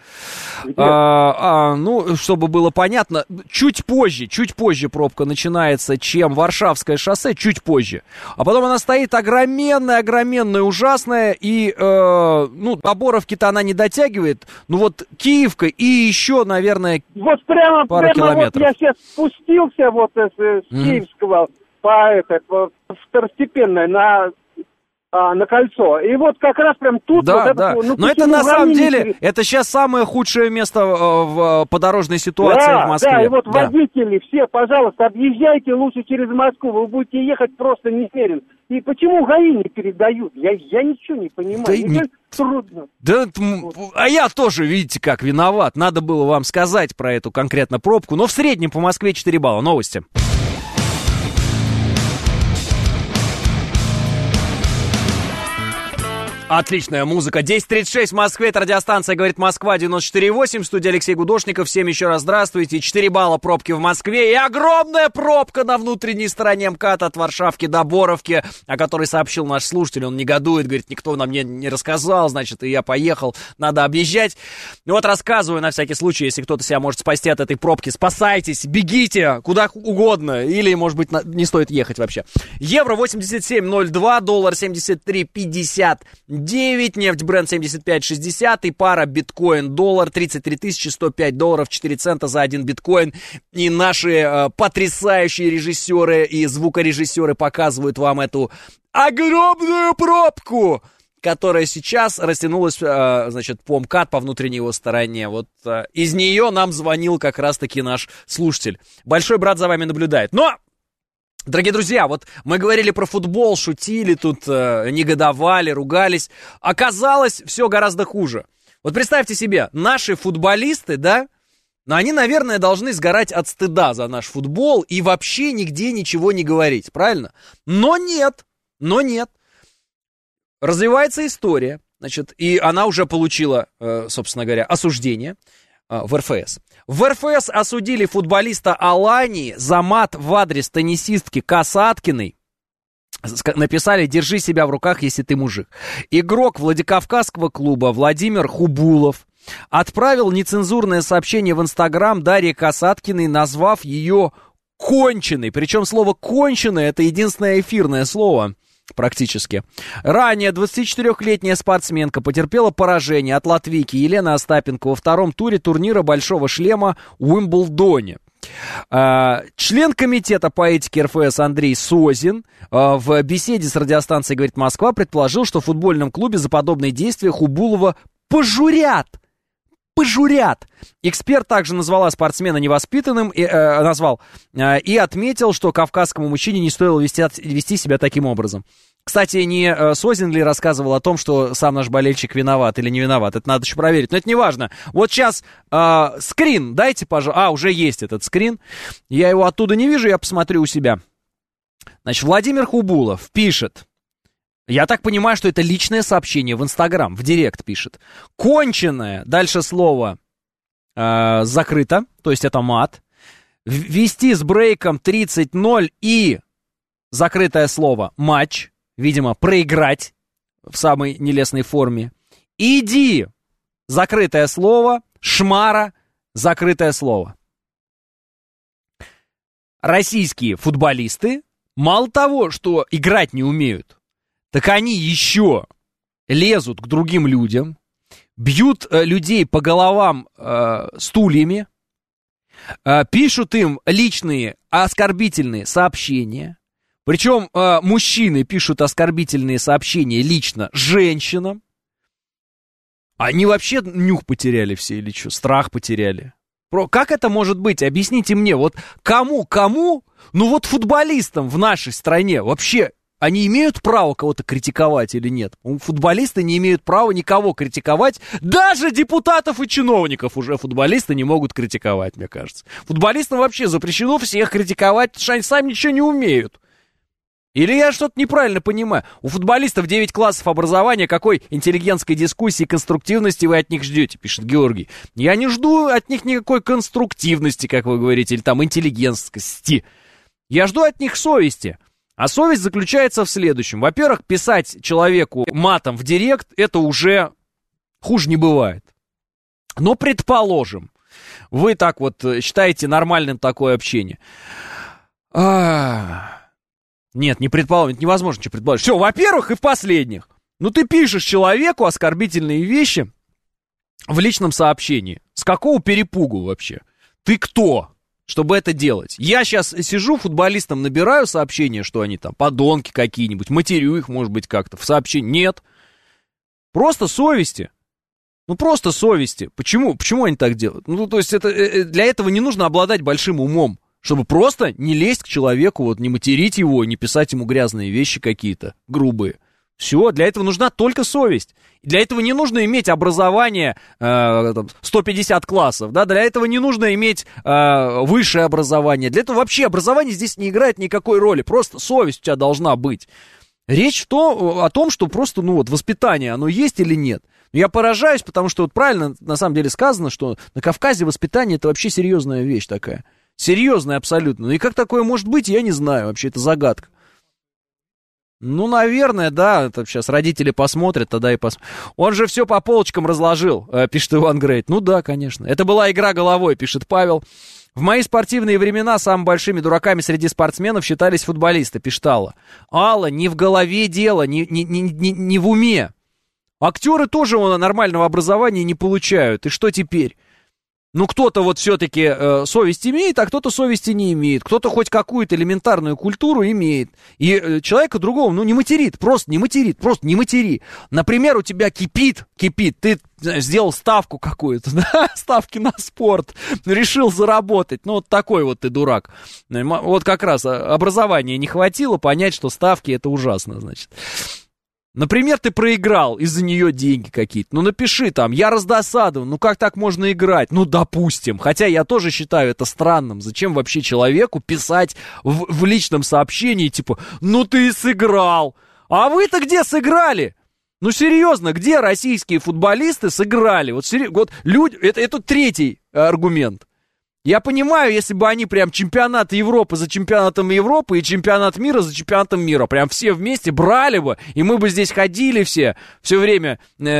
Ну, чтобы было понятно, чуть позже пробка начинается, чем Варшавское шоссе, чуть позже. А потом она стоит огроменная, ужасная, и, до Боровки-то она не дотягивает. Ну вот Киевка и еще, наверное, вот прямо километров. Вот я сейчас спустился с Киевского по второстепенной на на кольцо. И вот как раз прям тут... Да, вот да. Это, но это на самом деле, это сейчас самое худшее место по дорожной ситуации в Москве. Да, и вот водители все, пожалуйста, объезжайте лучше через Москву, вы будете ехать просто немерено. И почему ГАИ не передают? Я ничего не понимаю. Трудно. Да, а я тоже, видите, как виноват. Надо было вам сказать про эту конкретно пробку. Но в среднем по Москве 4 балла. Новости. Отличная музыка. 10:36 в Москве. Это радиостанция «Говорит Москва», 94.8. В студии Алексей Гудошников. Всем еще раз здравствуйте. 4 балла пробки в Москве. И огромная пробка на внутренней стороне МКАДа от Варшавки до Боровки, о которой сообщил наш слушатель. Он негодует, говорит, никто нам не рассказал, значит, и я поехал. Надо объезжать. Ну вот рассказываю на всякий случай, если кто-то себя может спасти от этой пробки. Спасайтесь, бегите куда угодно. Или, может быть, не стоит ехать вообще. Евро 87.02, доллар 73.50. 9, нефть Brent 75.60 и пара биткоин-доллар 33 105 долларов 4 цента за 1 биткоин. И наши потрясающие режиссеры и звукорежиссеры показывают вам эту огромную пробку, которая сейчас растянулась, значит, по МКАД, по внутренней его стороне. Вот из нее нам звонил как раз-таки наш слушатель. Большой брат за вами наблюдает. Но... Дорогие друзья, вот мы говорили про футбол, шутили тут, негодовали, ругались. Оказалось, все гораздо хуже. Вот представьте себе, наши футболисты, да, но они, наверное, должны сгорать от стыда за наш футбол и вообще нигде ничего не говорить, правильно? Но нет. Развивается история, значит, и она уже получила, собственно говоря, осуждение в РФС. В РФС осудили футболиста Алании за мат в адрес теннисистки Касаткиной. Написали: «Держи себя в руках, если ты мужик». Игрок Владикавказского клуба Владимир Хубулов отправил нецензурное сообщение в Инстаграм Дарье Касаткиной, назвав ее конченой. Причем слово «конченой» — это единственное эфирное слово. Практически. Ранее 24-летняя спортсменка потерпела поражение от латвийки Елены Остапенко во втором туре турнира «Большого шлема» в Уимблдоне. Член комитета по этике РФС Андрей Созин в беседе с радиостанцией «Говорит Москва» предположил, что в футбольном клубе за подобные действия Хубулова пожурят. Эксперт также назвала спортсмена невоспитанным и отметил, что кавказскому мужчине не стоило вести себя таким образом. Кстати, не Созин ли рассказывал о том, что сам наш болельщик виноват или не виноват? Это надо еще проверить, но это не важно. Вот сейчас скрин дайте, пожалуйста. Уже есть этот скрин. Я его оттуда не вижу, я посмотрю у себя. Значит, Владимир Хубулов пишет. Я так понимаю, что это личное сообщение в Инстаграм, в директ пишет. Конченое, дальше слово закрыто, то есть это мат. Вести с брейком 30-0 и закрытое слово матч, видимо, проиграть в самой нелестной форме. Иди, закрытое слово, шмара, закрытое слово. Российские футболисты мало того, что играть не умеют, так они еще лезут к другим людям, бьют людей по головам стульями, пишут им личные оскорбительные сообщения. Причем мужчины пишут оскорбительные сообщения лично женщинам. Они вообще нюх потеряли все или что? Страх потеряли? Как это может быть? Объясните мне, вот кому? Ну вот футболистам в нашей стране вообще... Они имеют право кого-то критиковать или нет? Футболисты не имеют права никого критиковать. Даже депутатов и чиновников уже футболисты не могут критиковать, мне кажется. Футболистам вообще запрещено всех критиковать, потому что они сами ничего не умеют. Или я что-то неправильно понимаю? У футболистов 9 классов образования. Какой интеллигентской дискуссии и конструктивности вы от них ждете, пишет Георгий. Я не жду от них никакой конструктивности, как вы говорите, или там интеллигентскости. Я жду от них совести. А совесть заключается в следующем. Во-первых, писать человеку матом в директ, это уже хуже не бывает. Но предположим, вы так вот считаете нормальным такое общение. Нет, не предположим, это невозможно что предположить. Все, во-первых и в последних. Ну ты пишешь человеку оскорбительные вещи в личном сообщении. С какого перепугу вообще? Ты кто? чтобы это делать. Я сейчас сижу, футболистам набираю сообщения, что они там подонки какие-нибудь, матерю их, может быть, как-то в сообщении. Нет. Просто совести. Ну, просто совести. Почему они так делают? Ну, то есть для этого не нужно обладать большим умом, чтобы просто не лезть к человеку, вот не материть его, не писать ему грязные вещи какие-то, грубые. Все, для этого нужна только совесть. Для этого не нужно иметь образование 150 классов, да, для этого не нужно иметь высшее образование. Для этого вообще образование здесь не играет никакой роли, просто совесть у тебя должна быть. Речь о том, что просто, воспитание, оно есть или нет. Я поражаюсь, потому что вот правильно на самом деле сказано, что на Кавказе воспитание — это вообще серьезная вещь такая. Серьезная абсолютно. И как такое может быть, я не знаю, вообще это загадка. Ну, наверное, да, это сейчас родители посмотрят, тогда и посмотрят. Он же все по полочкам разложил, пишет Иван Грейт. Ну да, конечно. Это была игра головой, пишет Павел. В мои спортивные времена самыми большими дураками среди спортсменов считались футболисты, пишет Алла. Алла, не в голове дело, не в уме. Актеры тоже нормального образования не получают. И что теперь? Ну, кто-то вот все-таки совесть имеет, а кто-то совести не имеет. Кто-то хоть какую-то элементарную культуру имеет. И человека другого, не материт, просто не матери. Например, у тебя кипит, ты сделал ставку какую-то, да, ставки на спорт, решил заработать. Ну, вот такой вот ты дурак. Вот как раз образования не хватило понять, что ставки — это ужасно, значит. Например, ты проиграл, из-за нее деньги какие-то. Ну, напиши там, я раздосадован, как так можно играть? Ну, допустим. Хотя я тоже считаю это странным. Зачем вообще человеку писать в личном сообщении, типа, ты сыграл. А вы-то где сыграли? Ну, серьезно, где российские футболисты сыграли? Вот люди, это третий аргумент. Я понимаю, если бы они прям чемпионат Европы за чемпионатом Европы и чемпионат мира за чемпионатом мира прям все вместе брали бы, и мы бы здесь ходили все время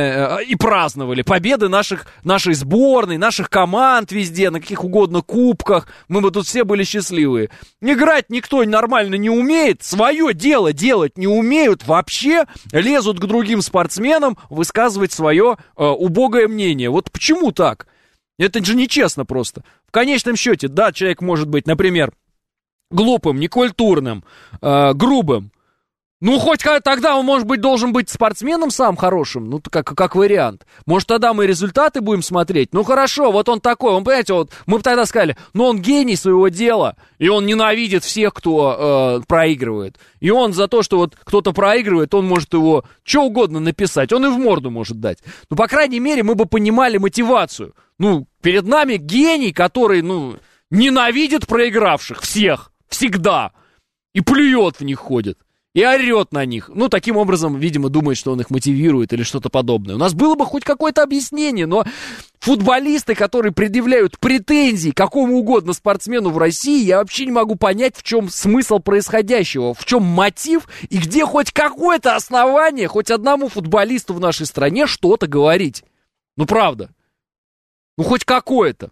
и праздновали победы нашей сборной, наших команд везде, на каких угодно кубках, мы бы тут все были счастливые. Играть никто нормально не умеет, свое дело делать не умеют вообще, лезут к другим спортсменам высказывать свое убогое мнение. Вот почему так? Это же нечестно просто. В конечном счете, да, человек может быть, например, глупым, некультурным, грубым. Ну, хоть тогда он, может быть, должен быть спортсменом сам хорошим, как вариант. Может, тогда мы результаты будем смотреть. Ну, хорошо, вот он такой, понимаете, вот мы бы тогда сказали, он гений своего дела, и он ненавидит всех, кто проигрывает. И он за то, что вот кто-то проигрывает, он может его что угодно написать, он и в морду может дать. Ну, по крайней мере, мы бы понимали мотивацию. Перед нами гений, который, ненавидит проигравших всех, всегда, и плюет в них ходит. И орет на них. Таким образом, видимо, думает, что он их мотивирует или что-то подобное. У нас было бы хоть какое-то объяснение, но футболисты, которые предъявляют претензии какому угодно спортсмену в России, я вообще не могу понять, в чем смысл происходящего, в чем мотив и где хоть какое-то основание хоть одному футболисту в нашей стране что-то говорить. Правда. Хоть какое-то.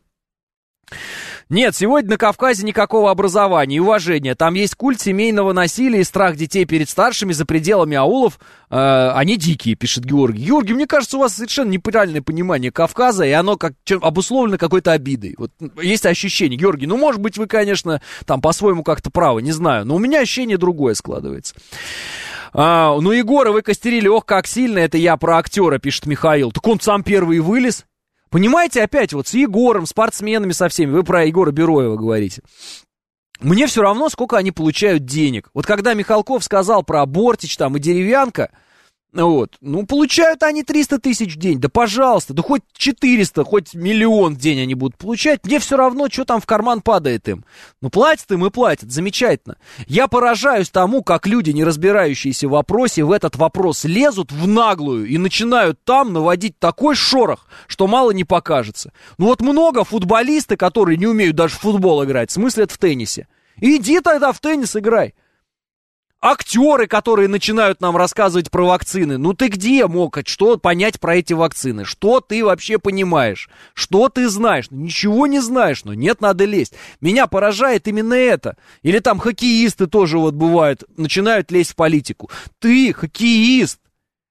Нет, сегодня на Кавказе никакого образования и уважения. Там есть культ семейного насилия и страх детей перед старшими за пределами аулов. Они дикие, пишет Георгий. Георгий, мне кажется, у вас совершенно неправильное понимание Кавказа, и оно обусловлено какой-то обидой. Вот есть ощущение. Георгий, может быть, вы, конечно, там по-своему как-то правы, не знаю, но у меня ощущение другое складывается. Егора, вы костерили, как сильно, это я про актера, пишет Михаил. Так он сам первый вылез. Понимаете, опять вот с Егором, спортсменами со всеми, вы про Егора Бероева говорите. Мне все равно, сколько они получают денег. Вот когда Михалков сказал про Бортич там и Деревянко, получают они 300 тысяч в день, да пожалуйста, да хоть 400, хоть 1 миллион в день они будут получать, мне все равно, что там в карман падает им. Платят им и платят, замечательно. Я поражаюсь тому, как люди, не разбирающиеся в вопросе, в этот вопрос лезут в наглую и начинают там наводить такой шорох, что мало не покажется. Много футболисты, которые не умеют даже в футбол играть, смыслят в теннисе. Иди тогда в теннис играй. Актеры, которые начинают нам рассказывать про вакцины. Ты где мог что понять про эти вакцины? Что ты вообще понимаешь? Что ты знаешь? Ничего не знаешь, но нет, надо лезть. Меня поражает именно это. Или там хоккеисты тоже бывают, начинают лезть в политику. Ты хоккеист.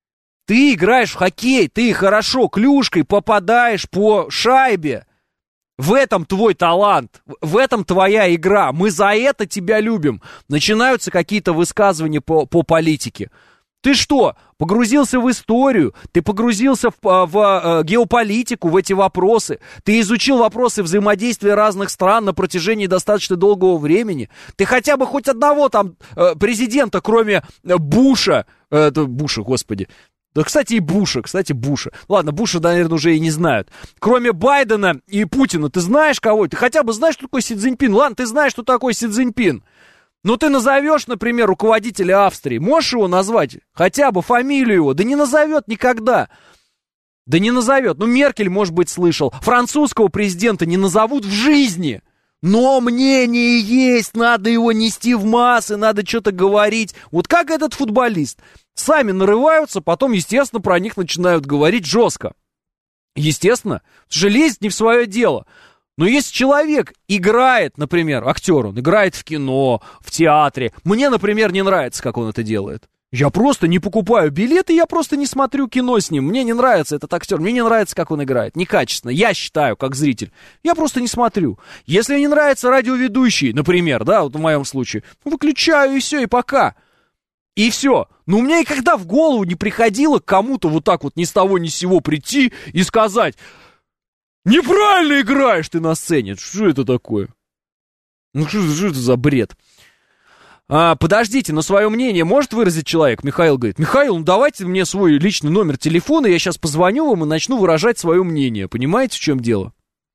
Ты играешь в хоккей, ты хорошо клюшкой попадаешь по шайбе. В этом твой талант, в этом твоя игра. Мы за это тебя любим. Начинаются какие-то высказывания по политике. Ты что, погрузился в историю, ты погрузился в геополитику, в эти вопросы, ты изучил вопросы взаимодействия разных стран на протяжении достаточно долгого времени, ты хотя бы хоть одного там президента, кроме Буша, господи, да, кстати, Буша. Ладно, Буша, наверное, уже и не знают. Кроме Байдена и Путина, ты знаешь кого? Ты хотя бы знаешь, что такое Си Цзиньпин? Ладно, ты знаешь, что такое Си Цзиньпин. Ну, ты назовешь, например, руководителя Австрии. Можешь его назвать? Хотя бы фамилию его. Да не назовет никогда. Да не назовет. Ну, Меркель, может быть, слышал. Французского президента не назовут в жизни. Но мнение есть. Надо его нести в массы. Надо что-то говорить. Вот как этот футболист. Сами нарываются, потом, естественно, про них начинают говорить жестко. Естественно. Потому что лезть не в свое дело. Но если человек играет, например, актер, он играет в кино, в театре, мне, например, не нравится, как он это делает. Я просто не покупаю билеты, я просто не смотрю кино с ним. Мне не нравится этот актер, мне не нравится, как он играет. Некачественно, я считаю, как зритель. Я просто не смотрю. Если не нравится радиоведущий, например, да, вот в моем случае, выключаю и все, и пока. И все. Но у меня никогда в голову не приходило к кому-то вот так вот ни с того ни с сего прийти и сказать... Неправильно играешь ты на сцене. Что это такое? Ну, что это за бред? Подождите, но свое мнение может выразить человек? Михаил говорит, Михаил, ну давайте мне свой личный номер телефона, я сейчас позвоню вам и начну выражать свое мнение. Понимаете, в чем дело?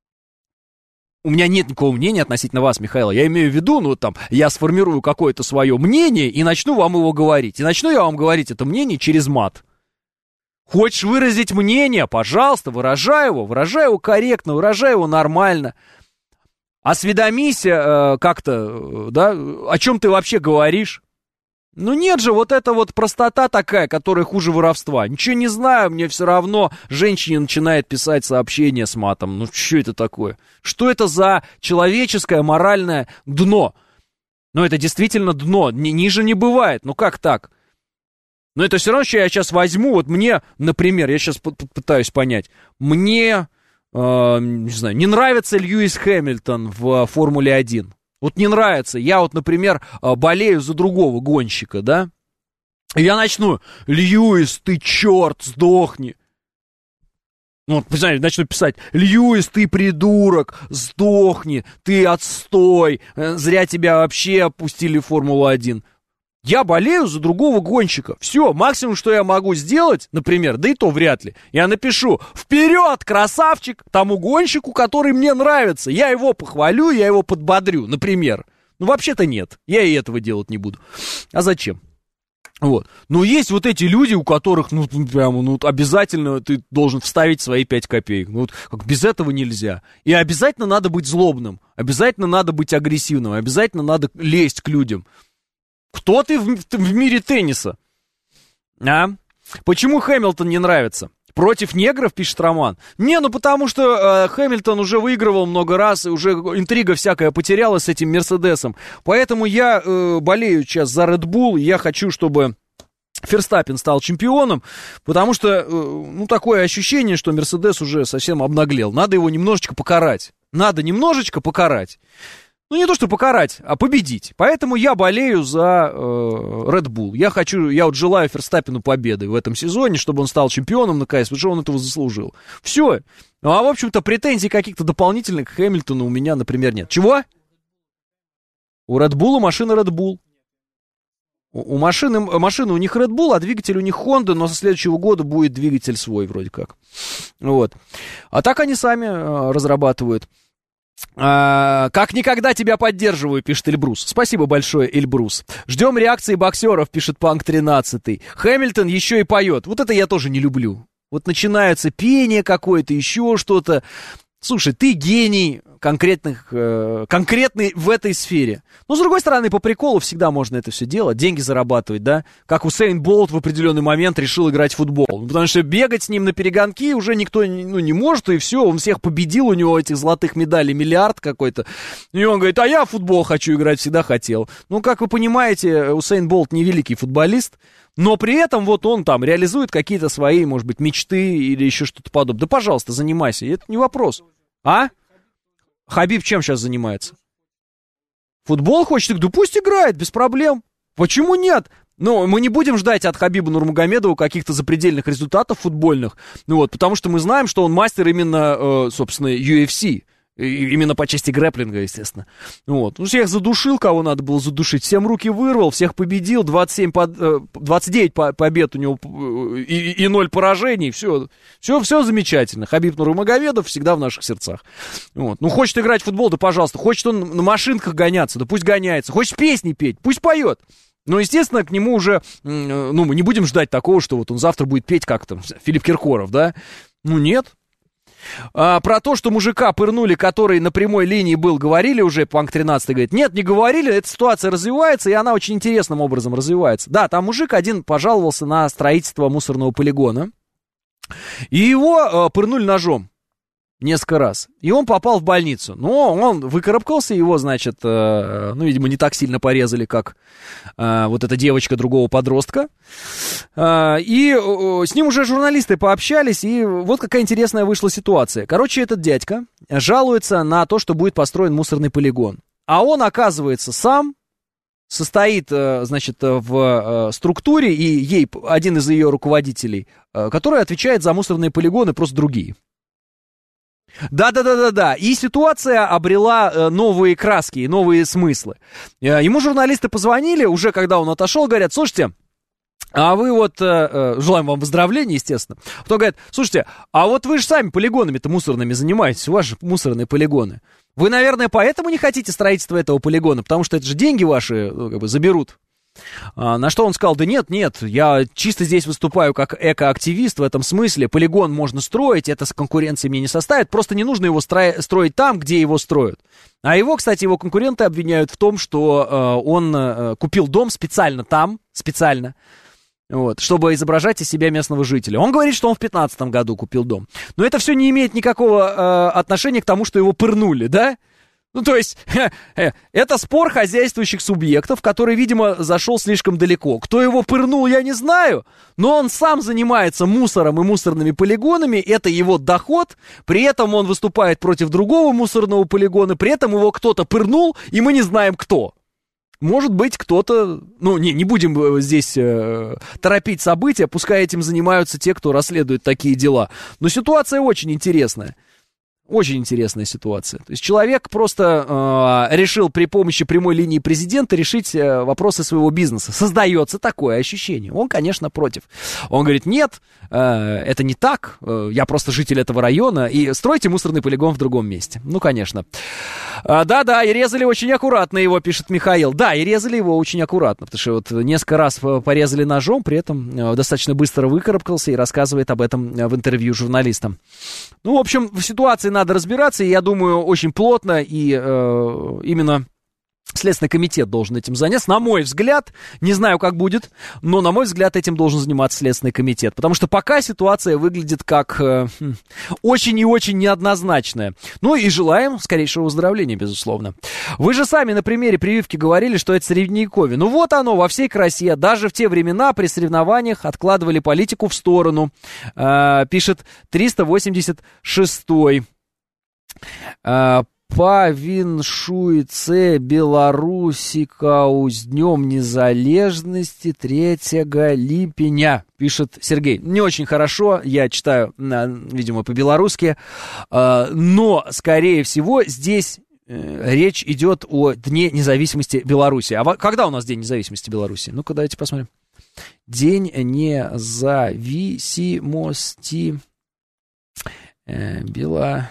У меня нет никакого мнения относительно вас, Михаил. Я имею в виду, ну, там, я сформирую какое-то свое мнение и начну вам его говорить. И начну я вам говорить это мнение через мат. Хочешь выразить мнение? Пожалуйста, выражай его корректно, выражай его нормально. Осведомись как-то, да, о чем ты вообще говоришь. Ну нет же, вот эта вот простота такая, которая хуже воровства. Ничего не знаю, мне все равно. Женщине начинает писать сообщение с матом. Ну что это такое? Что это за человеческое моральное дно? Ну это действительно дно, ниже не бывает. Ну как так? Но это все равно, что я сейчас возьму, вот мне, например, я сейчас пытаюсь понять, мне, не знаю, не нравится Льюис Хэмилтон в Формуле 1. Вот не нравится. Я вот, например, болею за другого гонщика, да? И я начну, Льюис, ты черт, сдохни. Ну, вот, начну писать, Льюис, ты придурок, сдохни, ты отстой, зря тебя вообще опустили в Формулу-1. Я болею за другого гонщика. Все, максимум, что я могу сделать, например, да и то вряд ли, я напишу «Вперед, красавчик!» тому гонщику, который мне нравится. Я его похвалю, я его подбодрю, например. Ну, вообще-то нет, я и этого делать не буду. А зачем? Вот. Но есть вот эти люди, у которых, ну, прямо, ну, обязательно ты должен вставить свои 5 копеек. Ну, вот, как без этого нельзя. И обязательно надо быть злобным, обязательно надо быть агрессивным, обязательно надо лезть к людям. Кто ты в мире тенниса? А? Почему Хэмилтон не нравится? Против негров, пишет Роман. Не, ну потому что Хэмилтон уже выигрывал много раз, и уже интрига всякая потерялась с этим Мерседесом. Поэтому я болею сейчас за Red Bull, я хочу, чтобы Ферстаппен стал чемпионом, потому что, ну, такое ощущение, что Мерседес уже совсем обнаглел. Надо его немножечко покарать. Ну, не то, что покарать, а победить. Поэтому я болею за Red Bull. Я вот желаю Ферстаппену победы в этом сезоне, чтобы он стал чемпионом наконец, потому что он этого заслужил. Все. Ну, а, в общем-то, претензий каких-то дополнительных к Хэмилтону у меня, например, нет. Чего? У Red Bull машина Red Bull. У машины у них Red Bull, а двигатель у них Honda, но со следующего года будет двигатель свой вроде как. Вот. А так они сами разрабатывают. Как никогда тебя поддерживаю, пишет Эльбрус. Спасибо большое, Эльбрус. Ждем реакции боксеров, пишет Панк 13. Хэмилтон еще и поет. Вот это я тоже не люблю. Вот начинается пение какое-то, еще что-то. Слушай, ты гений конкретный в этой сфере. Но, с другой стороны, по приколу всегда можно это все делать, деньги зарабатывать, да? Как Усейн Болт в определенный момент решил играть в футбол. Потому что бегать с ним на перегонки уже никто не может, и все, он всех победил, у него этих золотых медалей миллиард какой-то. И он говорит, а я в футбол хочу играть, всегда хотел. Ну, как вы понимаете, Усейн Болт не великий футболист, но при этом вот он там реализует какие-то свои, может быть, мечты или еще что-то подобное. Да, пожалуйста, занимайся, это не вопрос. А? Хабиб чем сейчас занимается? Футбол хочет? Да пусть играет, без проблем. Почему нет? Ну, мы не будем ждать от Хабиба Нурмагомедова каких-то запредельных результатов футбольных, ну вот, потому что мы знаем, что он мастер именно, собственно, UFC. Именно по части грэпплинга, естественно. Вот. Ну, всех задушил, кого надо было задушить. Всем руки вырвал, всех победил. 29 побед у него и 0 поражений. Все замечательно. Хабиб Нурмагомедов всегда в наших сердцах. Вот. Ну, хочет играть в футбол, да пожалуйста. Хочет он на машинках гоняться, да пусть гоняется. Хочет песни петь, пусть поет. Но, естественно, к нему уже, ну, мы не будем ждать такого, что вот он завтра будет петь, как там, Филипп Киркоров, да? Ну, нет. Про то, что мужика пырнули, который на прямой линии был, говорили уже, Панк 13 говорит, нет, не говорили, эта ситуация развивается, и она очень интересным образом развивается. Да, там мужик один пожаловался на строительство мусорного полигона, и его пырнули ножом несколько раз, и он попал в больницу. Но он выкарабкался, его, значит, ну, видимо, не так сильно порезали, как вот эта девочка другого подростка. И с ним уже журналисты пообщались, и вот какая интересная вышла ситуация. Короче, этот дядька жалуется на то, что будет построен мусорный полигон. А он, оказывается, сам состоит, значит, в структуре, и ей один из ее руководителей, который отвечает за мусорные полигоны, просто другие. Да. И ситуация обрела новые краски, новые смыслы. Ему журналисты позвонили, уже когда он отошел, говорят, слушайте, а вы вот, желаем вам выздоровления, естественно. Кто говорит, слушайте, а вот вы же сами полигонами-то мусорными занимаетесь, у вас же мусорные полигоны. Вы, наверное, поэтому не хотите строительства этого полигона, потому что это же деньги ваши, ну, как бы, заберут. На что он сказал, да нет, я чисто здесь выступаю как экоактивист в этом смысле, полигон можно строить, это с конкуренцией мне не составит, просто не нужно его строить там, где его строят. А его, кстати, его конкуренты обвиняют в том, что он купил дом специально там, вот, чтобы изображать из себя местного жителя. Он говорит, что он в 2015 году купил дом. Но это все не имеет никакого отношения к тому, что его пырнули, да? Ну, то есть, это спор хозяйствующих субъектов, который, видимо, зашел слишком далеко. Кто его пырнул, я не знаю, но он сам занимается мусором и мусорными полигонами, это его доход, при этом он выступает против другого мусорного полигона, при этом его кто-то пырнул, и мы не знаем, кто. Может быть, кто-то... Ну, не будем здесь торопить события, пускай этим занимаются те, кто расследует такие дела. Но ситуация очень интересная. Очень интересная ситуация. То есть человек просто решил при помощи прямой линии президента решить вопросы своего бизнеса. Создается такое ощущение. Он, конечно, против. Он говорит, нет, это не так, я просто житель этого района, и стройте мусорный полигон в другом месте. Ну, конечно. Да, и резали очень аккуратно его, пишет Михаил. Да, и резали его очень аккуратно, потому что вот несколько раз порезали ножом, при этом достаточно быстро выкарабкался и рассказывает об этом в интервью журналистам. Ну, в общем, в ситуации надо разбираться, и я думаю, очень плотно, и именно Следственный комитет должен этим заняться, на мой взгляд, не знаю, как будет, но, на мой взгляд, этим должен заниматься Следственный комитет, потому что пока ситуация выглядит как очень и очень неоднозначная. Ну и желаем скорейшего выздоровления, безусловно. Вы же сами на примере прививки говорили, что это средневековье. Ну вот оно во всей красе, даже в те времена при соревнованиях откладывали политику в сторону, пишет 386-й. Павіншуецца Беларусіка з днем незалежности 3 липеня, пишет Сергей. Не очень хорошо, я читаю, видимо, по-белорусски, но, скорее всего, здесь речь идет о Дне независимости Беларуси. А когда у нас День независимости Беларуси? Ну-ка, давайте посмотрим. День независимости Беларуси.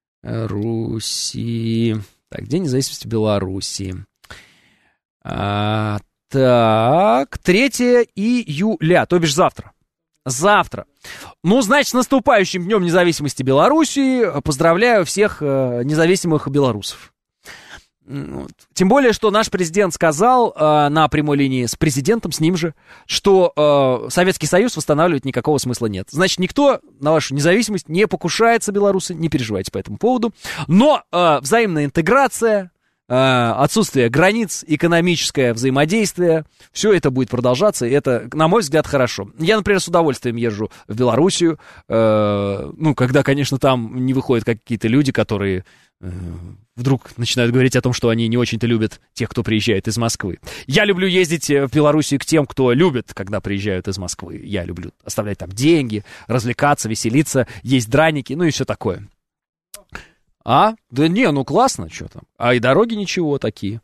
Так, День независимости Беларуси. Так, 3 июля, то бишь завтра. Ну, значит, с наступающим Днем независимости Беларуси поздравляю всех независимых белорусов. Тем более, что наш президент сказал на прямой линии с президентом, с ним же, что Советский Союз восстанавливать никакого смысла нет. Значит, никто на вашу независимость не покушается, белорусы, не переживайте по этому поводу. Но взаимная интеграция, отсутствие границ, экономическое взаимодействие, все это будет продолжаться, и это, на мой взгляд, хорошо. Я, например, с удовольствием езжу в Белоруссию, ну, когда, конечно, там не выходят какие-то люди, которые вдруг начинают говорить о том, что они не очень-то любят тех, кто приезжает из Москвы. Я люблю ездить в Белоруссию к тем, кто любит, когда приезжают из Москвы. Я люблю оставлять там деньги, развлекаться, веселиться, есть драники, ну и все такое. Да не, ну классно, что там. А и дороги ничего такие.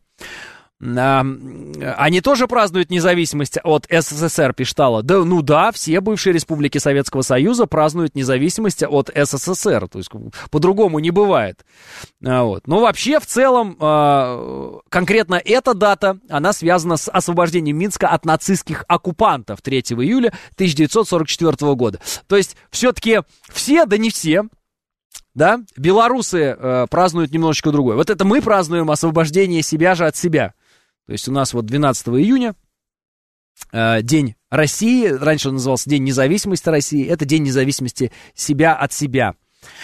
Они тоже празднуют независимость от СССР, пишет Алла. Да, все бывшие республики Советского Союза празднуют независимость от СССР. То есть по-другому не бывает. Вот. Но вообще, в целом, конкретно эта дата, она связана с освобождением Минска от нацистских оккупантов 3 июля 1944 года. То есть все-таки все, да не все, да, белорусы празднуют немножечко другое. Вот это мы празднуем освобождение себя же от себя. То есть у нас вот 12 июня День России, раньше он назывался День независимости России, это День независимости себя от себя.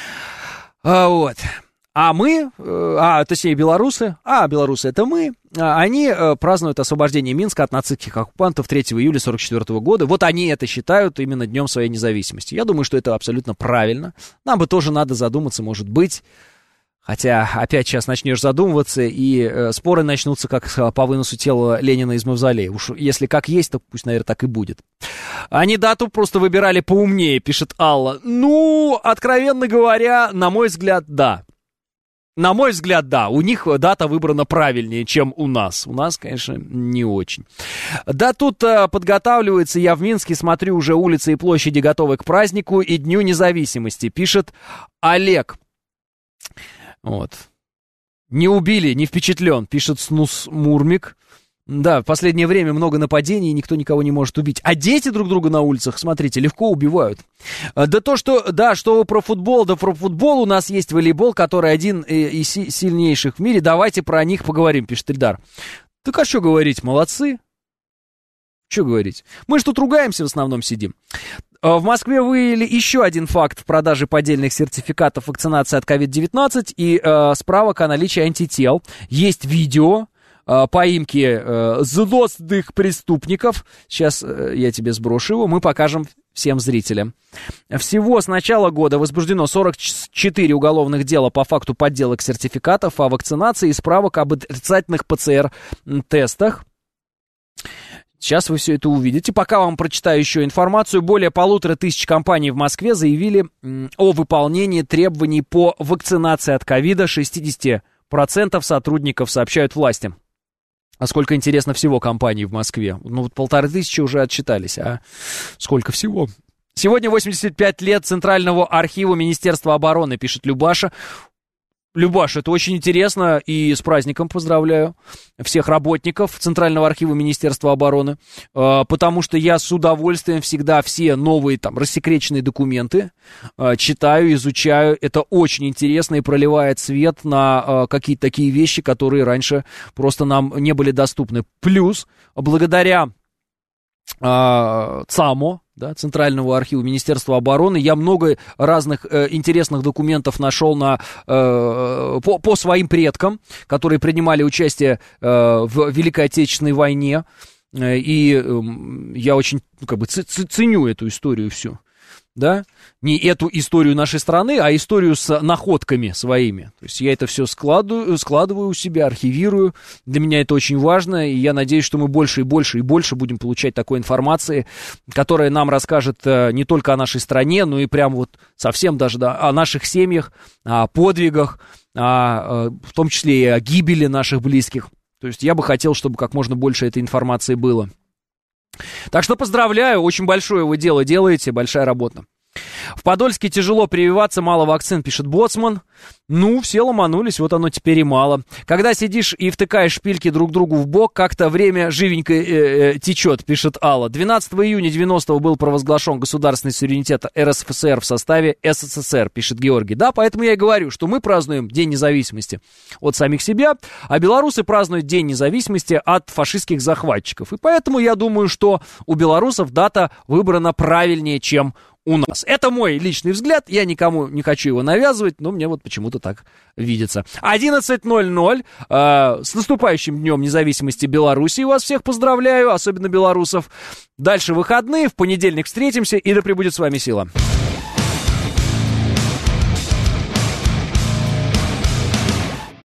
Вот. А мы, точнее белорусы это мы, они празднуют освобождение Минска от нацистских оккупантов 3 июля 1944 года. Вот они это считают именно Днем своей независимости. Я думаю, что это абсолютно правильно. Нам бы тоже надо задуматься, может быть. Хотя опять сейчас начнешь задумываться, и споры начнутся, как по выносу тела Ленина из мавзолея. Уж если как есть, то пусть, наверное, так и будет. Они дату просто выбирали поумнее, пишет Алла. Ну, откровенно говоря, на мой взгляд, да. На мой взгляд, да. У них дата выбрана правильнее, чем у нас. У нас, конечно, не очень. Да, тут подготавливается, я в Минске смотрю, уже улицы и площади готовы к празднику и Дню независимости, пишет Олег. Вот. Не убили, не впечатлен, пишет Снус Мурмик. Да, в последнее время много нападений, и никто никого не может убить. А дети друг друга на улицах, смотрите, легко убивают. Что вы про футбол, да про футбол у нас есть волейбол, который один из сильнейших в мире. Давайте про них поговорим, пишет Ильдар. Так а что говорить, молодцы. Что говорить? Мы же тут ругаемся в основном сидим. В Москве выявили еще один факт в продаже поддельных сертификатов вакцинации от COVID-19 и справок о наличии антител. Есть видео поимки злостных преступников. Сейчас я тебе сброшу его, мы покажем всем зрителям. Всего с начала года возбуждено 44 уголовных дела по факту подделок сертификатов о вакцинации и справок об отрицательных ПЦР-тестах. Сейчас вы все это увидите. Пока вам прочитаю еще информацию. Более 1500 компаний в Москве заявили о выполнении требований по вакцинации от ковида. 60% сотрудников сообщают власти. А сколько, интересно, всего компаний в Москве? Ну, вот 1500 уже отчитались, а сколько всего? Сегодня 85 лет Центрального архива Министерства обороны, пишет Любаша. Любаш, это очень интересно, и с праздником поздравляю всех работников Центрального архива Министерства обороны, потому что я с удовольствием всегда все новые там рассекреченные документы читаю, изучаю. Это очень интересно и проливает свет на какие-то такие вещи, которые раньше просто нам не были доступны. Плюс, благодаря ЦАМО, да, Центрального архива Министерства обороны, я много разных интересных документов нашел по своим предкам, которые принимали участие в Великой Отечественной войне, и я очень ценю эту историю всю. Да? Не эту историю нашей страны, а историю с находками своими. То есть я это все складываю у себя, архивирую. Для меня это очень важно, и я надеюсь, что мы больше и больше и больше будем получать такой информации, которая нам расскажет не только о нашей стране, но и прям вот совсем даже о наших семьях, о подвигах, в том числе и о гибели наших близких. То есть я бы хотел, чтобы как можно больше этой информации было. Так что поздравляю, очень большое вы дело делаете, большая работа. В Подольске тяжело прививаться, мало вакцин, пишет Боцман. Ну, все ломанулись, вот оно теперь и мало. Когда сидишь и втыкаешь шпильки друг другу в бок, как-то время живенько течет, пишет Алла. 12 июня 90-го был провозглашен государственный суверенитет РСФСР в составе СССР, пишет Георгий. Да, поэтому я и говорю, что мы празднуем День независимости от самих себя, а белорусы празднуют День независимости от фашистских захватчиков. И поэтому я думаю, что у белорусов дата выбрана правильнее, чем у нас. Это мой личный взгляд, я никому не хочу его навязывать, но мне вот почему-то так видится. 11:00, с наступающим Днем независимости Беларуси, вас всех поздравляю, особенно белорусов. Дальше выходные, в понедельник встретимся, и да пребудет с вами сила.